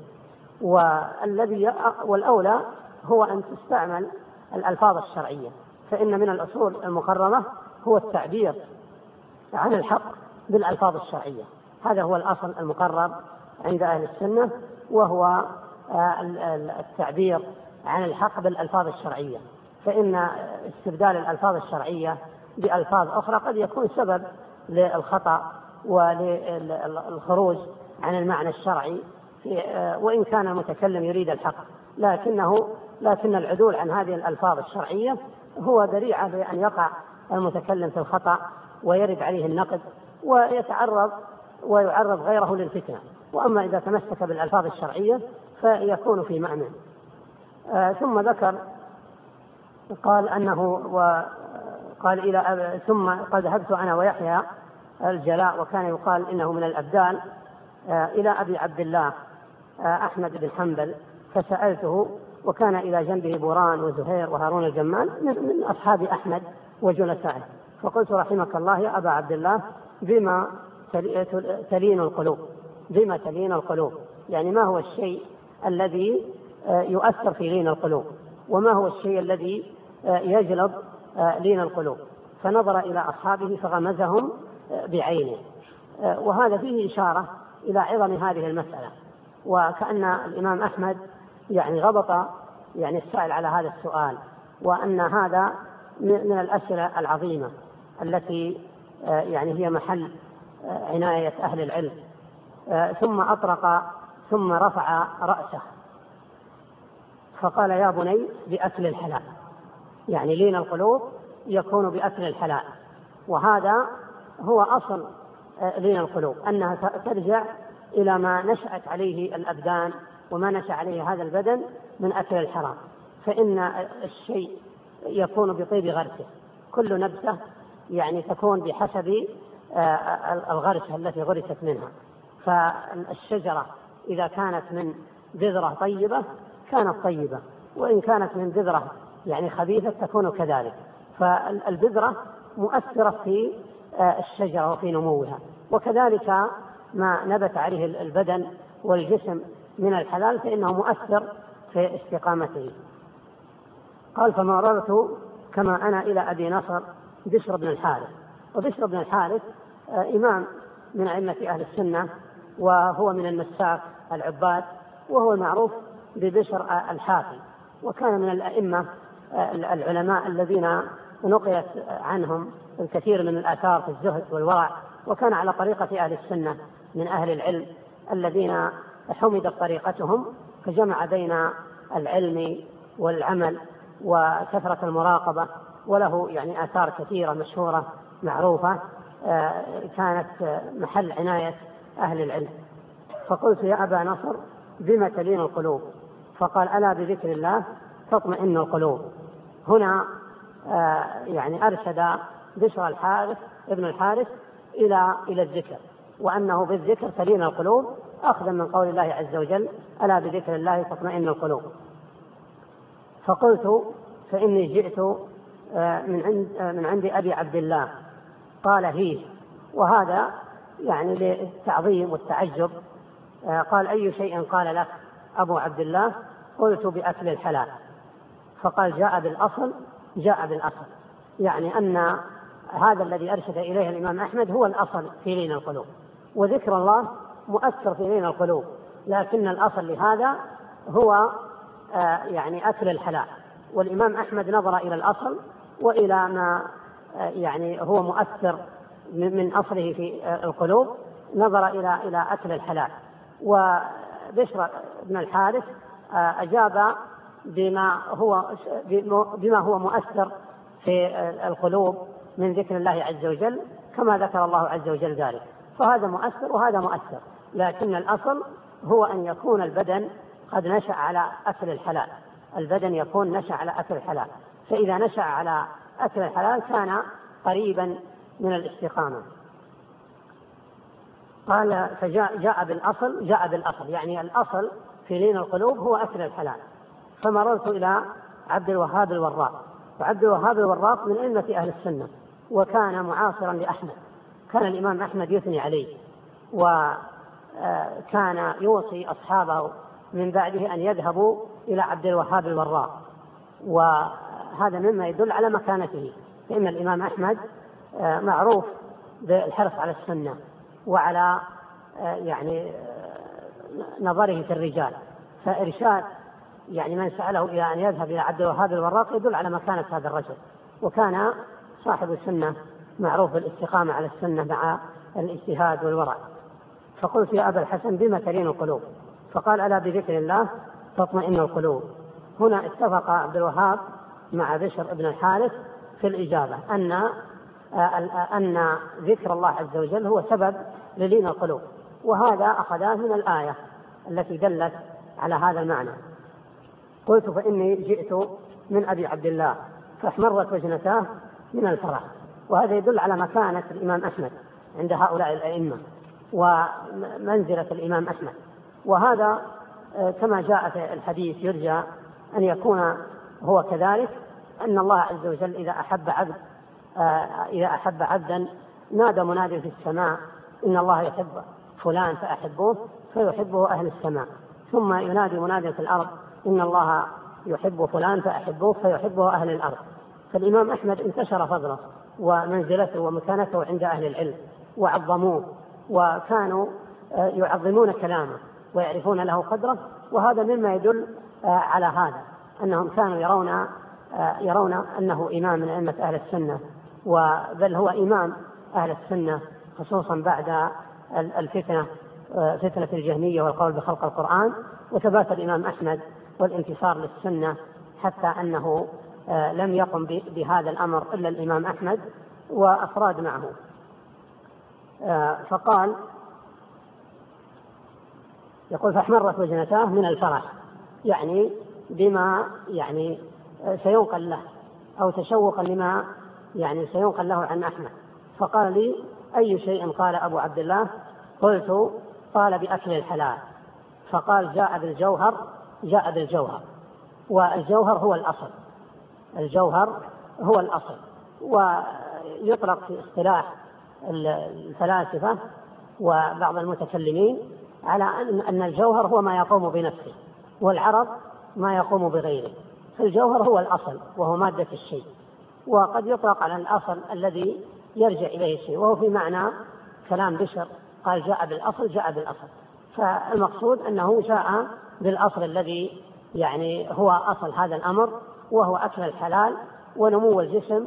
والأولى هو أن تستعمل الألفاظ الشرعية، فإن من الأصول المقررة هو التعبير عن الحق بالألفاظ الشرعية. هذا هو الأصل المقرر عند أهل السنة، وهو التعبير عن الحق بالألفاظ الشرعية. فإن استبدال الألفاظ الشرعية بألفاظ أخرى قد يكون سبب للخطأ وللخروج عن المعنى الشرعي، وإن كان المتكلم يريد الحق، لكن العدول عن هذه الألفاظ الشرعية هو ذريعة لأن يقع المتكلم في الخطأ ويرد عليه النقد ويعرض غيره للفتنة. وأما إذا تمسك بالألفاظ الشرعية فيكون في معنى. ثم ذكر قال ثم قد ذهبت أنا ويحيى الجلاء، وكان يقال إنه من الأبدال، إلى أبي عبد الله أحمد بن حنبل فسألته، وكان إلى جنبه بوران وزهير وهارون الجمال من أصحاب أحمد وجلسائه، فقلت: رحمك الله يا أبا عبد الله، بما تلين القلوب؟ بما تلين القلوب؟ يعني ما هو الشيء الذي يؤثر في لين القلوب، وما هو الشيء الذي يجلب لين القلوب؟ فنظر إلى أصحابه فغمزهم بعينه. وهذا فيه إشارة إلى عظم هذه المسألة، وكأن الإمام أحمد غضب السائل على هذا السؤال، وأن هذا من الأسئلة العظيمة التي هي محل عناية أهل العلم. ثم أطرق ثم رفع رأسه فقال: يا بني، بأكل الحلال. لين القلوب يكون بأكل الحلال، وهذا هو أصل لين القلوب، أنها ترجع إلى ما نشأت عليه الأبدان وما نشأ عليه هذا البدن من أكل الحرام. فإن الشيء يكون بطيب غرسه، كل نبتة تكون بحسب الغرسة التي غرست منها. فالشجرة إذا كانت من بذرة طيبة كانت طيبة، وإن كانت من بذرة يعني خبيثة تكون كذلك. فالبذرة مؤثرة في الشجرة وفي نموها، وكذلك ما نبت عليه البدن والجسم من الحلال فإنه مؤثر في استقامته. قال: فمررت كما أنا إلى أبي نصر بشر بن الحارث. وبشر بن الحارث إمام من أئمة أهل السنة، وهو من المساك العباد، وهو المعروف ببشر الحافي، وكان من الأئمة العلماء الذين نقلت عنهم الكثير من الآثار في الزهد والورع، وكان على طريقة أهل السنة من أهل العلم الذين حمدت طريقتهم، فجمع بين العلم والعمل وكثرة المراقبة، وله يعني آثار كثيرة مشهورة معروفة كانت محل عناية أهل العلم. فقلت: يا أبا نصر بما تلين القلوب؟ فقال: ألا بذكر الله تطمئن القلوب. هنا يعني أرشد بشر الحارث ابن الحارث إلى الذكر، وأنه بالذكر تلين القلوب، أخذا من قول الله عز وجل: ألا بذكر الله تطمئن القلوب. فقلت: فإني جئت من عند أبي عبد الله. قال: هي. وهذا يعني للتعظيم والتعجب. قال: أي شيء قال لك أبو عبد الله؟ قلت: بأكل الحلال. فقال: جاء بالأصل. جاء بالأصل، يعني أن هذا الذي أرشد إليه الإمام أحمد هو الأصل في لين القلوب، وذكر الله مؤثر في لين القلوب، لكن الأصل لهذا هو يعني أكل الحلال. والإمام أحمد نظر إلى الأصل وإلى ما يعني هو مؤثر من أصله في القلوب، نظر إلى أكل الحلال. وبشر بن الحارث أجاب بما هو مؤثر في القلوب من ذكر الله عز وجل، كما ذكر الله عز وجل ذلك. فهذا مؤثر وهذا مؤثر، لكن الأصل هو أن يكون البدن قد نشأ على أكل الحلال. البدن يكون نشأ على أكل الحلال، فإذا نشأ على أكل الحلال كان قريبا من الاستقامة. قال: فجاء بالأصل. جاء بالأصل يعني الأصل في لين القلوب هو أكل الحلال. فمررت إلى عبد الوهاب الوراق. وعبد الوهاب الوراق من أئمة أهل السنة، وكان معاصرا لأحمد، كان الإمام أحمد يثني عليه، وكان يوصي أصحابه من بعده أن يذهبوا إلى عبد الوهاب الوراق، وهذا مما يدل على مكانته، فإن الإمام أحمد معروف بالحرص على السنة وعلى يعني نظره في الرجال، فإرشاد يعني من سأله إلى أن يذهب إلى عبد الوهاب الوراق يدل على مكانة هذا الرجل. وكان صاحب السنة معروف بالاستقامة على السنة مع الاجتهاد والورع. فقلت: يا أبا الحسن بما تلين القلوب؟ فقال: ألا بذكر الله تطمئن القلوب. هنا اتفق عبد الوهاب مع بشر بن الحارث في الإجابة أن ذكر الله عز وجل هو سبب للين القلوب، وهذا أخذاه من الآية التي دلت على هذا المعنى. قلت: فإني جئت من أبي عبد الله، فاحمرت وجنتاه من الفرح. وهذا يدل على مكانة الإمام أحمد عند هؤلاء الأئمة ومنزلة الإمام أحمد. وهذا كما جاء في الحديث يرجى أن يكون هو كذلك، أن الله عز وجل إذا أحب عبدا نادى منادي في السماء: إن الله يحب فلان فأحبوه، فيحبه أهل السماء. ثم ينادي منادي في الأرض: إن الله يحب فلان فأحبوه، فيحبه أهل الأرض. فالإمام أحمد انتشر فضله ومنزلته ومكانته عند أهل العلم، وعظموه، وكانوا يعظمون كلامه ويعرفون له قدره. وهذا مما يدل على هذا، أنهم كانوا يرون أنه إمام من أئمة أهل السنة، بل هو إمام أهل السنة، خصوصا بعد الفتنة، فتنة الجهمية والقول بخلق القرآن. وثبات الإمام أحمد والانتصار للسنة، حتى أنه لم يقم بهذا الأمر إلا الإمام أحمد وأفراد معه. فقال، يقول: فاحمرت وجنتاه من الفرح، يعني بما يعني سينقل له، أو تشوقا لما يعني سينقل له عن أحمد. فقال لي: أي شيء قال أبو عبد الله؟ قلت: قال بأكل الحلال. فقال جاء بالجوهر، جاء بالجوهر، والجوهر هو الأصل، الجوهر هو الأصل. ويطلق في اصطلاح الفلاسفة وبعض المتكلمين على أن الجوهر هو ما يقوم بنفسه، والعرض ما يقوم بغيره. فالجوهر هو الأصل وهو مادة الشيء، وقد يطلق على الأصل الذي يرجع إليه الشيء، وهو في معنى كلام بشر قال جاء بالأصل، جاء بالأصل. فالمقصود أنه جاء بالأصل الذي يعني هو أصل هذا الأمر، وهو أكل الحلال ونمو الجسم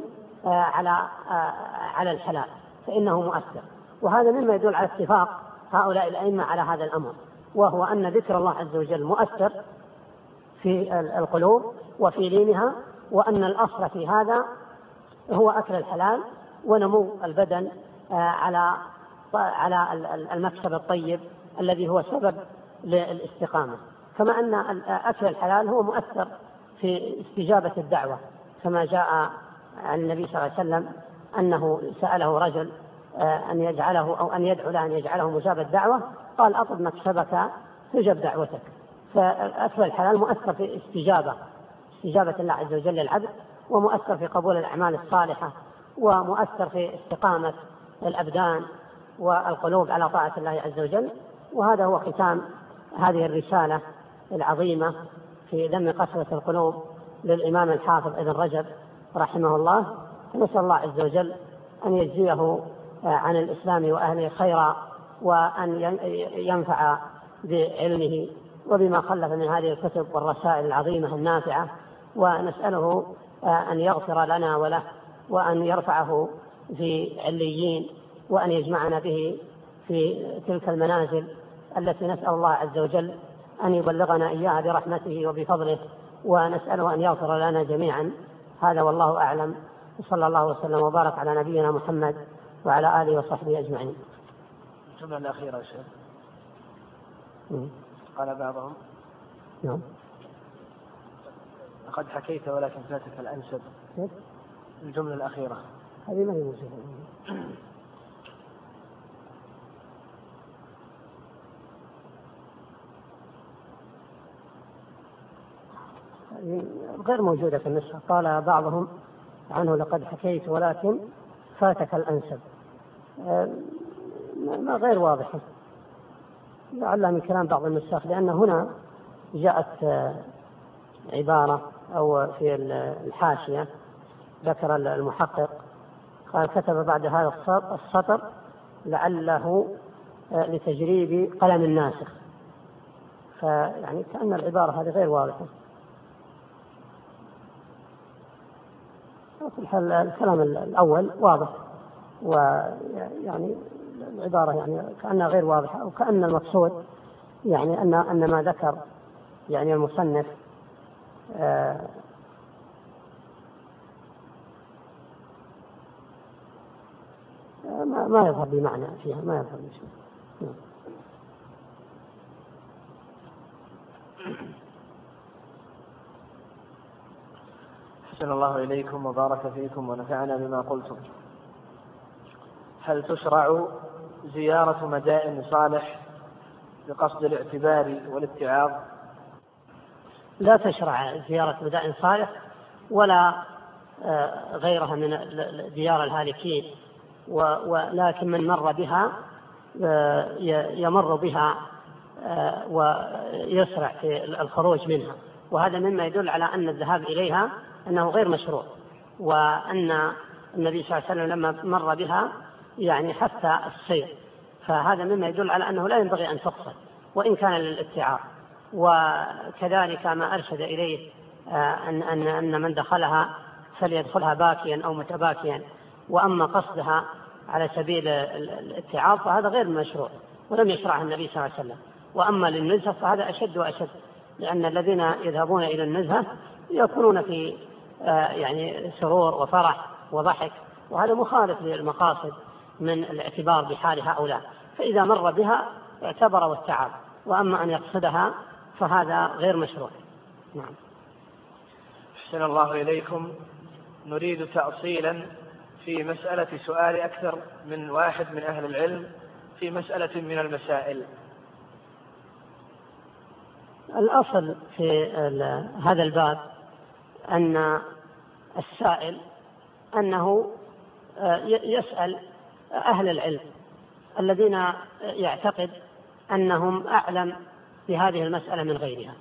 على الحلال، فإنه مؤثر. وهذا مما يدل على اتفاق هؤلاء الأئمة على هذا الأمر، وهو أن ذكر الله عز وجل مؤثر في القلوب وفي لينها، وأن الأصل في هذا هو أكل الحلال ونمو البدن على المكسب الطيب الذي هو سبب للاستقامة. كما أن أكل الحلال هو مؤثر في استجابة الدعوة، كما جاء عن النبي صلى الله عليه وسلم أنه سأله رجل أن يجعله أو أن يدعو له أن يجعله مجاب الدعوة، قال أطلب مكسبك تجب دعوتك. فأكل الحلال مؤثر في استجابة الله عز وجل للعبد، ومؤثر في قبول الأعمال الصالحة، ومؤثر في استقامة الأبدان والقلوب على طاعة الله عز وجل. وهذا هو ختام هذه الرسالة العظيمة في ذم قسوة القلوب للإمام الحافظ ابن رجب رحمه الله. نسأل الله عز وجل أن يجزيه عن الإسلام وأهله خيرا، وأن ينفع بعلمه وبما خلف من هذه الكتب والرسائل العظيمة النافعة، ونسأله أن يغفر لنا وله، وأن يرفعه في عليين، وأن يجمعنا به في تلك المنازل التي نسأل الله عز وجل أن يبلغنا إياها برحمته وبفضله، ونسأله أن يغفر لنا جميعا. هذا والله أعلم، وصلى الله وسلم وبارك على نبينا محمد وعلى آله وصحبه أجمعين. الجملة الأخيرة يا شيخ. قال بعضهم نعم لقد حكيت ولكن فاتك الأنسب. الجملة الأخيرة هذه ما هي موجودة. غير موجودة في النسخة. قال بعضهم عنه لقد حكيت ولكن فاتك الأنسب، ما غير واضحة، لعلها من كلام بعض النساخ، لأن هنا جاءت عبارة أو في الحاشية ذكر المحقق قال كتب بعد هذا السطر لعله لتجريب قلم الناسخ، فيعني كأن العبارة هذه غير واضحة. في الحال الكلام الأول واضح، ويعني العبارة يعني كأنها غير واضحة، وكأن المقصود يعني أن ما ذكر يعني المصنف ما يظهر بمعنى فيها، ما يظهر بشيء. أحسن الله إليكم وبارك فيكم ونفعنا بما قلتم. هل تشرع زيارة مدائن صالح بقصد الاعتبار والاتعاظ؟ لا تشرع زيارة مدائن صالح ولا غيرها من ديار الهالكين، ولكن من مر بها يمر بها ويسرع في الخروج منها، وهذا مما يدل على أن الذهاب إليها أنه غير مشروع، وأن النبي صلى الله عليه وسلم لما مر بها يعني حتى السير، فهذا مما يدل على أنه لا ينبغي أن تقصد وإن كان للاتعاظ. وكذلك ما أرشد إليه أن من دخلها فليدخلها باكيا أو متباكيا، وأما قصدها على سبيل الاتعاظ فهذا غير مشروع ولم يشرعه النبي صلى الله عليه وسلم. وأما للنزهة فهذا أشد وأشد، لأن الذين يذهبون إلى النزهة يكونون في يعني سرور وفرح وضحك، وهذا مخالف للمقاصد من الاعتبار بحال هؤلاء، فإذا مر بها اعتبر واتعظ، وأما أن يقصدها فهذا غير مشروع. نعم. أحسن الله إليكم. نريد تأصيلا في مسألة سؤال أكثر من واحد من أهل العلم في مسألة من المسائل. الأصل في هذا الباب أن السائل أنه يسأل أهل العلم الذين يعتقد أنهم أعلم بهذه المسألة من غيرها.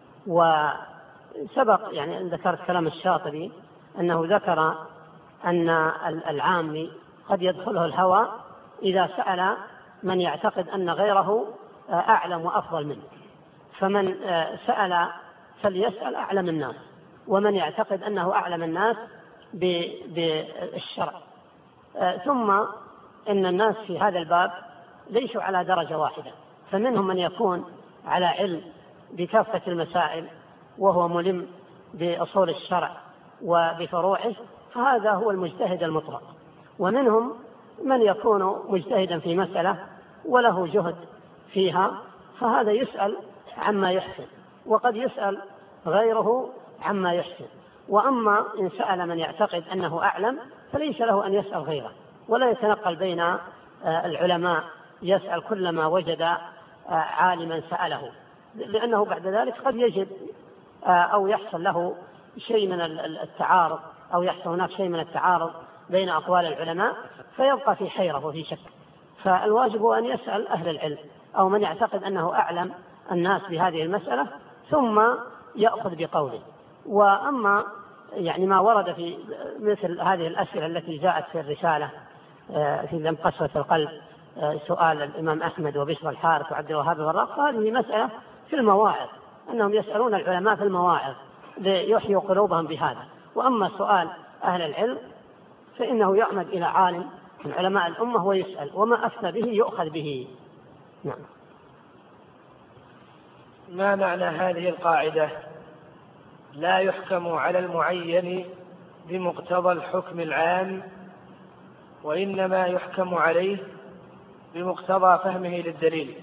وسبق يعني أن ذكرت كلام الشاطبي أنه ذكر أن العامي قد يدخله الهوى إذا سأل من يعتقد أن غيره أعلم وأفضل منه، فمن سأل فليسأل أعلم الناس، ومن يعتقد أنه أعلم الناس بالشرع. ثم إن الناس في هذا الباب ليسوا على درجة واحدة، فمنهم من يكون على علم بكافة المسائل وهو ملم بأصول الشرع وبفروعه، فهذا هو المجتهد المطلق. ومنهم من يكون مجتهدا في مسألة وله جهد فيها، فهذا يسأل عما يحسن، وقد يسأل غيره عما يحسن. وأما إن سأل من يعتقد أنه أعلم فليس له أن يسأل غيره، ولا يتنقل بين العلماء يسأل كلما وجد عالما سأله، لأنه بعد ذلك قد يجد أو يحصل له شيء من التعارض، أو يحصل هناك شيء من التعارض بين أقوال العلماء فيبقى في حيرة وفي شك. فالواجب أن يسأل أهل العلم أو من يعتقد أنه أعلم الناس بهذه المسألة ثم يأخذ بقوله. وأما يعني ما ورد في مثل هذه الأسئلة التي جاءت في الرسالة في ذم قسوة القلب، سؤال الإمام أحمد وبشر الحارث وعبد الوهاب الوراق، هذه مسألة في المواعظ، أنهم يسألون العلماء في المواعظ ليحيوا قلوبهم بهذا. وأما سؤال أهل العلم فإنه يعمد إلى عالم من علماء الأمة ويسأل، وما أفتى به يؤخذ به. نعم. ما معنى هذه القاعدة؟ لا يحكم على المعين بمقتضى الحكم العام، وإنما يحكم عليه بمقتضى فهمه للدليل.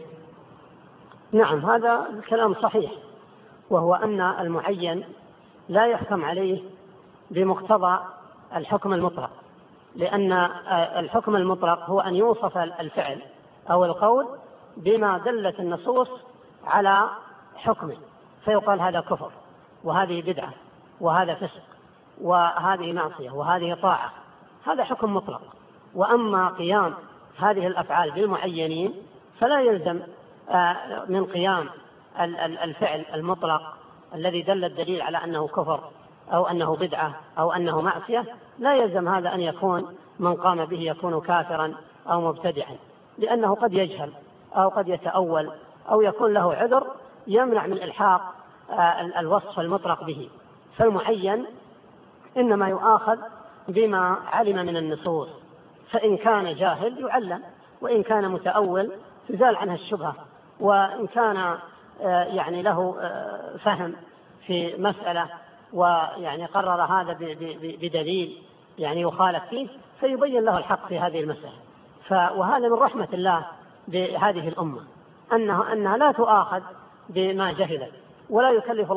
نعم، هذا الكلام صحيح، وهو أن المعين لا يحكم عليه بمقتضى الحكم المطلق، لأن الحكم المطلق هو أن يوصف الفعل أو القول بما دلت النصوص على حكمه، فيقال هذا كفر، وهذه بدعة، وهذا فسق، وهذه معصية، وهذه طاعة، هذا حكم مطلق. وأما قيام هذه الأفعال بالمعينين فلا يلزم من قيام الفعل المطلق الذي دل الدليل على أنه كفر أو أنه بدعة أو أنه معصية، لا يلزم هذا أن يكون من قام به يكون كافرا أو مبتدعا، لأنه قد يجهل أو قد يتأول أو يكون له عذر يمنع من إلحاق الوصف المطلق به. فالمعين إنما يؤاخذ بما علم من النصوص، فإن كان جاهل يعلم، وإن كان متأول تزال عنه الشبهة، وإن كان يعني له فهم في مسألة ويعني قرر هذا بدليل يعني يخالف فيه فيبين له الحق في هذه المسألة. وهذا من رحمة الله بهذه الأمة أنها لا تؤاخذ بما جهلت، ولا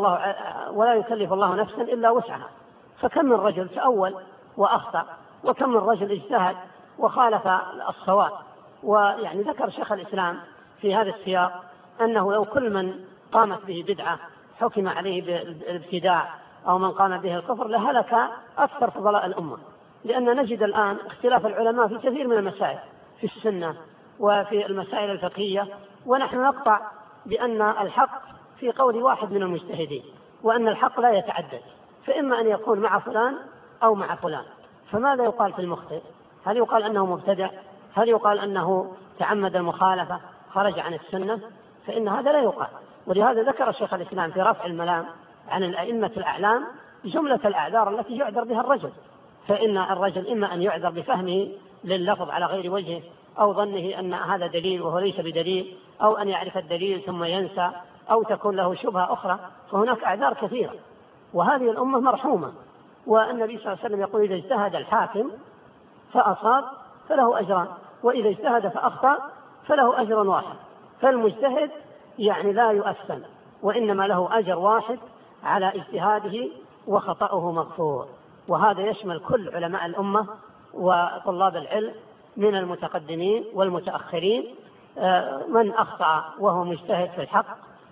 يكلف الله نفسا إلا وسعها. فكم من رجل تأول وأخطأ، وكم من رجل اجتهد وخالف الصواب. ويعني ذكر شيخ الإسلام في هذا السياق أنه لو كل من قامت به بدعة حكم عليه بالابتداع أو من قام به الكفر لهلك أكثر فضلاء الأمة، لأن نجد الآن اختلاف العلماء في كثير من المسائل في السنة وفي المسائل الفقهية، ونحن نقطع بأن الحق في قول واحد من المجتهدين، وأن الحق لا يتعدد، فإما أن يكون مع فلان أو مع فلان. فماذا يقال في المخطئ؟ هل يقال أنه مبتدع؟ هل يقال أنه تعمد المخالفة خرج عن السنة؟ فإن هذا لا يقال. ولهذا ذكر شيخ الإسلام في رفع الملام عن الأئمة الأعلام جملة الأعذار التي يعذر بها الرجل. فإن الرجل إما أن يعذر بفهمه لللفظ على غير وجهه، أو ظنه أن هذا دليل وهو ليس بدليل، أو أن يعرف الدليل ثم ينسى، أو تكون له شبهة أخرى. فهناك أعذار كثيرة، وهذه الأمة مرحومة. والنبي صلى الله عليه وسلم يقول: إذا اجتهد الحاكم فأصاب فله أجران، وإذا اجتهد فأخطأ فله أجر واحد. فالمجتهد يعني لا يؤثم، وإنما له أجر واحد على اجتهاده وخطأه مغفور. وهذا يشمل كل علماء الأمة وطلاب العلم من المتقدمين والمتأخرين. من أخطأ وهو مجتهد في الحق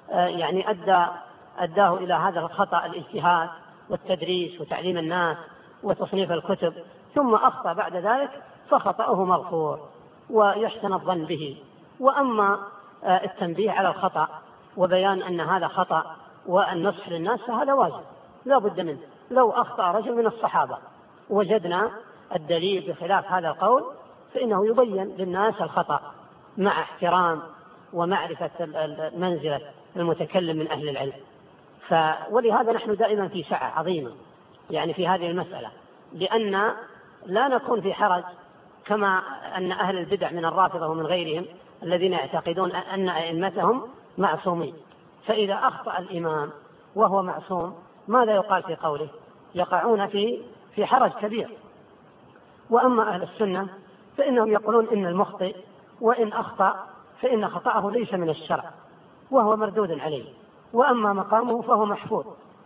يعني أداه إلى هذا الخطأ الاجتهاد والتدريس وتعليم الناس وتصنيف الكتب، ثم أخطأ بعد ذلك فخطأه مغفور ويحسن الظن به. وأما التنبيه على الخطأ وبيان أن هذا خطأ والنصح للناس فهذا واجب لا بد منه. لو أخطأ رجل من الصحابة وجدنا الدليل بخلاف هذا القول فإنه يبين للناس الخطأ مع احترام ومعرفة منزلة المتكلم من أهل العلم. ولهذا نحن دائما في سعة عظيمة يعني في هذه المسألة، لأن لا نكون في حرج كما أن أهل البدع من الرافضة ومن غيرهم الذين يعتقدون أن أئمتهم معصومين، فإذا أخطأ الإمام وهو معصوم ماذا يقال في قوله؟ يقعون في حرج كبير. وأما أهل السنة فإنهم يقولون إن المخطئ وإن أخطأ فإن خطأه ليس من الشرع وهو مردود عليه، وأما مقامه فهو محفوظ.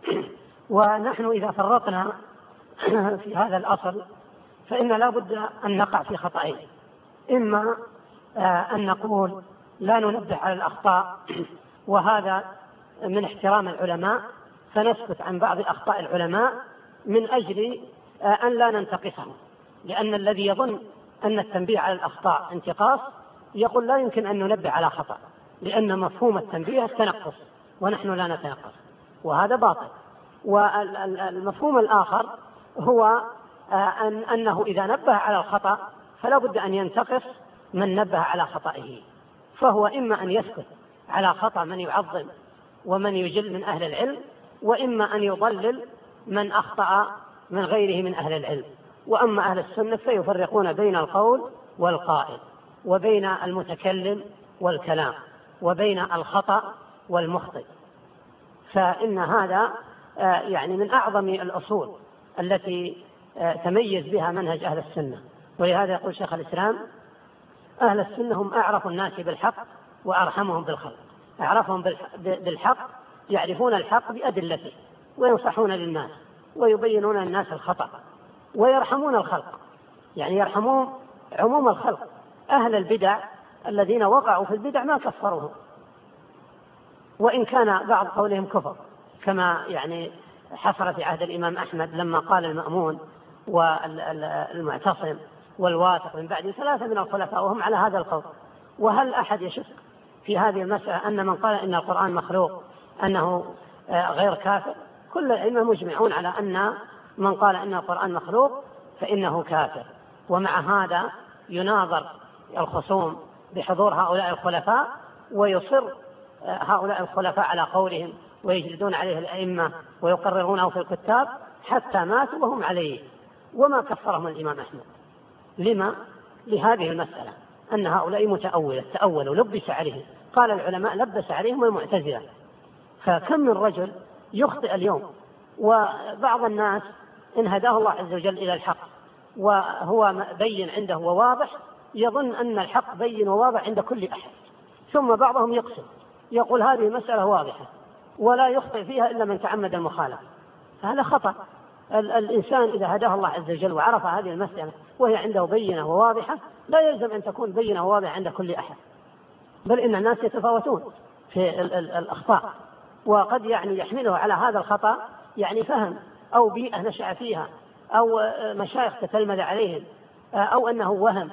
ونحن إذا فرطنا في هذا الأصل فإن لا بد أن نقع في خطأين: إما أن نقول لا ننبه على الأخطاء وهذا من احترام العلماء فنسكت عن بعض أخطاء العلماء من أجل أن لا ننتقصهم، لأن الذي يظن أن التنبيه على الأخطاء انتقاص يقول لا يمكن أن ننبه على خطأ، لأن مفهوم التنبيه التنقص ونحن لا نتنقص، وهذا باطل. والمفهوم الآخر هو أنه إذا نبه على الخطأ فلا بد أن ينتقص من نبه على خطئه، فهو إما أن يسكت على خطأ من يعظم ومن يجل من أهل العلم، وإما أن يضلل من أخطأ من غيره من أهل العلم. وأما أهل السنة فيفرقون بين القول والقائل وبين المتكلم والكلام وبين الخطأ والمخطئ. فإن هذا يعني من أعظم الأصول التي تميز بها منهج أهل السنة. ولهذا يقول شيخ الإسلام: أهل السنة هم أعرف الناس بالحق وأرحمهم بالخلق. أعرفهم بالحق يعرفون الحق بأدلته وينصحون للناس ويبينون للناس الخطأ ويرحمون الخلق، يعني يرحمون عموم الخلق. أهل البدع الذين وقعوا في البدع ما كفروهم، وإن كان بعض قولهم كفر، كما يعني حصل في عهد الإمام أحمد لما قال المأمون والمعتصم والواثق من بعد 3 من الخلفاء وهم على هذا القول. وهل أحد يشك في هذه المسألة أن من قال إن القرآن مخلوق أنه غير كافر؟ كل العلماء مجمعون على أن من قال إن القرآن مخلوق فإنه كافر. ومع هذا يناظر الخصوم بحضور هؤلاء الخلفاء، ويصر هؤلاء الخلفاء على قولهم ويجلدون عليه الأئمة ويقررونه في الكتاب حتى ماتوا وهم عليه، وما كفرهم الإمام أحمد. لما؟ لهذه المسألة أن هؤلاء متأولة، تأولوا، لبس عليهم. قال العلماء لبس عليهم المعتزلة. فكم من رجل يخطئ اليوم، وبعض الناس إن هداه الله عز وجل إلى الحق وهو بين عنده وواضح يظن أن الحق بين وواضح عند كل أحد، ثم بعضهم يقسم يقول هذه مسألة واضحة ولا يخطئ فيها إلا من تعمد المخالفة. هذا خطأ. الإنسان إذا هداه الله عز وجل وعرف هذه المسألة وهي عنده بينة وواضحة لا يلزم أن تكون بينة وواضحة عند كل أحد، بل إن الناس يتفاوتون في الأخطاء، وقد يعني يحمله على هذا الخطأ يعني فهم أو بيئة نشأ فيها أو مشايخ تتلمذ عليهم أو أنه وهم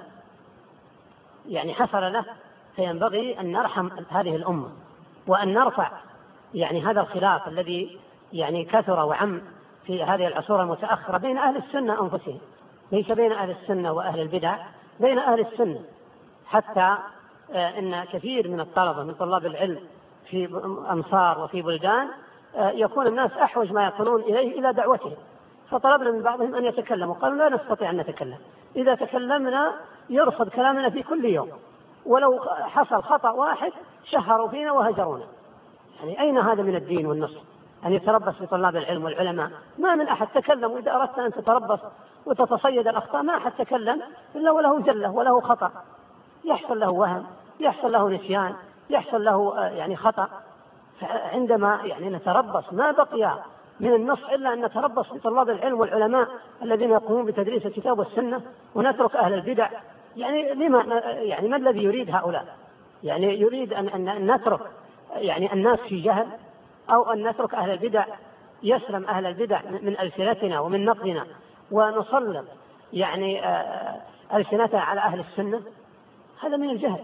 يعني حصل له. فينبغي أن نرحم هذه الأمة وأن نرفع يعني هذا الخلاف الذي يعني كثر وعم في هذه العصور المتأخرة بين أهل السنة أنفسهم، ليس بين أهل السنة وأهل البدع، بين أهل السنة. حتى إن كثير من الطلبة من طلاب العلم في أمصار وفي بلدان يكون الناس أحوج ما يكونون إليه إلى دعوتهم، فطلبنا من بعضهم أن يتكلموا، قالوا لا نستطيع أن نتكلم، إذا تكلمنا يرصد كلامنا في كل يوم، ولو حصل خطأ واحد شهروا فينا وهجرونا. يعني أين هذا من الدين والنصر أن يتربص بطلاب العلم والعلماء؟ ما من أحد تكلم، وإذا أردت أن تتربص وتتصيد الأخطاء ما أحد تكلم إلا وله زلة وله خطأ، يحصل له وهم، يحصل له نسيان، يحصل له يعني خطأ. فعندما يعني نتربص ما بقي من النص إلا أن نتربص بطلاب العلم والعلماء الذين يقومون بتدريس الكتاب والسنة ونترك أهل البدع. يعني لما يعني ما الذي يريد هؤلاء؟ يعني يريد أن نترك يعني الناس في جهل، أو أن نترك أهل البدع، يسلم أهل البدع من ألسنتنا ومن نقدنا ونسلط يعني ألسنتنا على أهل السنة؟ هذا من الجهل.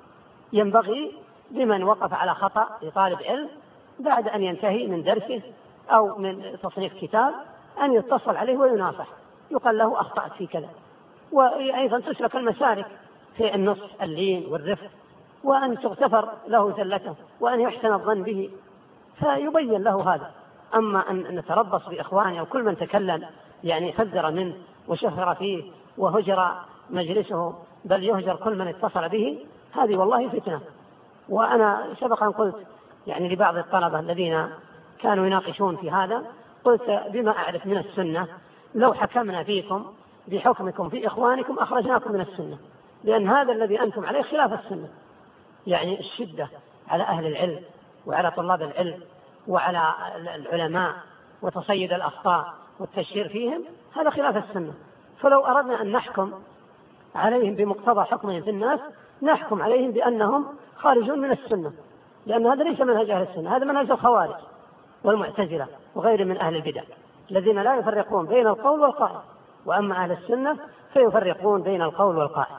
ينبغي لمن وقف على خطأ لطالب علم بعد أن ينتهي من درسه أو من تصنيف كتاب أن يتصل عليه ويناصح، يقال له أخطأت في كذا، وأيضا تسلك المسالك في النصح اللين والرفق، وأن تغتفر له زلته، وأن يحسن الظن به فيبين له هذا. أما أن نتربص بإخوانه وكل من تكلم يعني خزر منه وشهر فيه وهجر مجلسه، بل يهجر كل من اتصل به، هذه والله فتنة. وأنا سبقا قلت يعني لبعض الطلبة الذين كانوا يناقشون في هذا، قلت بما أعرف من السنة لو حكمنا فيكم بحكمكم في إخوانكم أخرجناكم من السنة، لأن هذا الذي أنتم عليه خلاف السنة. يعني الشدة على أهل العلم وعلى طلاب العلم وعلى العلماء وتصيد الأخطاء والتشهير فيهم، هذا خلاف السنة. فلو أردنا أن نحكم عليهم بمقتضى حكمهم في الناس، نحكم عليهم بأنهم خارجون من السنة، لأن هذا ليس منهج أهل السنة، هذا منهج الخوارج والمعتزلة وغير من أهل البدع الذين لا يفرقون بين القول والقائل. وأما أهل السنة فيفرقون بين القول والقائل.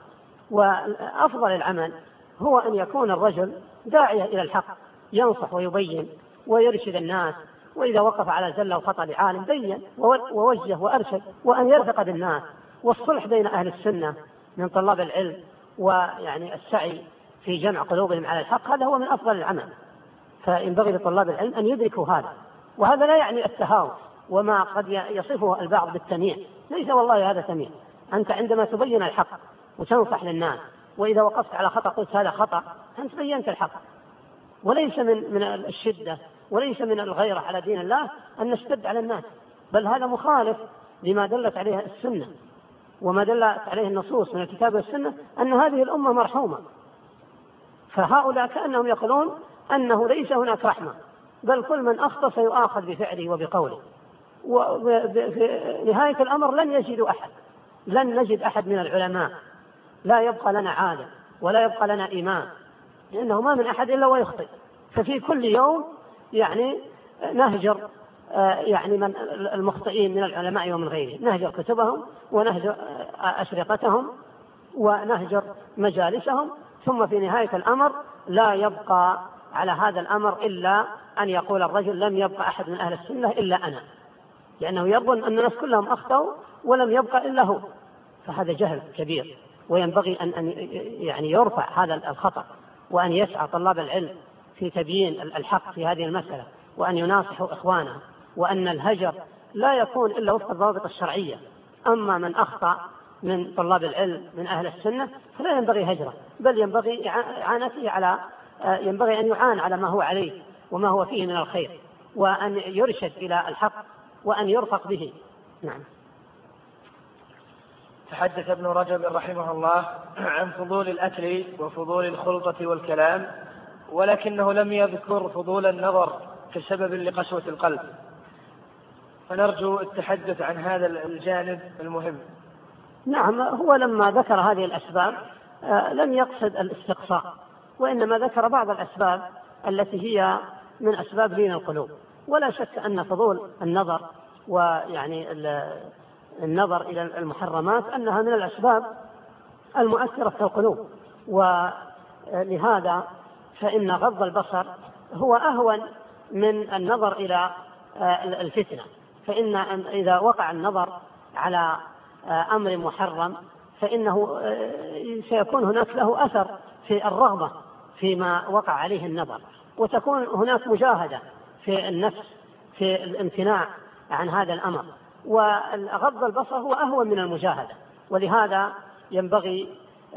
وأفضل العمل هو أن يكون الرجل داعية إلى الحق، ينصح ويبين ويرشد الناس، وإذا وقف على زلة وخطأ لعالم بين ووجه وأرشد، وأن يرفق بالناس، والصلح بين أهل السنة من طلاب العلم، ويعني السعي في جمع قلوبهم على الحق، هذا هو من أفضل العمل. فينبغي لطلاب العلم أن يدركوا هذا. وهذا لا يعني التهاون وما قد يصفه البعض بالتمييع، ليس والله هذا تمييع. أنت عندما تبين الحق وتنصح للناس، وإذا وقفت على خطأ قلت هذا خطأ، أنت بينت الحق. وليس من الشدة وليس من الغيرة على دين الله أن نشتد على الناس، بل هذا مخالف لما دلت عليه السنة وما دلت عليه النصوص من الكتاب والسنة، أن هذه الأمة مرحومة. فهؤلاء كأنهم يقولون أنه ليس هناك رحمة، بل كل من أخطأ سيؤاخذ بفعله وبقوله. وفي نهاية الأمر لن نجد أحد من العلماء، لا يبقى لنا عالم ولا يبقى لنا إمام، لأنه ما من أحد إلا ويخطئ. ففي كل يوم يعني نهجر يعني من المخطئين من العلماء ومن غيرهم، نهجر كتبهم ونهجر أشرطتهم ونهجر مجالسهم، ثم في نهاية الأمر لا يبقى على هذا الأمر إلا أن يقول الرجل لم يبقى أحد من أهل السنة إلا أنا، لأنه يظن أن الناس كلهم أخطأوا ولم يبقى إلا هو. فهذا جهل كبير، وينبغي أن يعني يرفع هذا الخطأ، وأن يسعى طلاب العلم في تبيين الحق في هذه المسألة، وأن يناصحوا إخوانهم، وأن الهجر لا يكون إلا وفق الضوابط الشرعية. أما من أخطأ من طلاب العلم من أهل السنة فلا ينبغي هجره، بل ينبغي ينبغي أن يعان على ما هو عليه وما هو فيه من الخير، وأن يرشد إلى الحق وأن يرفق به. نعم. تحدث ابن رجب رحمه الله عن فضول الأكل وفضول الخلطة والكلام، ولكنه لم يذكر فضول النظر كسبب لقسوة القلب، فنرجو التحدث عن هذا الجانب المهم. نعم، هو لما ذكر هذه الأسباب لم يقصد الاستقصاء، وإنما ذكر بعض الأسباب التي هي من أسباب لين القلوب. ولا شك أن فضول النظر ويعني النظر إلى المحرمات أنها من الأسباب المؤثرة في القلوب، ولهذا فإن غض البصر هو أهون من النظر إلى الفتنة. فإن إذا وقع النظر على أمر محرم فإنه سيكون هناك له أثر في الرغبة فيما وقع عليه النظر، وتكون هناك مجاهدة في النفس في الامتناع عن هذا الأمر. وغض البصر هو أهون من المجاهدة، ولهذا ينبغي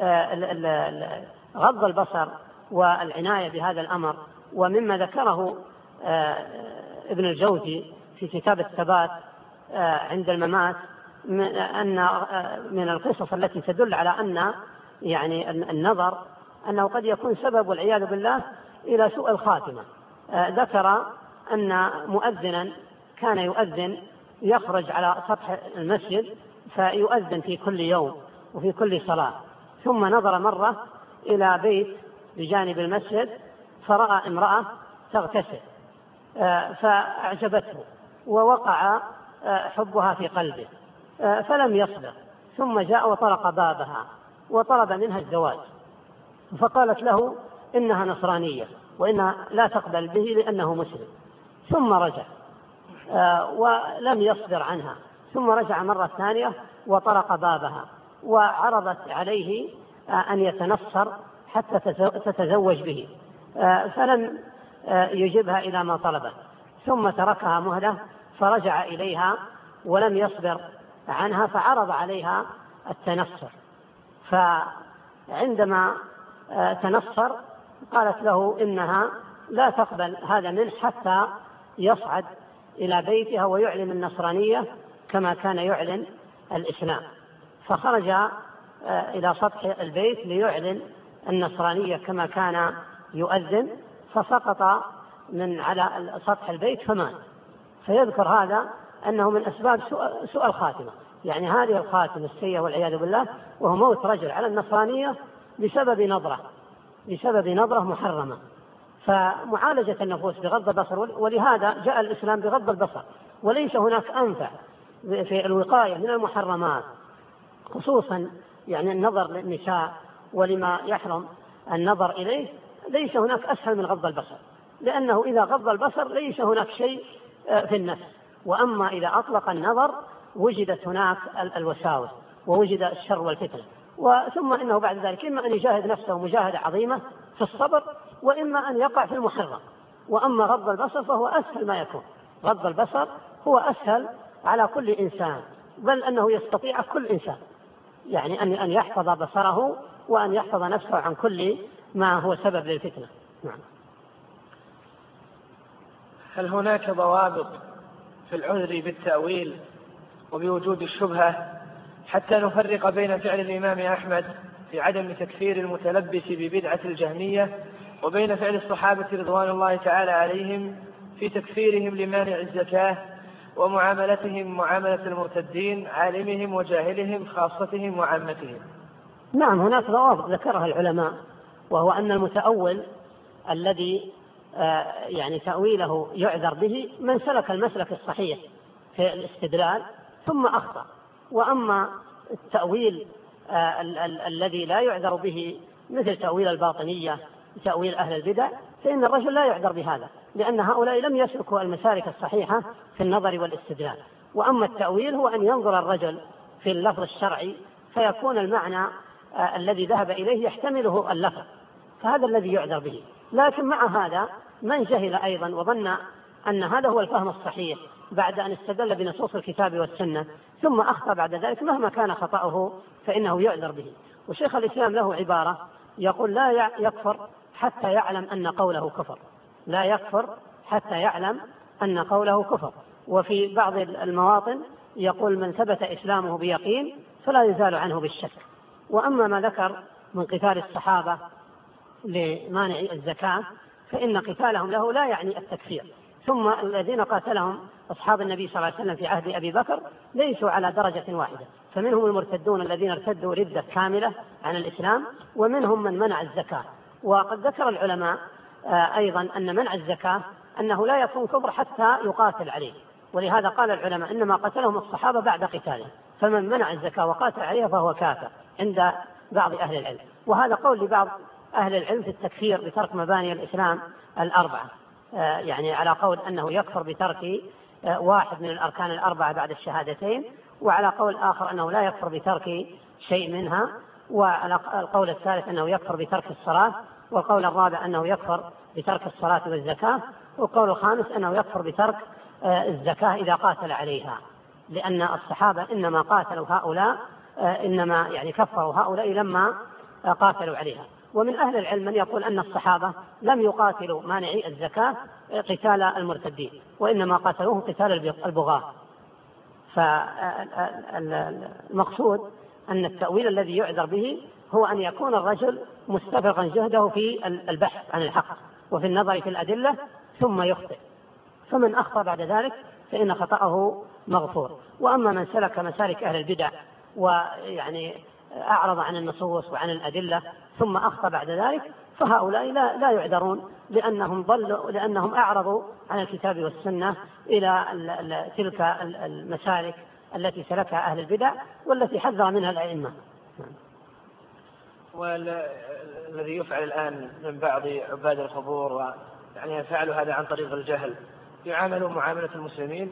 غض البصر والعناية بهذا الأمر. ومما ذكره ابن الجوزي في كتاب الثبات عند الممات أن من القصص التي تدل على أن يعني النظر أنه قد يكون سبب والعياذ بالله إلى سوء الخاتمة. ذكر أن مؤذنا كان يؤذن يخرج على سطح المسجد فيؤذن في كل يوم وفي كل صلاة، ثم نظر مرة إلى بيت بجانب المسجد فرأى امرأة تغتسل فأعجبته ووقع حبها في قلبه فلم يصبر، ثم جاء وطرق بابها وطلب منها الزواج، فقالت له إنها نصرانية وإنها لا تقبل به لأنه مسلم، ثم رجع ولم يصبر عنها، ثم رجع مرة ثانية وطرق بابها وعرضت عليه أن يتنصر حتى تتزوج به، فلم يجبها إلى ما طلبت، ثم تركها مهلة فرجع إليها ولم يصبر عنها فعرض عليها التنصر، فعندما تنصر قالت له إنها لا تقبل هذا منه حتى يصعد إلى بيتها ويعلن النصرانية كما كان يعلن الإسلام، فخرج إلى سطح البيت ليعلن النصرانية كما كان يؤذن، فسقط من على سطح البيت فمات. فيذكر هذا أنه من أسباب سوء الخاتمة، يعني هذه الخاتمة السيئة والعياذ بالله، وهو موت رجل على النصرانية بسبب نظرة محرمة. فمعالجة النفوس بغض البصر، ولهذا جاء الإسلام بغض البصر، وليس هناك أنفع في الوقاية من المحرمات، خصوصا يعني النظر للنساء ولما يحرم النظر إليه، ليس هناك أسهل من غض البصر، لأنه إذا غض البصر ليس هناك شيء في النفس، وأما إذا أطلق النظر وجدت هناك الوساوس ووجد الشر والفتنة، ثم إنه بعد ذلك إما أن يجاهد نفسه مجاهدة عظيمة في الصبر، وإما أن يقع في المحرم. وأما غض البصر فهو أسهل ما يكون، غض البصر هو أسهل على كل إنسان، بل أنه يستطيع كل إنسان يعني أن يحفظ بصره وأن يحفظ نفسه عن كل ما هو سبب للفتنة. نعم. هل هناك ضوابط في العذر بالتأويل وبوجود الشبهة حتى نفرق بين فعل الإمام أحمد في عدم تكفير المتلبس ببدعة الجهمية وبين فعل الصحابة رضوان الله تعالى عليهم في تكفيرهم لمانع الزكاة ومعاملتهم معاملة المرتدين، عالمهم وجاهلهم، خاصتهم وعامتهم؟ نعم، هناك ضوابط ذكرها العلماء، وهو أن المتأول الذي يعني تأويله يعذر به من سلك المسلك الصحيح في الاستدلال ثم أخطأ، وأما التأويل الذي لا يعذر به مثل تأويل الباطنية تأويل أهل البدع فإن الرجل لا يعذر بهذا، لأن هؤلاء لم يسلكوا المسالك الصحيحة في النظر والاستدلال. وأما التأويل هو أن ينظر الرجل في اللفظ الشرعي فيكون المعنى الذي ذهب إليه يحتمله اللفظ، فهذا الذي يعذر به. لكن مع هذا من جهل أيضا وظن أن هذا هو الفهم الصحيح بعد أن استدل بنصوص الكتاب والسنة ثم أخطأ بعد ذلك مهما كان خطأه فإنه يعذر به. وشيخ الإسلام له عبارة يقول: لا يكفر حتى يعلم أن قوله كفر، لا يكفر حتى يعلم أن قوله كفر. وفي بعض المواطن يقول: من ثبت إسلامه بيقين فلا يزال عنه بالشك. وأما ما ذكر من قتال الصحابة لمانع الزكاة فإن قتالهم له لا يعني التكفير، ثم الذين قاتلهم أصحاب النبي صلى الله عليه وسلم في عهد أبي بكر ليسوا على درجة واحدة، فمنهم المرتدون الذين ارتدوا ردة كاملة عن الإسلام، ومنهم من منع الزكاة. وقد ذكر العلماء أيضا أن منع الزكاة أنه لا يكون كفر حتى يقاتل عليه، ولهذا قال العلماء إنما قتلهم الصحابة بعد قتالهم، فمن منع الزكاة وقاتل عليها فهو كافر عند بعض أهل العلم. وهذا قول لبعض أهل العلم في التكفير بترك مباني الإسلام الأربعة، يعني على قول أنه يكفر بترك واحد من الأركان الأربعة بعد الشهادتين، وعلى قول آخر أنه لا يكفر بترك شيء منها، وعلى القول الثالث أنه يكفر بترك الصلاة، والقول الرابع أنه يكفر بترك الصلاة والزكاة، والقول الخامس أنه يكفر بترك الزكاة إذا قاتل عليها، لأن الصحابة إنما قاتلوا هؤلاء، إنما يعني كفروا هؤلاء لما قاتلوا عليها. ومن أهل العلم من يقول أن الصحابة لم يقاتلوا مانعي الزكاة قتال المرتدين، وإنما قاتلوه قتال البغاة. فالمقصود أن التأويل الذي يعذر به هو أن يكون الرجل مستفرغا جهده في البحث عن الحق وفي النظر في الأدلة ثم يخطئ، فمن أخطأ بعد ذلك فإن خطأه مغفور. وأما من سلك مسالك أهل البدع ويعني أعرض عن النصوص وعن الأدلة ثم أخطأ بعد ذلك فهؤلاء لا يعذرون لأنهم ضلوا، لأنهم أعرضوا عن الكتاب والسنة إلى تلك المسالك التي سلكها أهل البدع والتي حذر منها الأئمة. والذي يفعل الآن من بعض عباد القبور يعني يفعلوا هذا عن طريق الجهل، يعاملوا معاملة المسلمين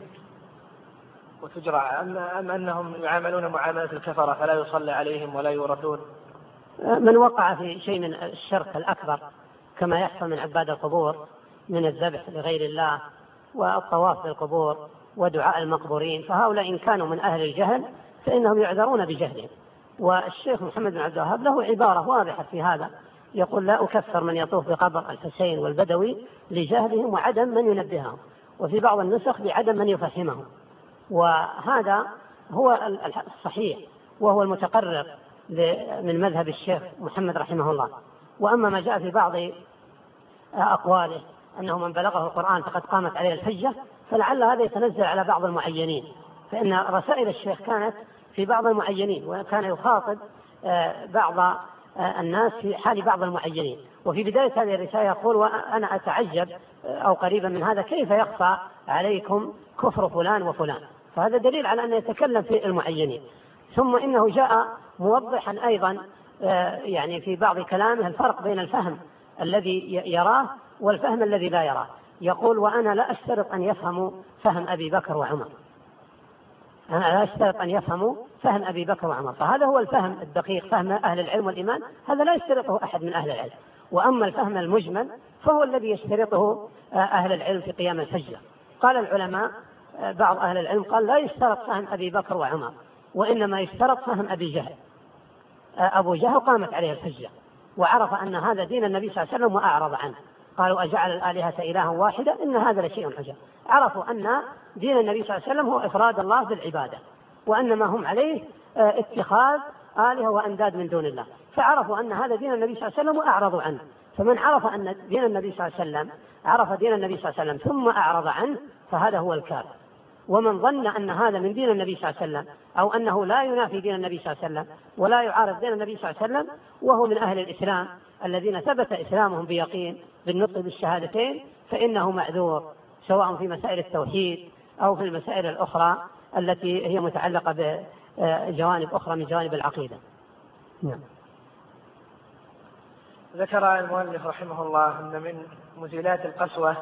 وتجرى، أم أنهم يعاملون معاملة الكفرة فلا يصلى عليهم ولا يورثون؟ من وقع في شيء من الشرك الأكبر كما يحصل من عباد القبور من الذبح لغير الله والطواف بالقبور ودعاء المقبورين، فهؤلاء إن كانوا من أهل الجهل فإنهم يعذرون بجهلهم. والشيخ محمد بن عبد الوهاب له عبارة واضحة في هذا، يقول: لا أكفر من يطوف بقبر الحسين والبدوي لجهلهم وعدم من ينبههم، وفي بعض النسخ لعدم من يفهمهم. وهذا هو الصحيح وهو المتقرر من مذهب الشيخ محمد رحمه الله. وأما ما جاء في بعض أقواله أنه من بلغه القرآن فقد قامت عليه الحجة، فلعل هذا يتنزل على بعض المعينين، فإن رسائل الشيخ كانت في بعض المعينين، وكان يخاطب بعض الناس في حال بعض المعينين. وفي بداية هذه الرسالة يقول: وأنا أتعجب أو قريبا من هذا كيف يخفى عليكم كفر فلان وفلان، فهذا دليل على أنه يتكلم في المعينين. ثم إنه جاء موضحا أيضا يعني في بعض كلامه الفرق بين الفهم الذي يراه والفهم الذي لا يراه. يقول: وأنا لا أشترط أن يفهموا فهم أبي بكر وعمر، أنا لا أشترط أن يفهموا فهم أبي بكر وعمر، فهذا هو الفهم الدقيق، فهم أهل العلم والإيمان، هذا لا يشترطه أحد من أهل العلم. وأما الفهم المجمل فهو الذي يشترطه أهل العلم في قيام الحجة. قال العلماء بعض أهل العلم قال: لا يشترط فهم أبي بكر وعمر، وإنما يشترط فهم أبي جهل. أبو جهل قامت عليه الحجة وعرف أن هذا دين النبي صلى الله عليه وسلم وأعرض عنه، قالوا: أجعل الآلهة إلها واحدة إن هذا لشيء عجاب. عرفوا أن دين النبي صلى الله عليه وسلم هو إفراد الله بالعبادة، وأن ما هم عليه اتخاذ آلهة وأنداد من دون الله، فعرفوا أن هذا دين النبي صلى الله عليه وسلم وأعرضوا عنه. فمن عرف أن دين النبي صلى الله عليه وسلم عرف دين النبي صلى الله عليه وسلم ثم أعرض عنه فهذا هو الكافر. ومن ظن أن هذا من دين النبي صلى الله عليه وسلم أو أنه لا ينافي دين النبي صلى الله عليه وسلم ولا يعارض دين النبي صلى الله عليه وسلم وهو من أهل الإسلام الذين ثبت إسلامهم بيقين بالنطق بالشهادتين، فإنه معذور سواء في مسائل التوحيد أو في المسائل الأخرى التي هي متعلقة بجوانب أخرى من جوانب العقيدة. نعم. ذكر المؤلف رحمه الله أن من مزيلات القسوة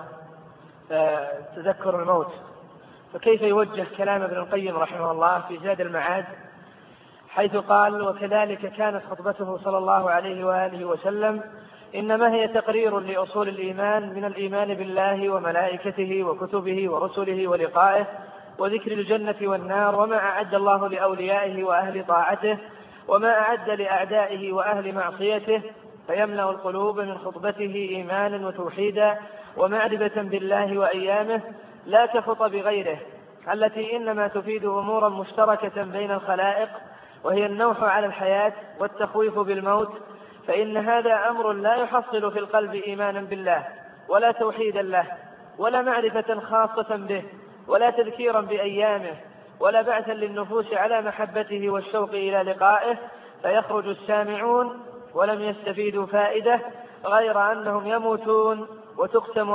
تذكر الموت، فكيف يوجه كلام ابن القيم رحمه الله في زاد المعاد حيث قال: وكذلك كانت خطبته صلى الله عليه وآله وسلم إنما هي تقرير لأصول الإيمان من الإيمان بالله وملائكته وكتبه ورسله ولقائه وذكر الجنة والنار وما أعد الله لأوليائه وأهل طاعته وما أعد لأعدائه وأهل معصيته، فيملأ القلوب من خطبته إيمانا وتوحيدا ومعرفة بالله وأيامه لا كخطب بغيره التي إنما تفيد أمورا مشتركة بين الخلائق، وهي النوح على الحياة والتخويف بالموت، فإن هذا أمر لا يحصل في القلب إيمانا بالله ولا توحيدا له ولا معرفة خاصة به ولا تذكيرا بأيامه ولا بعثا للنفوس على محبته والشوق إلى لقائه، فيخرج السامعون ولم يستفيدوا فائدة غير أنهم يموتون وتقسم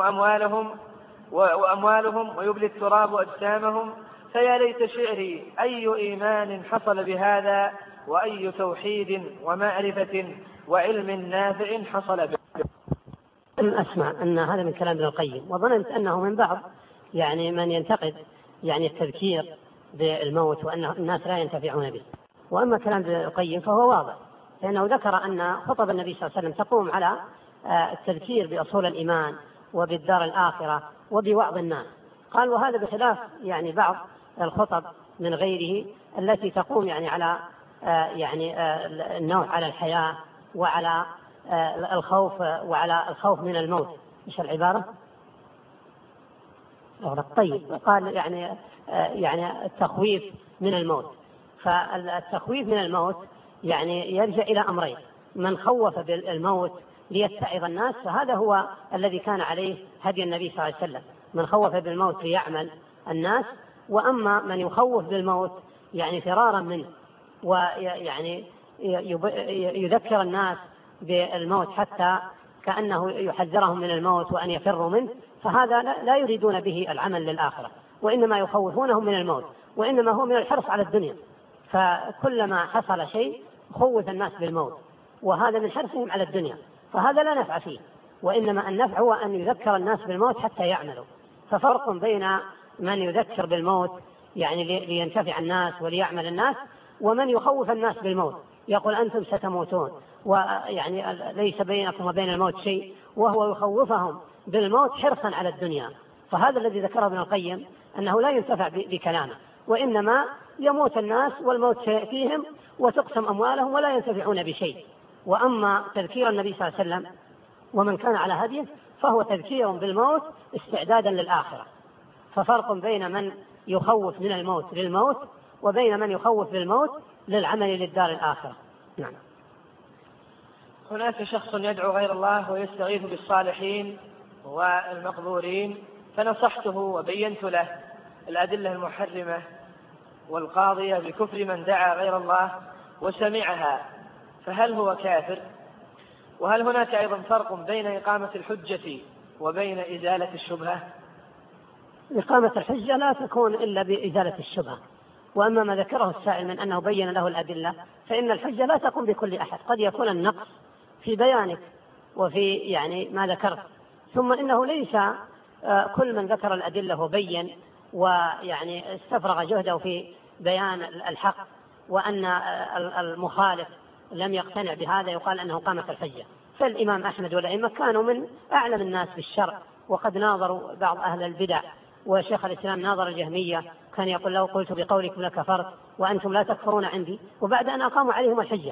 أموالهم ويبلي التراب أجسامهم. فيا ليت شعري أي إيمان حصل بهذا وأي توحيد ومعرفة وعلم نافع حصل به. أسمع أن هذا من كلام ابن القيم، وظننت أنه من بعض يعني من ينتقد يعني التذكير بالموت وأن الناس لا ينتفعون به. وأما كلام ابن القيم فهو واضح، لأنه ذكر أن خطب النبي صلى الله عليه وسلم تقوم على التذكير بأصول الإيمان وبالدار الآخرة وبوعظ الناس. قال: وهذا بخلاف يعني بعض الخطب من غيره التي تقوم يعني على النوع على الحياة وعلى الخوف وعلى الخوف من الموت. إيش العبارة؟ طيب، قال يعني التخويف من الموت. فالتخويف من الموت يعني يرجع إلى أمرين: من خوف بالموت ليتعظ الناس فهذا هو الذي كان عليه هدي النبي صلى الله عليه وسلم، من خوف بالموت ليعمل الناس. وأما من يخوف بالموت يعني فرارا منه ويعني يذكر الناس بالموت حتى كأنه يحذرهم من الموت وأن يفروا منه، فهذا لا يريدون به العمل للآخرة، وإنما يخوفونهم من الموت، وإنما هو من الحرص على الدنيا. فكلما حصل شيء خوف الناس بالموت، وهذا من حرصهم على الدنيا، فهذا لا نفع فيه، وإنما النفع هو أن يذكر الناس بالموت حتى يعملوا. ففرق بين من يذكر بالموت يعني لينتفع الناس وليعمل الناس، ومن يخوف الناس بالموت يقول أنتم ستموتون ويعني ليس بينكم وبين الموت شيء، وهو يخوفهم بالموت حرصا على الدنيا. فهذا الذي ذكره ابن القيم أنه لا ينتفع بكلامه، وإنما يموت الناس والموت فيهم وتقسم أموالهم ولا ينتفعون بشيء. وأما تذكير النبي صلى الله عليه وسلم ومن كان على هديه فهو تذكير بالموت استعدادا للآخرة. ففرق بين من يخوف من الموت للموت وبين من يخوف بالموت للعمل للدار الآخرة. نعم. هناك شخص يدعو غير الله ويستغيث بالصالحين والمقبورين، فنصحته وبينت له الأدلة المحرمة والقاضية بكفر من دعا غير الله وسمعها، فهل هو كافر؟ وهل هناك أيضا فرق بين إقامة الحجة وبين إزالة الشبهة؟ إقامة الحجة لا تكون إلا بإزالة الشبهة، وأما ما ذكره السائل من أنه بين له الأدلة فإن الحجة لا تكون بكل أحد، قد يكون النقص في بيانك وفي يعني ما ذكرت، ثم إنه ليس كل من ذكر الأدلة وبين ويعني استفرغ جهده في بيان الحق وأن المخالف لم يقتنع بهذا يقال أنه قامت الحجة. فالإمام أحمد والأئمة كانوا من أعلم الناس بالشرع، وقد ناظروا بعض أهل البدع، وشيخ الإسلام ناظر الجهمية كان يقول لو قلت بقولكم لكفرت وأنتم لا تكفرون عندي، وبعد أن أقاموا عليهم الحجة.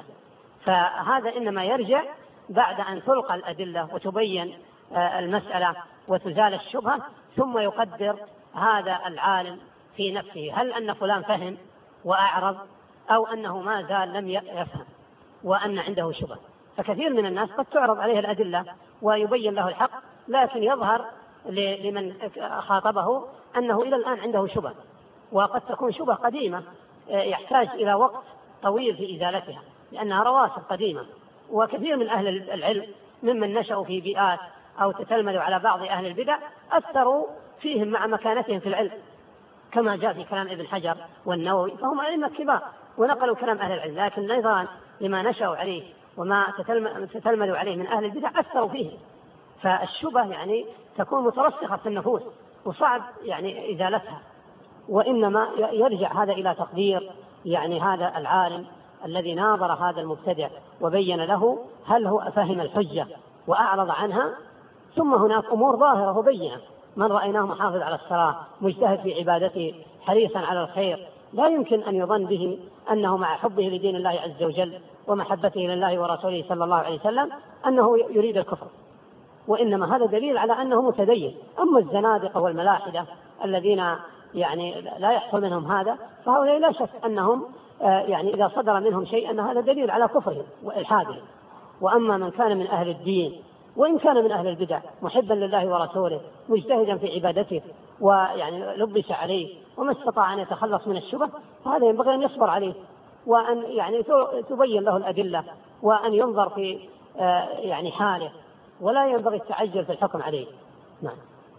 فهذا إنما يرجع بعد أن تلقى الأدلة وتبين المسألة وتزال الشبهة، ثم يقدر هذا العالم في نفسه هل أن فلان فهم وأعرض أو أنه ما زال لم يفهم وأن عنده شبهة. فكثير من الناس قد تعرض عليه الأدلة ويبين له الحق، لكن يظهر لمن خاطبه أنه إلى الآن عنده شبهة، وقد تكون شبهة قديمة يحتاج إلى وقت طويل في إزالتها لأنها رواسب قديمة. وكثير من أهل العلم ممن نشأوا في بيئات أو تتلمذوا على بعض أهل البدع أثروا فيهم مع مكانتهم في العلم، كما جاء في كلام ابن حجر والنووي، فهم أئمة كبار ونقلوا كلام أهل العلم، لكن أيضا لما نشأوا عليه وما تتلمذوا عليه من أهل البدع أثروا فيه. فالشبه يعني تكون مترسخة في النفوس وصعب يعني إزالتها، وإنما يرجع هذا إلى تقدير يعني هذا العالم الذي ناظر هذا المبتدع وبين له هل هو فهم الحجة وأعرض عنها. ثم هناك أمور ظاهرة وبينة، من رأيناه محافظ على الصلاة مجتهد في عبادته حريصا على الخير، لا يمكن أن يظن به أنه مع حبه لدين الله عز وجل ومحبته لله ورسوله صلى الله عليه وسلم أنه يريد الكفر، وإنما هذا دليل على أنه متدين. أما الزنادقة والملاحدة الذين يعني لا يحصل منهم هذا فهؤلاء لا شك أنهم يعني إذا صدر منهم شيء أن هذا دليل على كفرهم وإلحادهم. وأما من كان من أهل الدين وإن كان من أهل البدع محبا لله ورسوله مجتهدا في عبادته ويعني لبس عليه وما استطاع أن يتخلص من الشبه، فهذا ينبغي أن يصبر عليه وأن يعني تبين له الأدلة وأن ينظر في يعني حاله، ولا ينبغي التعجل في الحكم عليه. نعم.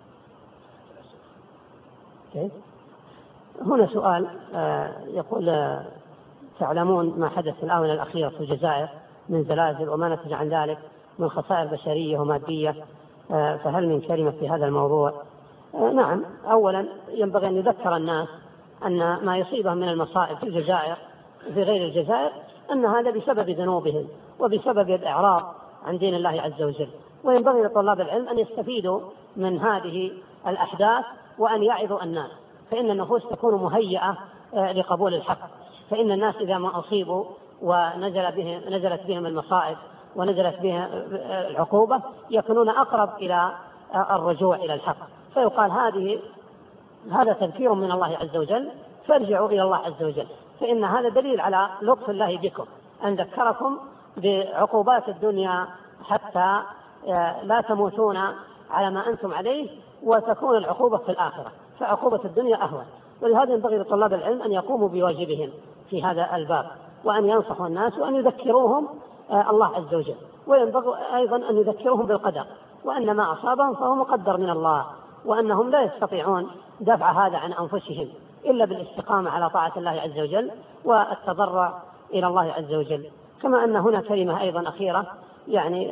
هنا سؤال يقول تعلمون ما حدث في الآونة الأخيرة في الجزائر من زلازل وما نتج عن ذلك من خسائر بشرية ومادية، فهل من كلمة في هذا الموضوع؟ نعم. أولا ينبغي أن يذكر الناس أن ما يصيبهم من المصائب في الجزائر في غير الجزائر أن هذا بسبب ذنوبهم وبسبب الإعراض عن دين الله عز وجل، وينبغي لطلاب العلم أن يستفيدوا من هذه الأحداث وأن يعظوا الناس، فإن النفوس تكون مهيئة لقبول الحق. فإن الناس إذا ما أصيبوا ونزلت بهم المصائب ونزلت بهم العقوبة يكونون أقرب إلى الرجوع إلى الحق، فيقال هذا تذكير من الله عز وجل فارجعوا إلى الله عز وجل، فإن هذا دليل على لطف الله بكم أن ذكركم بعقوبات الدنيا حتى لا تموتون على ما أنتم عليه وتكون العقوبة في الآخرة، فعقوبة الدنيا أهون. ولهذا ينبغي لطلاب العلم أن يقوموا بواجبهم في هذا الباب وأن ينصحوا الناس وأن يذكروهم الله عز وجل. وينبغي أيضا أن يذكرهم بالقدر، وأن ما أصابهم فهو مقدر من الله، وأنهم لا يستطيعون دفع هذا عن أنفسهم إلا بالاستقامة على طاعة الله عز وجل والتضرع إلى الله عز وجل. كما أن هنا كلمة أيضا أخيرة يعني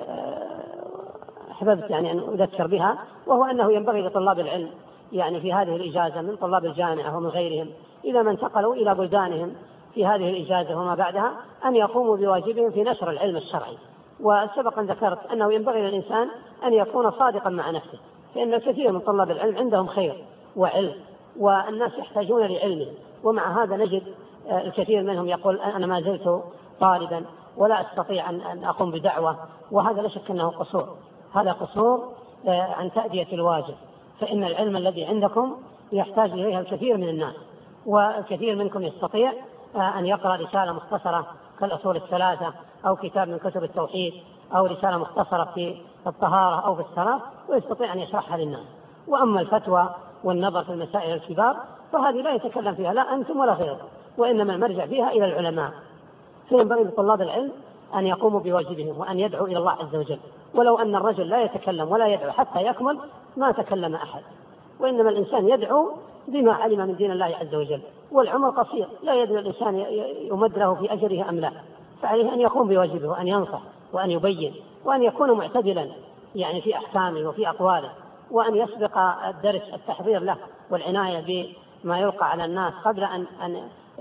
أحببت يعني أن أذكر بها، وهو أنه ينبغي لطلاب العلم يعني في هذه الإجازة من طلاب الجامعة ومن غيرهم إذا ما انتقلوا إلى بلدانهم في هذه الإجازة وما بعدها أن يقوموا بواجبهم في نشر العلم الشرعي. وسبقا ذكرت أنه ينبغي للإنسان أن يكون صادقا مع نفسه، فإن الكثير من طلاب العلم عندهم خير وعلم والناس يحتاجون لعلمه، ومع هذا نجد الكثير منهم يقول أنا ما زلت طالبا ولا أستطيع أن أقوم بدعوة، وهذا لا شك أنه قصور، هذا قصور عن تأدية الواجب، فإن العلم الذي عندكم يحتاج إليها الكثير من الناس، والكثير منكم يستطيع أن يقرأ رسالة مختصرة كالأصول الثلاثة أو كتاب من كتب التوحيد أو رسالة مختصرة في الطهارة أو في الصلاة ويستطيع أن يشرحها للناس. وأما الفتوى والنظر في المسائل الكبار فهذه لا يتكلم فيها لا أنتم ولا غيركم، وإنما المرجع فيها إلى العلماء. فينبغي لطلاب العلم أن يقوموا بواجبهم وأن يدعوا إلى الله عز وجل، ولو أن الرجل لا يتكلم ولا يدعو حتى يكمل ما تكلم أحد، وإنما الإنسان يدعو بما علم من دين الله عز وجل، والعمر قصير لا يدري الإنسان يمد له في أجره أم لا، فعليه أن يقوم بواجبه وأن ينصح وأن يبين وأن يكون معتدلا يعني في أحكامه وفي أقواله، وأن يسبق الدرس التحضير له والعناية بما يلقى على الناس قبل أن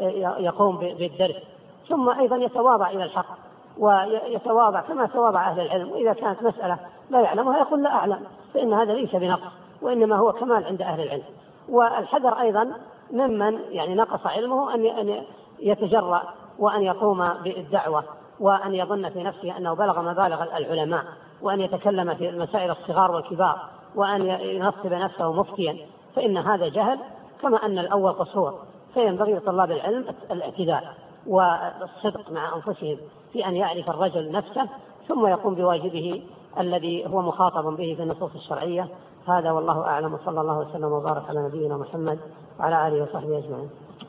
يقوم بالدرس، ثم أيضا يتواضع إلى الحق ويتواضع كما تواضع أهل العلم، وإذا كانت مسألة لا يعلمها يقول لا أعلم، فإن هذا ليس بنقص وإنما هو كمال عند أهل العلم. والحذر أيضا ممن يعني نقص علمه أن يتجرأ وأن يقوم بالدعوة وأن يظن في نفسه أنه بلغ مبالغ العلماء وأن يتكلم في المسائل الصغار والكبار وأن ينصب نفسه مفتيا، فإن هذا جهل كما أن الأول قصور. فينبغي لطلاب العلم الاعتدال والصدق مع أنفسهم في أن يعرف الرجل نفسه ثم يقوم بواجبه الذي هو مخاطب به في النصوص الشرعية. هذا والله أعلم، وصلى الله وسلم وبارك على نبينا محمد وعلى آله وصحبه أجمعين.